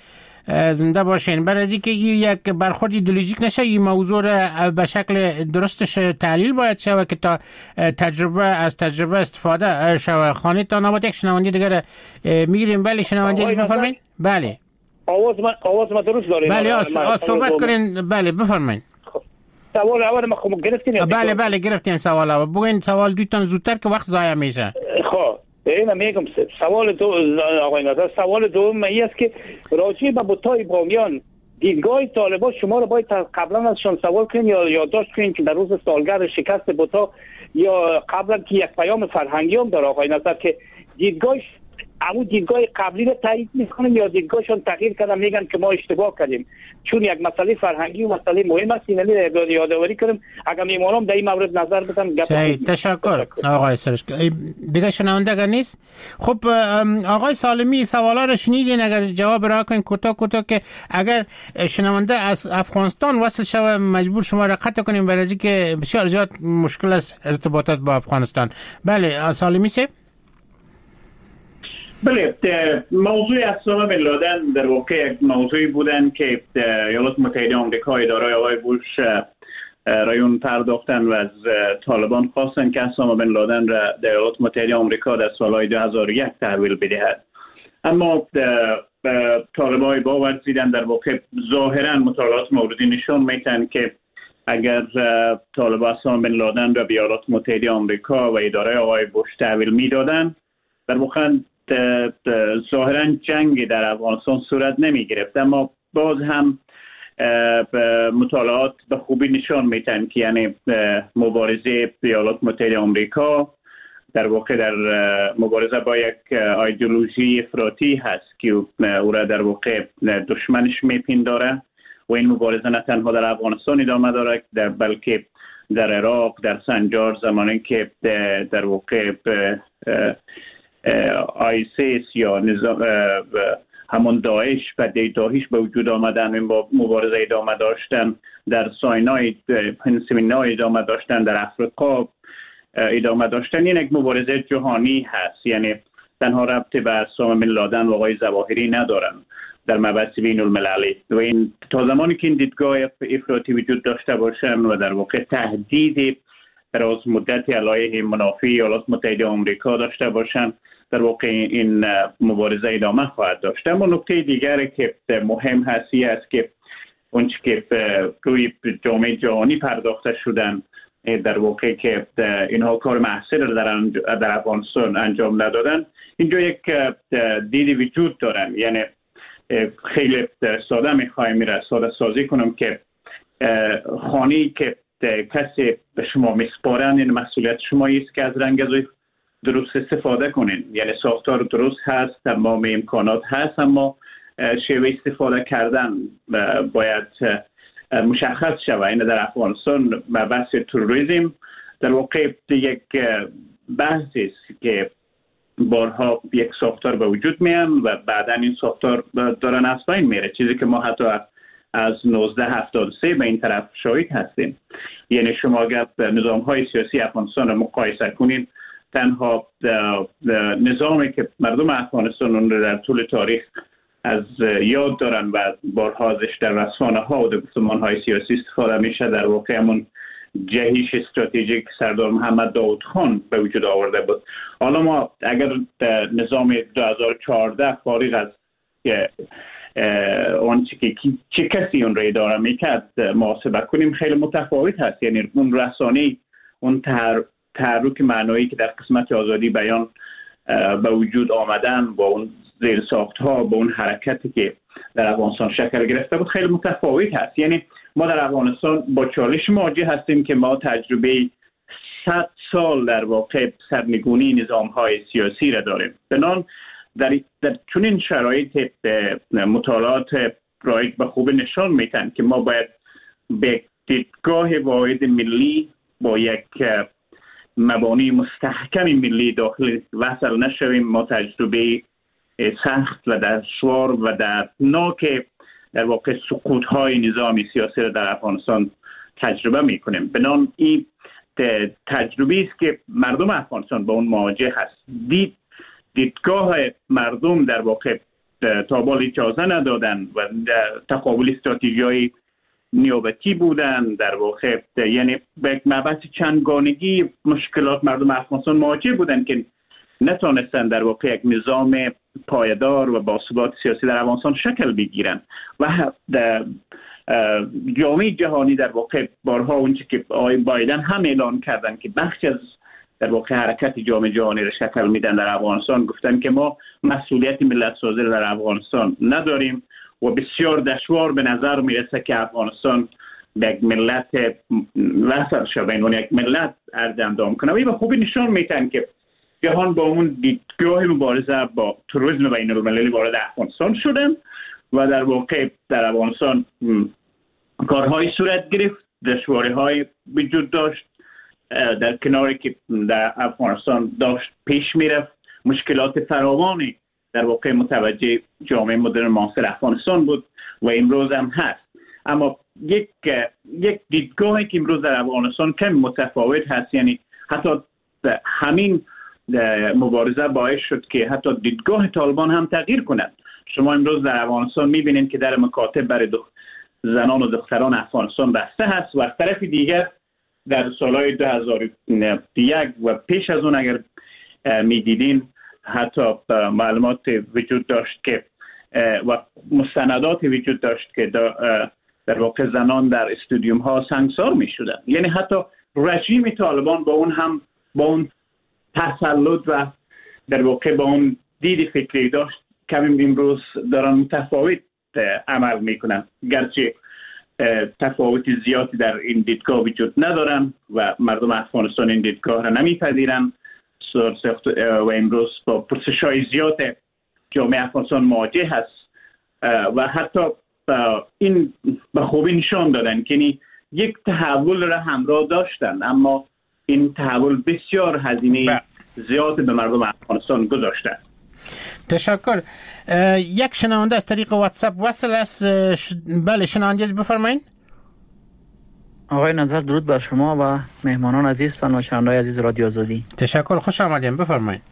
زنده باشین. برای از اینکه یک برخورد ایدئولوژیک نشه این موضوع به شکل درستش تحلیل باید شود که تا تجربه از تجربه استفاده شود. خانه تا نبات یک شنونده دیگر میگیریم. بله شنونده بفرمایید. بله آواز من آواز من درست دارید؟ بله صحبت کنین. بله بفرمایید. سوال اول ما خب گرفتین؟ بله بله گرفتیم سوال اول. بگین سوال دوتان زودتر که وقت ضایع میشه. خب اینا میگم سوال دو آقای نظر سوال دوم این است که راجع به بوتای بامیان دیدگاه طالبان شما رو باید قبلا ازشان سوال کنین یا یادداشت کنین که در روز سالگرد شکست بوتا یا قبلا که یک پیام فرهنگی هم داره آقای نظر که دیدگاهش همون دیدگاه قبلی رو تایید میکنن یا دیدگاهشون تغییر کردن میگن که ما اشتباه کردیم چون یک مسئله فرهنگی و مسئله مهم است. اینا رو یادآوری کنیم اگر میمونم در این مورد نظر بدم. تشکر آقای سرش. دیگه شنونده اگر نیست خب آقای سالمی سوالا رو شنیدین اگر جواب را کنین کوتاه کوتاه که اگر شنونده از افغانستان وصل شوه مجبور شما را قطع کنیم برای اینکه بسیار زیاد مشکل است ارتباطات با افغانستان. بله سالمی سه. بله موضوع اسامه بن لادن در واقع یک موضوعی بودن که ایالات متحده آمریکا اداره آقای بوش رایون پرداختن و از طالبان خواستن که اسامه بن لادن را در ایالات متحده آمریکا در سالهای دو هزار و یک تحویل بدهد. اما طالبان باور دیدن در واقع ظاهرا مطالعات موردی نشان میتن که اگر طالبان اسامه بن لادن را به ایالات متحده آمریکا و اداره آقای بوش تحویل میدادن در واقع ظاهرا جنگ در افغانستان صورت نمی گرفت. اما باز هم مطالعات به خوبی نشان میتن که یعنی مبارزه ایالات متحده آمریکا در واقع در مبارزه با یک ایدئولوژی افراطی هست که او را در واقع دشمنش میپنداره و این مبارزه نه تنها در افغانستان ادامه داره در بلکه در عراق در سنجار زمانی که در واقع آیسیس یا نظام همون داعش و دیداهیش به وجود آمدن با مبارزه ادامه داشتن در ساینای پنسیلوانیا ادامه داشتن در افریقا ادامه داشتن. این یک مبارزه جهانی هست یعنی تنها ربطی به اسامه بن لادن و آقای ظواهری ندارن در مبحث بین المللی و این تا زمانی که این دیدگاه افراطی وجود داشته باشن و در واقع تهدید دراز مدتی علیه منافع ایالات متحده آمریکا داشته باشند در واقع این مبارزه ادامه خواهد داشت. اما نکته دیگری که مهم هستی است که اونچه که روی جامعه جهانی پرداخته شدن در واقع که اینها کار محصول در در افغانستان انجام ندادن. اینجا یک دیدی وجود دارن یعنی خیلی ساده میخوایم میره ساده سازی کنم که خانی که کسی به شما میسپارن این مسئولیت شما است که از رنگ درست استفاده کنین. یعنی ساختار درست هست تمام امکانات هست اما شیوه استفاده کردن باید مشخص شود. این در افغانستان بحث تروریسم در واقع یک بحثی است که بارها یک ساختار به وجود میان و بعدا این ساختار دارن از بین میره چیزی که ما حتی از نوزده هفتاد و سه به این طرف شاهد هستیم. یعنی شما اگر نظام های سیاسی افغانستان رو مقایسه کنید تنها نظامی که مردم افغانستان اون رو در طول تاریخ از یاد دارن و بارها ازش در رسانه ها و در گفتمان های سیاسی استفاده میشه در واقع همون جهش استراتژیک سردار محمد داود خان به وجود آورده بود. حالا ما اگر نظام دو هزار و چهارده فارغ از اون چی که چه کسی اون رو اداره میکرد محاسبه کنیم خیلی متفاوت هست. یعنی اون رسانه اون تحرک معنایی که در قسمت آزادی بیان به وجود آمدن با اون زیر ساخت ها با اون حرکتی که در افغانستان شکل گرفته بود خیلی متفاوت هست. یعنی ما در افغانستان با چالش مواجه هستیم که ما تجربه صد سال در واقع سرنگونی نظام های سیاسی را داریم. بنان در, در چنین شرایط مطالعات رایج به خوب نشان میتن که ما باید به دیدگاه واحد ملی با یک مبانی مستحکم ملی داخل وصل نشویم. ما تجربه سخت و دشوار و دردناک در واقع سقوط های نظام سیاسی را در افغانستان تجربه میکنیم. بنان این تجربه است که مردم افغانستان با اون مواجه هست. دید دیدگاه مردم در واقع تابال اجازه ندادن و تقابل استراتژی‌های نیابتی بودن. در واقع یعنی به مبحث چندگانگی مشکلات مردم افغانستان مواجه بودن که نتونستن در واقع یک نظام پایدار و باثبات سیاسی در افغانستان شکل بگیرن و جامعه جهانی در واقع بارها اونچه که آقای بایدن هم اعلان کردن که بخش از در واقع حرکت جامعه جهانی را شکل میدن در افغانستان، گفتن که ما مسئولیت ملت سازی در افغانستان نداریم و بسیار دشوار به نظر میرسه که افغانستان یک ملت وصل شده این یک ملت ارز اندام کنه. و به خوبی نشان میتن که جهان با اون دیدگاه مبارزه با تروریسم بین المللی وارد افغانستان شدن و در واقع در افغانستان کارهای صورت گرفت، دشواری‌های وجود داشت، در کناری که در افغانستان داشت پیش میرفت، مشکلات فراوانی در واقع متوجه جامعه مدرن معاصر افغانستان بود و امروز هم هست. اما یک یک دیدگاهی که امروز در افغانستان کم متفاوت هست، یعنی حتی همین مبارزه باعث شد که حتی دیدگاه طالبان هم تغییر کنند. شما امروز در افغانستان میبینید که در مکاتب برای زنان و دختران افغانستان بسته هست و از طرف دیگر در سالهای دو هزار و یک و پیش از اون اگر میدیدین حتی معلومات وجود داشت که و مستندات وجود داشت که در واقع زنان در استادیوم ها سنگسار می شدن. یعنی حتی رژیم طالبان با اون هم با اون تسلط و در واقع با اون دید فکری داشت کمی امروز دارن متفاوت عمل میکنن، گرچه تفاوت زیادی در این دیدگاه وجود ندارن و مردم افغانستان این دیدگاه را نمیپذیرن و امروز با پرسش‌های زیاد جامعه افغانستان مواجه هست و حتی این به خوبی نشان دادن که یک تحول را همراه داشتن، اما این تحول بسیار هزینه زیاد به مردم افغانستان گذاشته. تشکر. یک شنونده از طریق واتساپ وصل است. بله شنونده بفرمایید. آقای نظر درود بر شما و مهمانان عزیز و شنوندگان عزیز رادیو آزادی. تشکر، خوش آمدید، بفرمایید.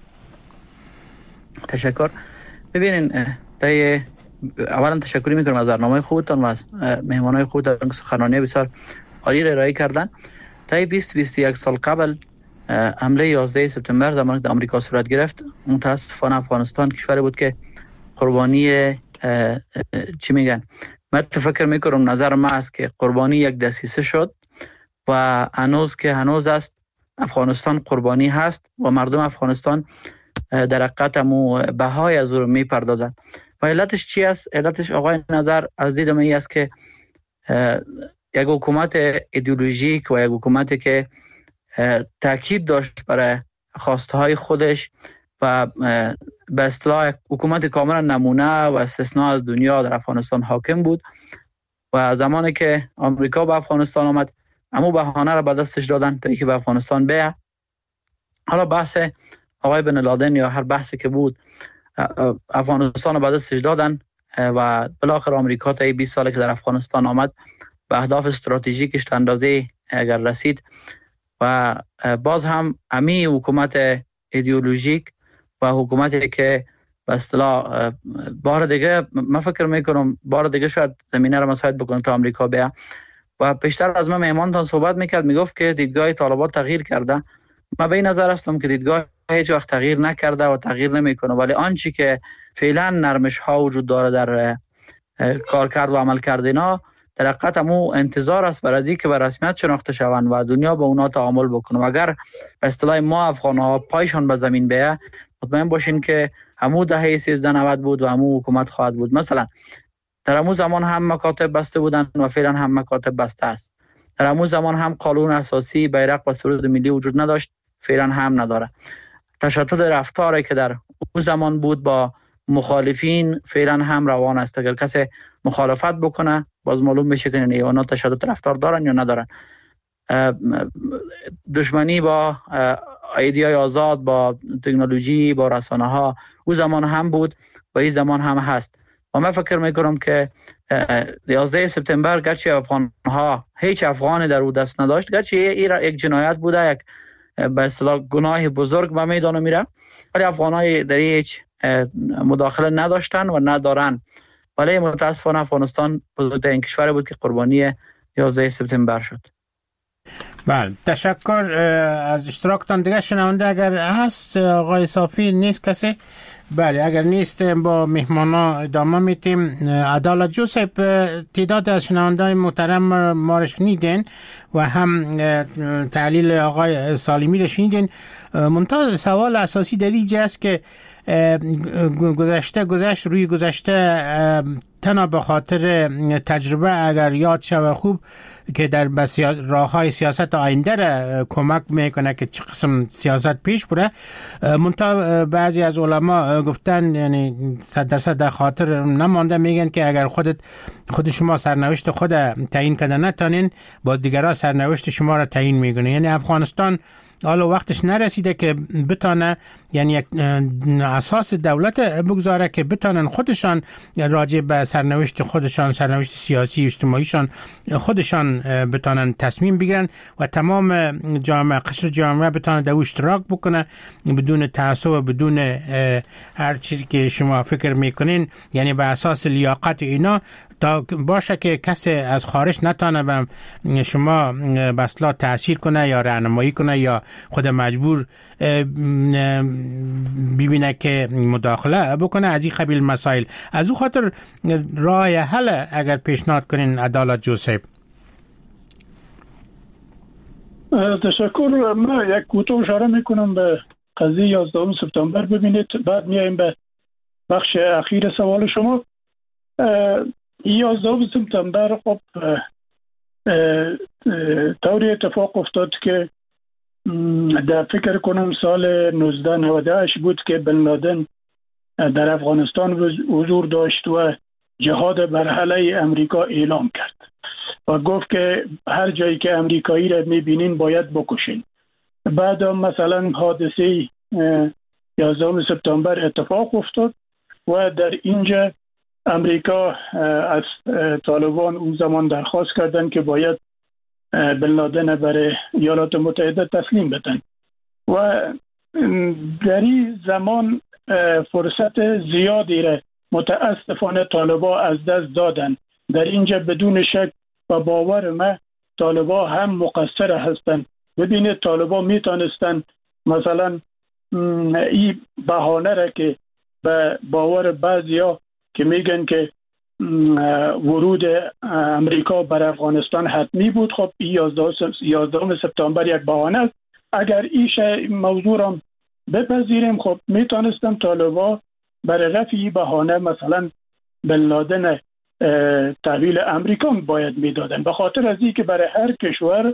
تشکر. ببینین در اولا تشکر میکنم از برنامه خودتان و از مهمانان خودتان که سخنرانی بسیار عالی را ارائه کردن. تا بیست بیست و یک سال قبل حمله یازده سپتامبر زمانی که آمریکا صورت گرفت، متاسفانه افغانستان کشوری بود که قربانی چی میگن، من فکر میکنم نظر ما است که قربانی یک دسیسه شد و هنوز که هنوز است افغانستان قربانی هست و مردم افغانستان در حقیقت مو بهای از او میپردازند. و علتش چی است؟ علتش آقای نظر از دید من است که یک حکومت ایدئولوژیک و یک حکومتی که تاکید داشت برای خواسته های خودش و به اصطلاح حکومت کاملا نمونه و استثناء از دنیا در افغانستان حاکم بود و زمانی که آمریکا به افغانستان آمد همون بهانه را به دستش دادن تا اینکه به افغانستان بیاد. حالا بحث آقای بن لادن یا هر بحثی که بود افغانستان را به دستش دادن و بالاخره آمریکا تا بیست ساله که در افغانستان آمد به اهداف استراتژیکش تا اندازه اگر رسید و باز هم امی حکومت ایدئولوژیک و حکومتی که به اصطلاح بار دیگه من فکر میکنم بار دیگه شاید زمینه را مساعد بکنه تا آمریکا بیا. و پیشتر از من مهمانتان صحبت میکرد میگفت که دیدگاه طالبان تغییر کرده. من به این نظر هستم که دیدگاه هیچ وقت تغییر نکرده و تغییر نمیکنه، ولی آنچه که فعلا نرمش ها وجود داره در کارکرد و عمل کردینا در حقیقت همو انتظار است برای اینکه به رسمیت شناخته شوند و دنیا با اونا تعامل بکنه. و اگر به اصطلاح ما افغان ها پایشان به زمین بیه مطمئن باشین که همو دهه سیزده نود بود و همو حکومت خواهد بود. مثلا در همو زمان هم مکاتب بسته بودن و فعلا هم مکاتب بسته است. در همو زمان هم قانون اساسی، بیرق و سرود ملی وجود نداشت، فعلا هم نداره. تشدد رفتاری که در اون زمان بود با مخالفین فعلا هم روان است. اگر کسی مخالفت بکنه باز معلوم بشه که نه اونا تشدد رفتار دارن یا ندارن. دشمنی با ایده‌های آزاد، با تکنولوژی، با رسانه ها اون زمان هم بود و این زمان هم هست. و من فکر میکنم که یازده سپتامبر گرچه افغان ها هیچ افغانی در او دست نداشت، گرچه این یک جنایت بوده، یک به اصطلاح گناه بزرگ به میدان میره، ولی افغانای در هیچ مداخله نداشتن و ندارن. ولی متاسفانه افغانستان بزرگترین کشور بود که قربانی یازده سپتامبر شد. بله، تشکر از اشتراکتان. دیگه شنونده اگر هست آقای صافی نیست کسی؟ بله، اگر نیست با مهمانا ادامه میتیم. عدالت جوزف، تعداد از شنونده‌های محترم ما رو شنیدین و هم تحلیل آقای سالمی رو شنیدین. منتها سوال اساسی در اینجا است که گذشته گذشت روی گذشته تنها به خاطر تجربه اگر یاد شود خوب که در راه های سیاست آینده را کمک میکنه که چه قسم سیاست پیش بره. منتها بعضی از علما گفتن یعنی صد درصد در خاطر نمانده، میگن که اگر خودت خود شما سرنوشت خود تعیین کرده نتانین، با دیگران سرنوشت شما را تعیین میکنه. یعنی افغانستان حالا وقتش نرسیده که بتانه یعنی یک اساس دولت بگذاره که بتانن خودشان راجع به سرنوشت خودشان، سرنوشت سیاسی اجتماعیشان خودشان بتانن تصمیم بگیرن و تمام جامعه قشر جامعه بتانه در اشتراک بکنه بدون تعصب و بدون هر چیزی که شما فکر میکنین، یعنی به اساس لیاقت اینا، تا باشه که کسی از خارج نتانه به شما به اصطلاح تأثیر کنه یا راهنمایی کنه یا خود مجبور ببینه که مداخله بکنه از این قبیل مسائل. از او خاطر راه حل اگر پیشنهاد کنین عدالت جوزف. تشکر. من یک کوتاه اشاره میکنم به قضیه یازده سپتامبر. ببینید بعد میایم به بخش اخیر سوال شما. یازده سپتامبر خب طوری اتفاق افتاد که در فکر کنم سال نوزده نود و هشت بود که بن لادن در افغانستان حضور داشت و جهاد بر علیه امریکا اعلام کرد و گفت که هر جایی که امریکایی را میبینین باید بکشین. بعد مثلا حادثه یازده سپتامبر اتفاق افتاد و در اینجا امریکا از طالبان اون زمان درخواست کردن که باید بن لادن برای ایالات متحده تسلیم بدن و در این زمان فرصت زیادی را متاسفانه طالبان از دست دادن. در اینجا بدون شک و باور من طالبان هم مقصر هستند. ببینید طالبان میتونستن مثلا این بهانه را که به باور بعضیا که میگن که ورود امریکا بر افغانستان حتمی بود، خب یازده سپتامبر یک بهانه است. اگر ایش موضوع را بپذیریم خب میتونستم طالبان برای رفع این بهانه مثلا بن لادن تحویل امریکا باید میدادن، به خاطر از این که برای هر کشور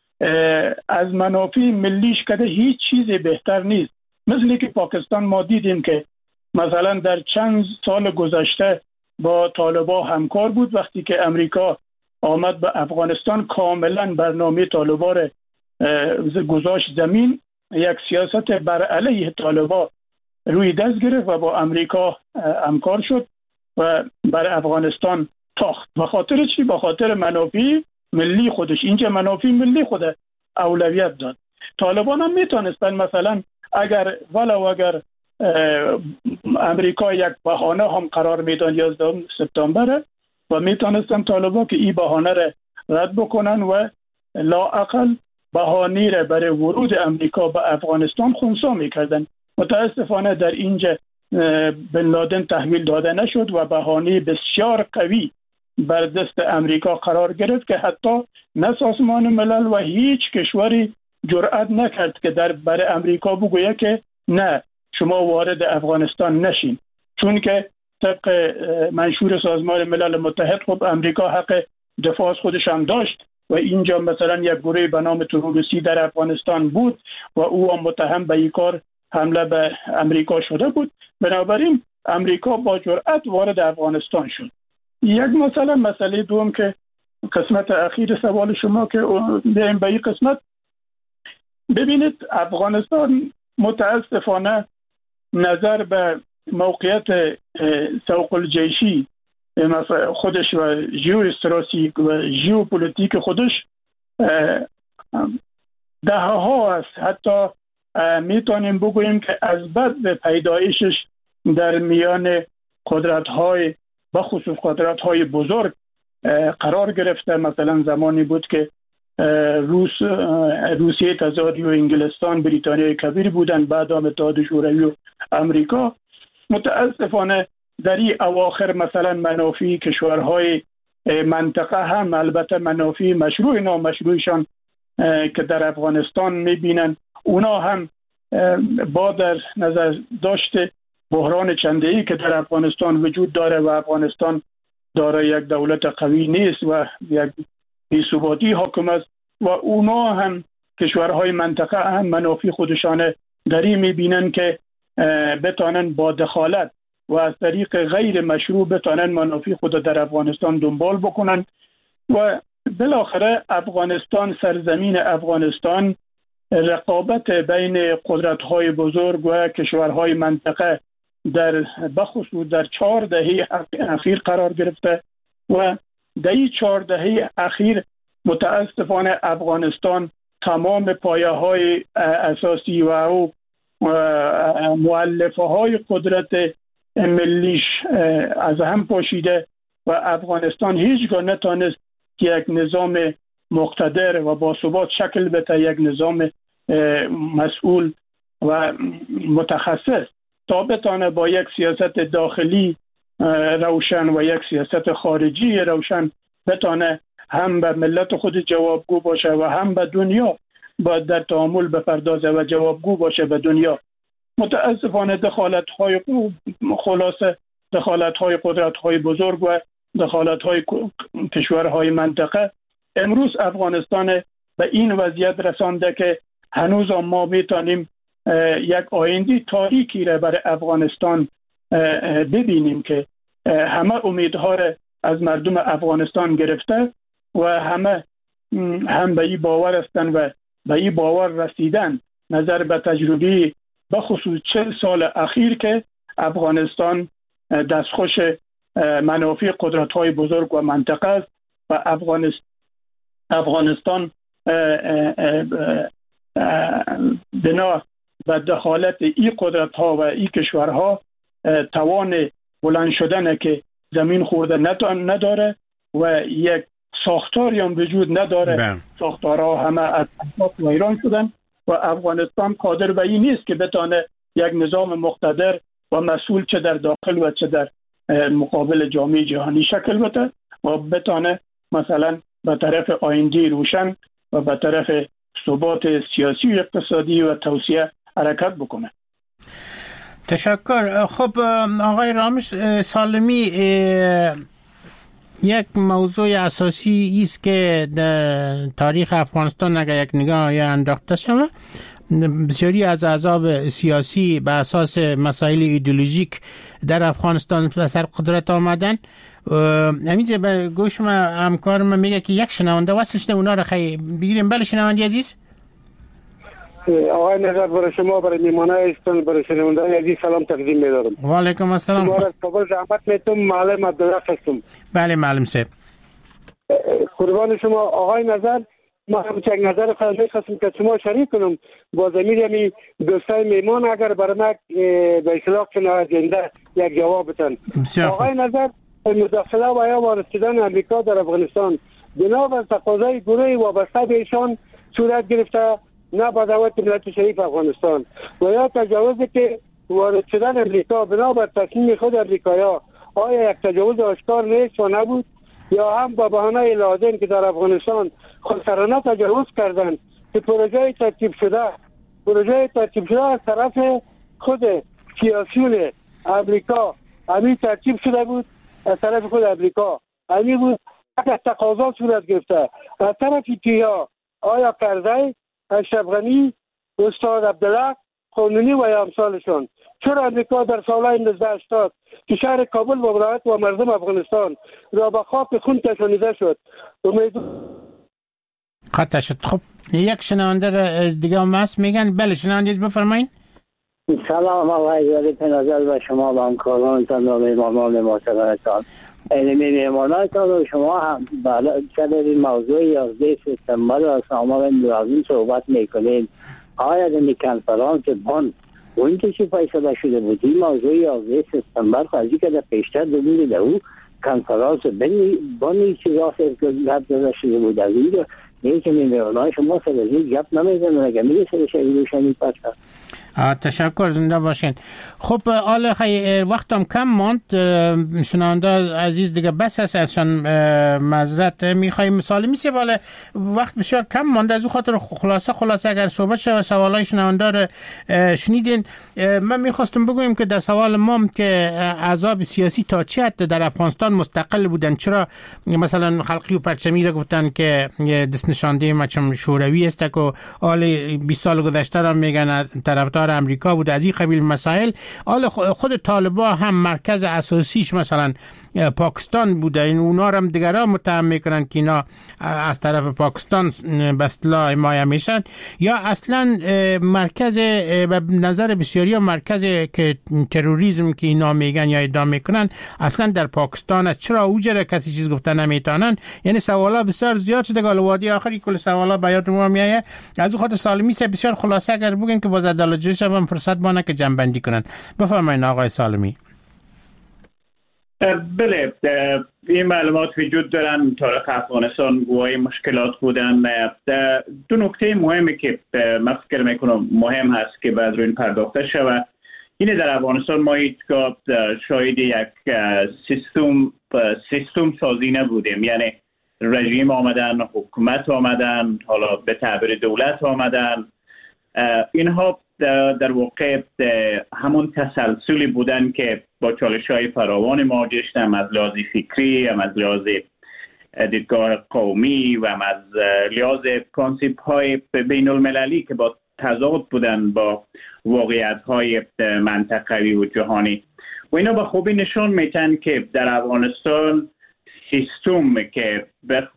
از منافع ملیش کده هیچ چیزی بهتر نیست. مثل که پاکستان ما دیدیم که مثلا در چند سال گذشته با طالبان همکار بود، وقتی که امریکا آمد به افغانستان کاملا برنامه طالبان گذاشت زمین، یک سیاست بر علیه طالبان روی دست گرفت و با امریکا همکار شد و بر افغانستان تاخت. به خاطر چی؟ به خاطر منافع ملی خودش. اینجا منافع ملی خود اولویت داد. طالبان هم میتونستن مثلا اگر ولو اگر امریکا یک بهانه هم قرار میدن یازده سپتامبر و میتونستن طالبان که این بهانه را رد بکنن و لااقل بهانه را برای ورود امریکا به افغانستان خنثی میکردن. متاسفانه در اینجا بن لادن تحویل داده نشد و بهانه بسیار قوی بر دست امریکا قرار گرفت که حتی نه سازمان ملل و هیچ کشوری جرأت نکرد که در برای امریکا بگویه که نه شما وارد افغانستان نشین، چون که طبق منشور سازمان ملل متحد خب امریکا حق دفاع از خودش هم داشت و اینجا مثلا یک گروه به نام تروریستی در افغانستان بود و او هم متهم به این کار حمله به امریکا شده بود. بنابراین امریکا با جرأت وارد افغانستان شد. یک مثلا مسئله دوم که قسمت اخیر سوال شما که بریم به این قسمت، ببینید افغانستان متاسفانه نظر به موقعیت سوق الجیشی خودش و ژئواستراتژیک و ژئوپلیتیک خودش دهه ها است. حتی میتونیم بگوییم که از بعد پیدایشش در میان قدرت های بخصوص قدرت های بزرگ قرار گرفته. مثلا زمانی بود که روس روسیه تزاری و انگلستان بریتانیای کبیر بودن، بعد هم اتحاد شوروی و امریکا. متاسفانه در این اواخر مثلا منافع کشورهای منطقه هم، البته منافع مشروع نامشروعشان که در افغانستان میبینن، اونا هم با در نظر داشته بحران چنده‌ای که در افغانستان وجود داره و افغانستان داره یک دولت قوی نیست و یک بی‌ثباتی حاکم است و اونا هم کشورهای منطقه هم منافع خودشان داری میبینن که بتانن با دخالت و از طریق غیر مشروع بتانن منافع خود در افغانستان دنبال بکنن و بالاخره افغانستان، سرزمین افغانستان، رقابت بین قدرت‌های بزرگ و کشورهای منطقه در بخصوص در چهار دهه اخیر قرار گرفته و در این چهار دهه اخیر متاسفانه افغانستان تمام پایه‌های اساسی و او مؤلفه‌های قدرت ملیش از هم پاشیده و افغانستان هیچگاه نتونست که یک نظام مقتدر و باثبات شکل بده، یک نظام مسئول و متخصص تا بتانه با یک سیاست داخلی روشن و یک سیاست خارجی روشن بتانه هم به ملت خود جوابگو باشه و هم به دنیا با در تعامل بپردازه و جوابگو باشه به دنیا. متاسفانه دخالت‌های خلاصه دخالت‌های قدرت‌های بزرگ و دخالت‌های کشورهای منطقه امروز افغانستان به این وضعیت رسانده که هنوز ما میتونیم یک آینده تاریکی را برای افغانستان ببینیم که همه امیدها را از مردم افغانستان گرفته و همه هم به این باور هستند و به این باور رسیدن نظر به تجربه بخصوص چهل سال اخیر که افغانستان دستخوش منافع قدرت‌های بزرگ و منطقه است و افغانستان افغانستان بنا به دخالت این قدرت‌ها و این کشورها توان بلند شدن که زمین خورده نداره و یک ساختاری هم وجود نداره. بله. ساختارها همه از و ایران شدن و افغانستان قادر به این نیست که بتانه یک نظام مقتدر و مسئول چه در داخل و چه در مقابل جامعه جهانی شکل بده و بتانه مثلا به طرف آینده روشن و به طرف ثبات سیاسی و اقتصادی و توسعه حرکت بکنه. تشکر. خب آقای رامش سالمی، یک موضوع اساسی است که در تاریخ افغانستان اگر یک نگاه انداخته شود، بسیاری از احزاب سیاسی به اساس مسائل ایدئولوژیک در افغانستان به سر قدرت آمدن. همینجا به گوش ما همکار ما میگه که یک شنونده وصل شده، اونا رو خیلی بگیریم. بله شنونده عزیز. آقای نجات برای شما، برای میمانای استان، برای شنونده عزیز سلام تقدیم می‌دارم. و علیکم السلام. شما را قبول زحمت میتونم. معلم عبدالله هستم. بله معلم صاحب. قربان شما آقای نظر، ما هم یک نظر خواهش خواستم که شما شریک کنم با ضمیر می دوستای میمان اگر برای ما به اصطلاح نوازنده یک جواب بدن. آقای نظر، مداخله و یا وارسیدن امریکا در افغانستان بنا بر تقاضای گروه وابسته به ایشان صورت گرفته، نه با دعوت ملت شریف افغانستان و یا تجاوزی که وارد شدن امریکا بنا بر تصمیم خود امریکایا آیا یک تجاوز آشکار نیست و نبود یا هم با بهانه لازم که در افغانستان خودسرانه تجاوز کردند که پروژه ترتیب شده پروژه ترتیب شده از طرف خود سیاسیون امریکا همین ترتیب شده بود، از طرف خود امریکا همین بود که تقاضا صورت گرفته از طرف کیا؟ آیا کرزی، اشرف غنی، استاد عبدالله قانونی و امثالشان؟ چرا امریکا در سالهای هزار و نهصد و هشتاد که شهر کابل و ولایت و مردم افغانستان را به خاک خون کشانیده شد؟ امید قطع شد. خب یک شنونده دیگه هم هست، میگن بله شنونده بفرمایید. سلام آقای ولی تنازل و شما و همکارانتان و مهمانان محترمتان. علمی میمانایتان و شما هم سر این موضوع یازده سپتامبر و سامار لازم صحبت میکنید. آیا در کنفرانس بان اون که چی فیصله شده بود این موضوع یازده سپتامبر خواهی که در پیشتر دومیده در او کنفرانس بانی چی راست گپ داده شده بود از اینجا نیچه میمانای شما سر از این گپ نمیزن اگر میرسه شدید روشنی پتا. تشکر، زنده باشین. خب آل خیلی وقتم کم ماند، شنونده عزیز دیگه بس هست ازشان معذرت میخوایم مثال میشه ولی وقت بسیار کم ماند، از او خاطر خلاصه خلاصه اگر صحبت شد و سوالای شنونده رو شنیدین. من میخواستم بگویم که در سوال ما که احزاب سیاسی تا چه حد در افغانستان مستقل بودن، چرا مثلا خلقی و پرچمی گفتن که دست نشانده مچم شوروی است که آل بیست سال گذشته را میگن طرفدار امریکا بود، از این قبیل مسائل. حالا خود طالبا هم مرکز اساسیش مثلا پاکستان بوده، این اونا هم دیگران متهم میکنن که اینا از طرف پاکستان به اصطلاح حمایه میشن، یا اصلا مرکز به نظر بسیاری مرکز که تروریسم که اینا میگن یا ادعا میکنن اصلا در پاکستان است. چرا اوجره کسی چیز گفتن نمیتونن؟ یعنی سوالا بسیار زیاد شده. گالوادی آخری کل سوالا بیاد ما میایه. از اون خاطر سالمی سه بسیار خلاصه اگر بگین که باز عدالت‌جویی هم فرصت بانه که جنبندی کنن. بفرمایید آقای سالمی. بله، این معلومات وجود دارن. تاریخ افغانستان گواهی مشکلات بودن. دو نکته مهمی که من فکر میکنم مهم هست که بعد روی این پرداخته شود اینه در افغانستان ما هیچگاه شاهد یک سیستم سیستم سازی نبودیم. یعنی رژیم آمدن، حکومت آمدن، حالا به تعبیر دولت آمدن، اینها در واقع همون تسلسلی بودن که با چالش‌های فراوان مواجه شدن، از لحاظ فکری، هم از لحاظ دیدگاه قومی و هم از لحاظ کانسپت‌های بین المللی که با تضاد بودن با واقعیت‌های منطقوی و جهانی و اینا به خوبی نشان میتن که در افغانستان سیستم که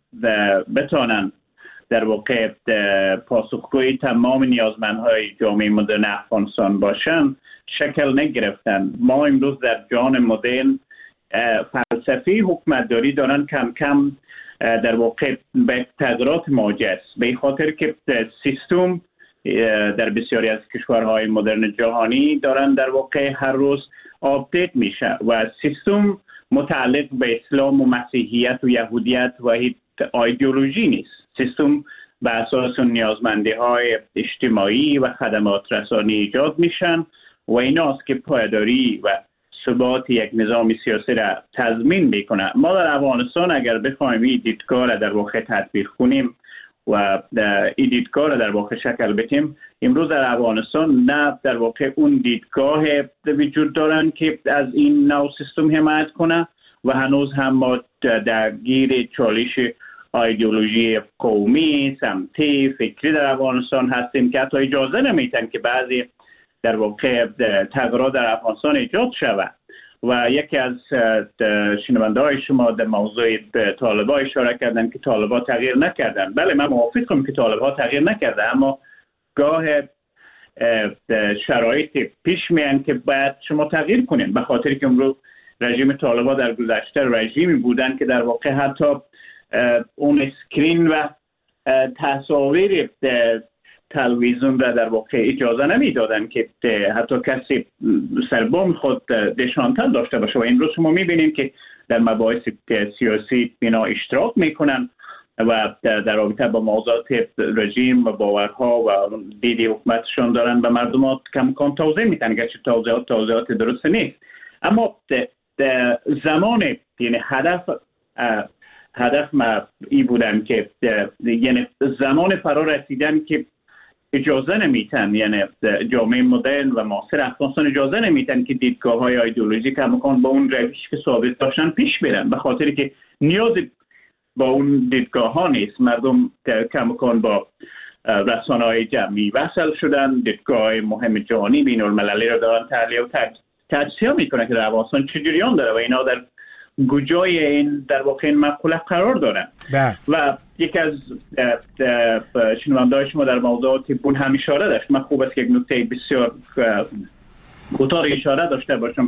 بتانن در واقع پاسخگوی تمام نیازمندهای جامعه مدرن افغانستان باشن شکل نگرفتن. ما امروز در جهان مدرن فلسفه حکومتداری دارن کم کم در واقع به تغییرات مواجه است، به خاطر که سیستم در بسیاری از کشورهای مدرن جهانی دارن در واقع هر روز آپدیت میشه و سیستم متعلق به اسلام و مسیحیت و یهودیت و هیچ ایدئولوژی نیست. سیستم به اساس نیازمندی های اجتماعی و خدمات رسانی ایجاد میشن و ایناست که پایداری و ثبات یک نظام سیاسی را تضمین میکنه. ما در افغانستان اگر بخوایم این دیدگاه را در واقع تطبیق کنیم و این دیدگاه را در واقع شکل بدیم، امروز در افغانستان نه در واقع اون دیدگاه وجود دارن که از این نوع سیستم حمایت کنه و هنوز هم ما درگیر چالش ایدئولوژی قومی، سمتی، فکری در افغانستان هستیم که حتی اجازه نمیتن که بعضی در واقع تغییرات در افغانستان ایجاد شود. و یکی از شنونده های شما در موضوع طالبا اشاره کردن که طالبا تغییر نکردن. بله، من موافقم که طالبا تغییر نکرده، اما گاه شرایط پیش میان که باید شما تغییر کنین، به خاطر که امروز رژیم طالبا در گذشته رژیمی بودن که در واقع حتی اون اسکرین و تصاویر تلویزیون را در واقع اجازه نمیدادن که حتی کسی سربام خود دشانتن داشته باشه و امروز شما میبینیم که در مباحث سیاسی اینا اشتراک میکنن و در رابطه با موضوعات رژیم و باورها و دیدی حکومتشون دارن به مردم کم توضیح میدن، گرچه توضیحات توضیحات درست نیست. اما زمان یعنی هدف هدف ما ای بودن که یعنی زمان فرا رسیدن که اجازه نمیتن، یعنی جامعه مدرن و معاصر افغانستان اجازه نمیتن که دیدگاه های ایدئولوژیک همکان با اون روش که ثابت داشتن پیش برن، به خاطر که نیاز با اون دیدگاه ها نیست. مردم کمکان با رسانه های جمعی وصل شدن، دیدگاه های مهم جهانی بین المللی رو دارن تحلیل و تجزیه میکنن که در افغانستان چه جریان داره و اینا در گوجای این در واقع این مقوله قرار دارن. و یکی از شنونده‌های شما در موضوعات بون هم اشاره داشت. من خوب است که یک نکته بسیار کوتاه اشاره داشته باشم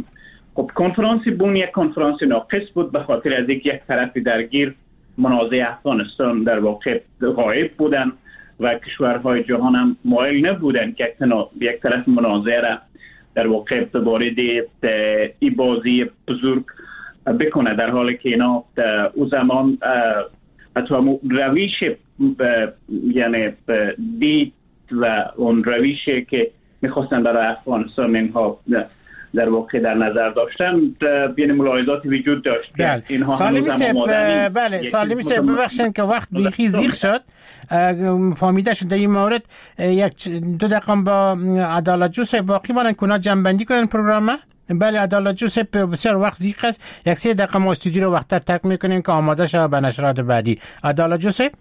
خب کنفرانس بون یک کنفرانس ناقص بود به خاطر از یک یک طرف درگیر منازعه افغانستان در واقع غایب بودن و کشورهای جهان هم مایل نبودن که یک طرف منازعه را در واقع وارد این بازی بزرگ بکنه، در حالی که اینا او زمان حتی رویش یعنی دید و اون رویشی که میخواستن برای افغانستان اینها در واقع در نظر داشتن بین ملاحظات وجود داشت. بله. اینها سالمی سیب بله سالمی سیب ببخشید که وقت بیخی زیغ شد فهمیده شد در این مورد یک دو دقیقه با عدالت جو سیب باقی مانن که اونا جنبندی کنن پروگرامه. بله عدالت جو سیب بسیار وقت زیغ است، یک سه دقیقه ما استودیو رو وقت ترک میکنیم که آماده شد به نشرات بعدی. عدالت جو سیب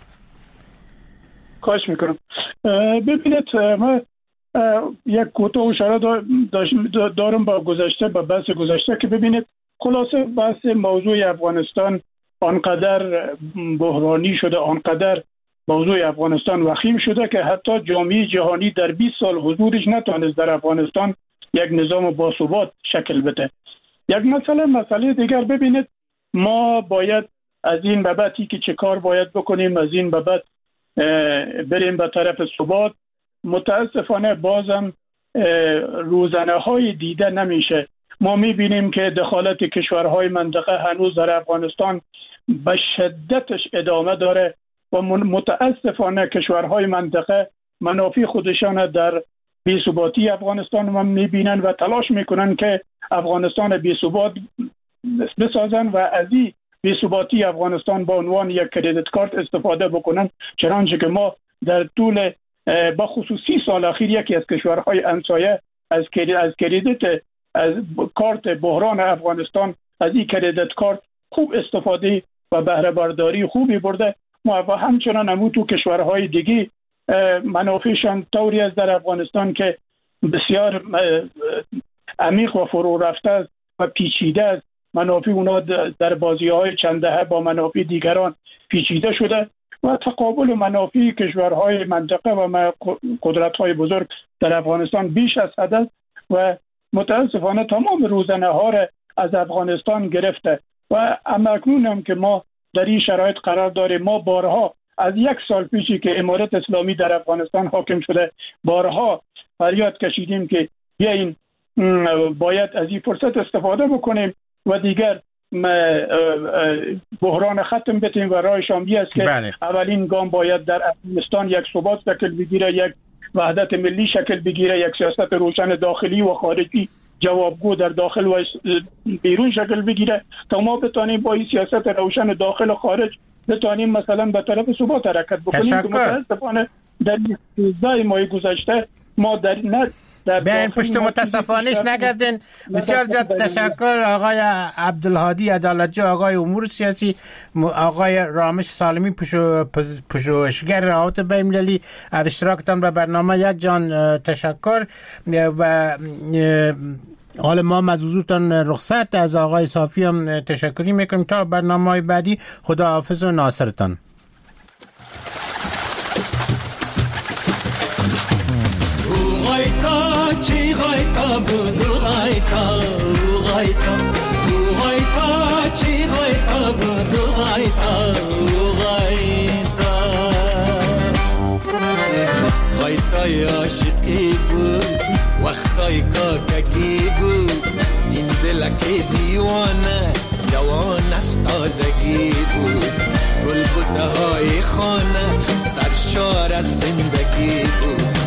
خواهش میکنم. ببینید ما یک کوتاه اشاره دارم با گذشته با بحث گذشته که ببینید خلاصه بحث موضوع افغانستان آنقدر بحرانی شده، آنقدر موضوع افغانستان وخیم شده که حتی جامعه جهانی در بیست سال حضورش نتونست در افغانستان یک نظام باثبات شکل بده. یک مسئله مسئله دیگر ببینید ما باید از این به بعدی که چه کار باید بکنیم، از این به بعد بریم به طرف ثبات. متاسفانه بازم روزنه های دیده نمیشه. ما میبینیم که دخالت کشورهای منطقه هنوز در افغانستان به شدتش ادامه داره و متاسفانه کشورهای منطقه منافع خودشان در بی‌ثباتی افغانستان هم میبینن و تلاش میکنن که افغانستان بی‌ثبات بسازن و از این بی‌ثباتی افغانستان با عنوان یک کردیت کارت استفاده بکنن، چنانچه که ما در طول با خصوصی سال اخیر یکی از کشورهای همسایه از از کردیت از کارت بحران افغانستان از این کردیت کارت خوب استفاده و بهره برداری خوبی برده. ما و همچنان هم تو کشورهای دیگه منافعشان طوری است در افغانستان که بسیار عمیق و فرو رفته است و پیچیده است. منافع اونا در بازی‌های چند دهه با منافع دیگران پیچیده شده و تقابل منافع کشورهای منطقه و قدرت‌های بزرگ در افغانستان بیش از حد است و متاسفانه تمام روزنه ها را از افغانستان گرفته و اکنون هم که ما در این شرایط قرار داریم. ما بارها از یک سال پیشی که امارت اسلامی در افغانستان حاکم شده بارها فریاد کشیدیم که بیاین باید از این فرصت استفاده بکنیم و دیگر بحران ختم بتیم و راه شامی است که بله. اولین گام باید در افغانستان یک ثبات شکل بگیره، یک وحدت ملی شکل بگیره، یک سیاست روشن داخلی و خارجی جوابگو در داخل و بیرون شکل بگیره تا ما بتانیم با این سیاست روشن داخل و خارج بتانیم مثلا به طرف ثبات حرکت بکنیم. که متاسفانه در سیزده ماه گذشته ما در نه به این پشت متاسفانهش نگردین. بسیار زیاد تشکر آقای عبدالهادی عدالتجو، آقای امور سیاسی، آقای رامش سالمی پژوهشگر روابط بین‌المللی از اشتراکتان به برنامه. یک جان تشکر و حال ما مزوزوتان رخصت از آقای صافی هم تشکری میکنیم تا برنامه بعدی. خدا حافظ و ناصرتان. چی غایتا بود و غایتا و غایتا و غایتا چی غایتا بود و غایتا و غایتا غایتای عاشقی بود وقتای کاککی بود این دلک دیوانه جوان از تازگی بود گل بوته های خانه سرشار از زندگی بود.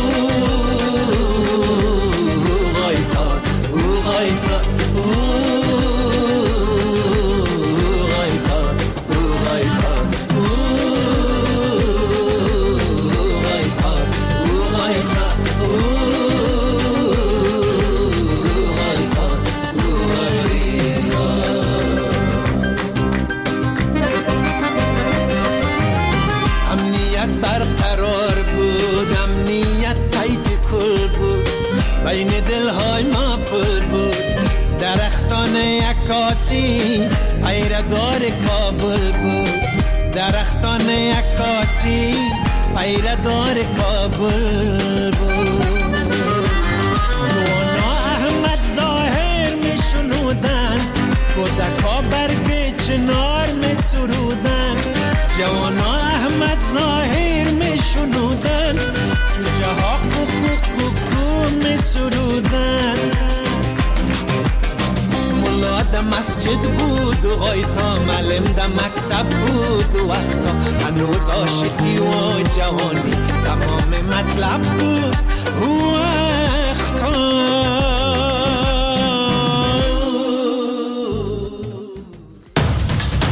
بین دلهای ما پل بود درختان عکاسی پیردار کابل بود درختان عکاسی پیردار کابل بود. مونا احمد ظاهر می کودکا برگ چنار می سرودن، جوانا احمد ظاهر می شنودن، جوجه ها کوکو کوکو می سرودن. ملا در مسجد بود و غایتا، معلم در مکتب بود و وقتا، هنوز عاشقی و جوانی تمام مطلب بود.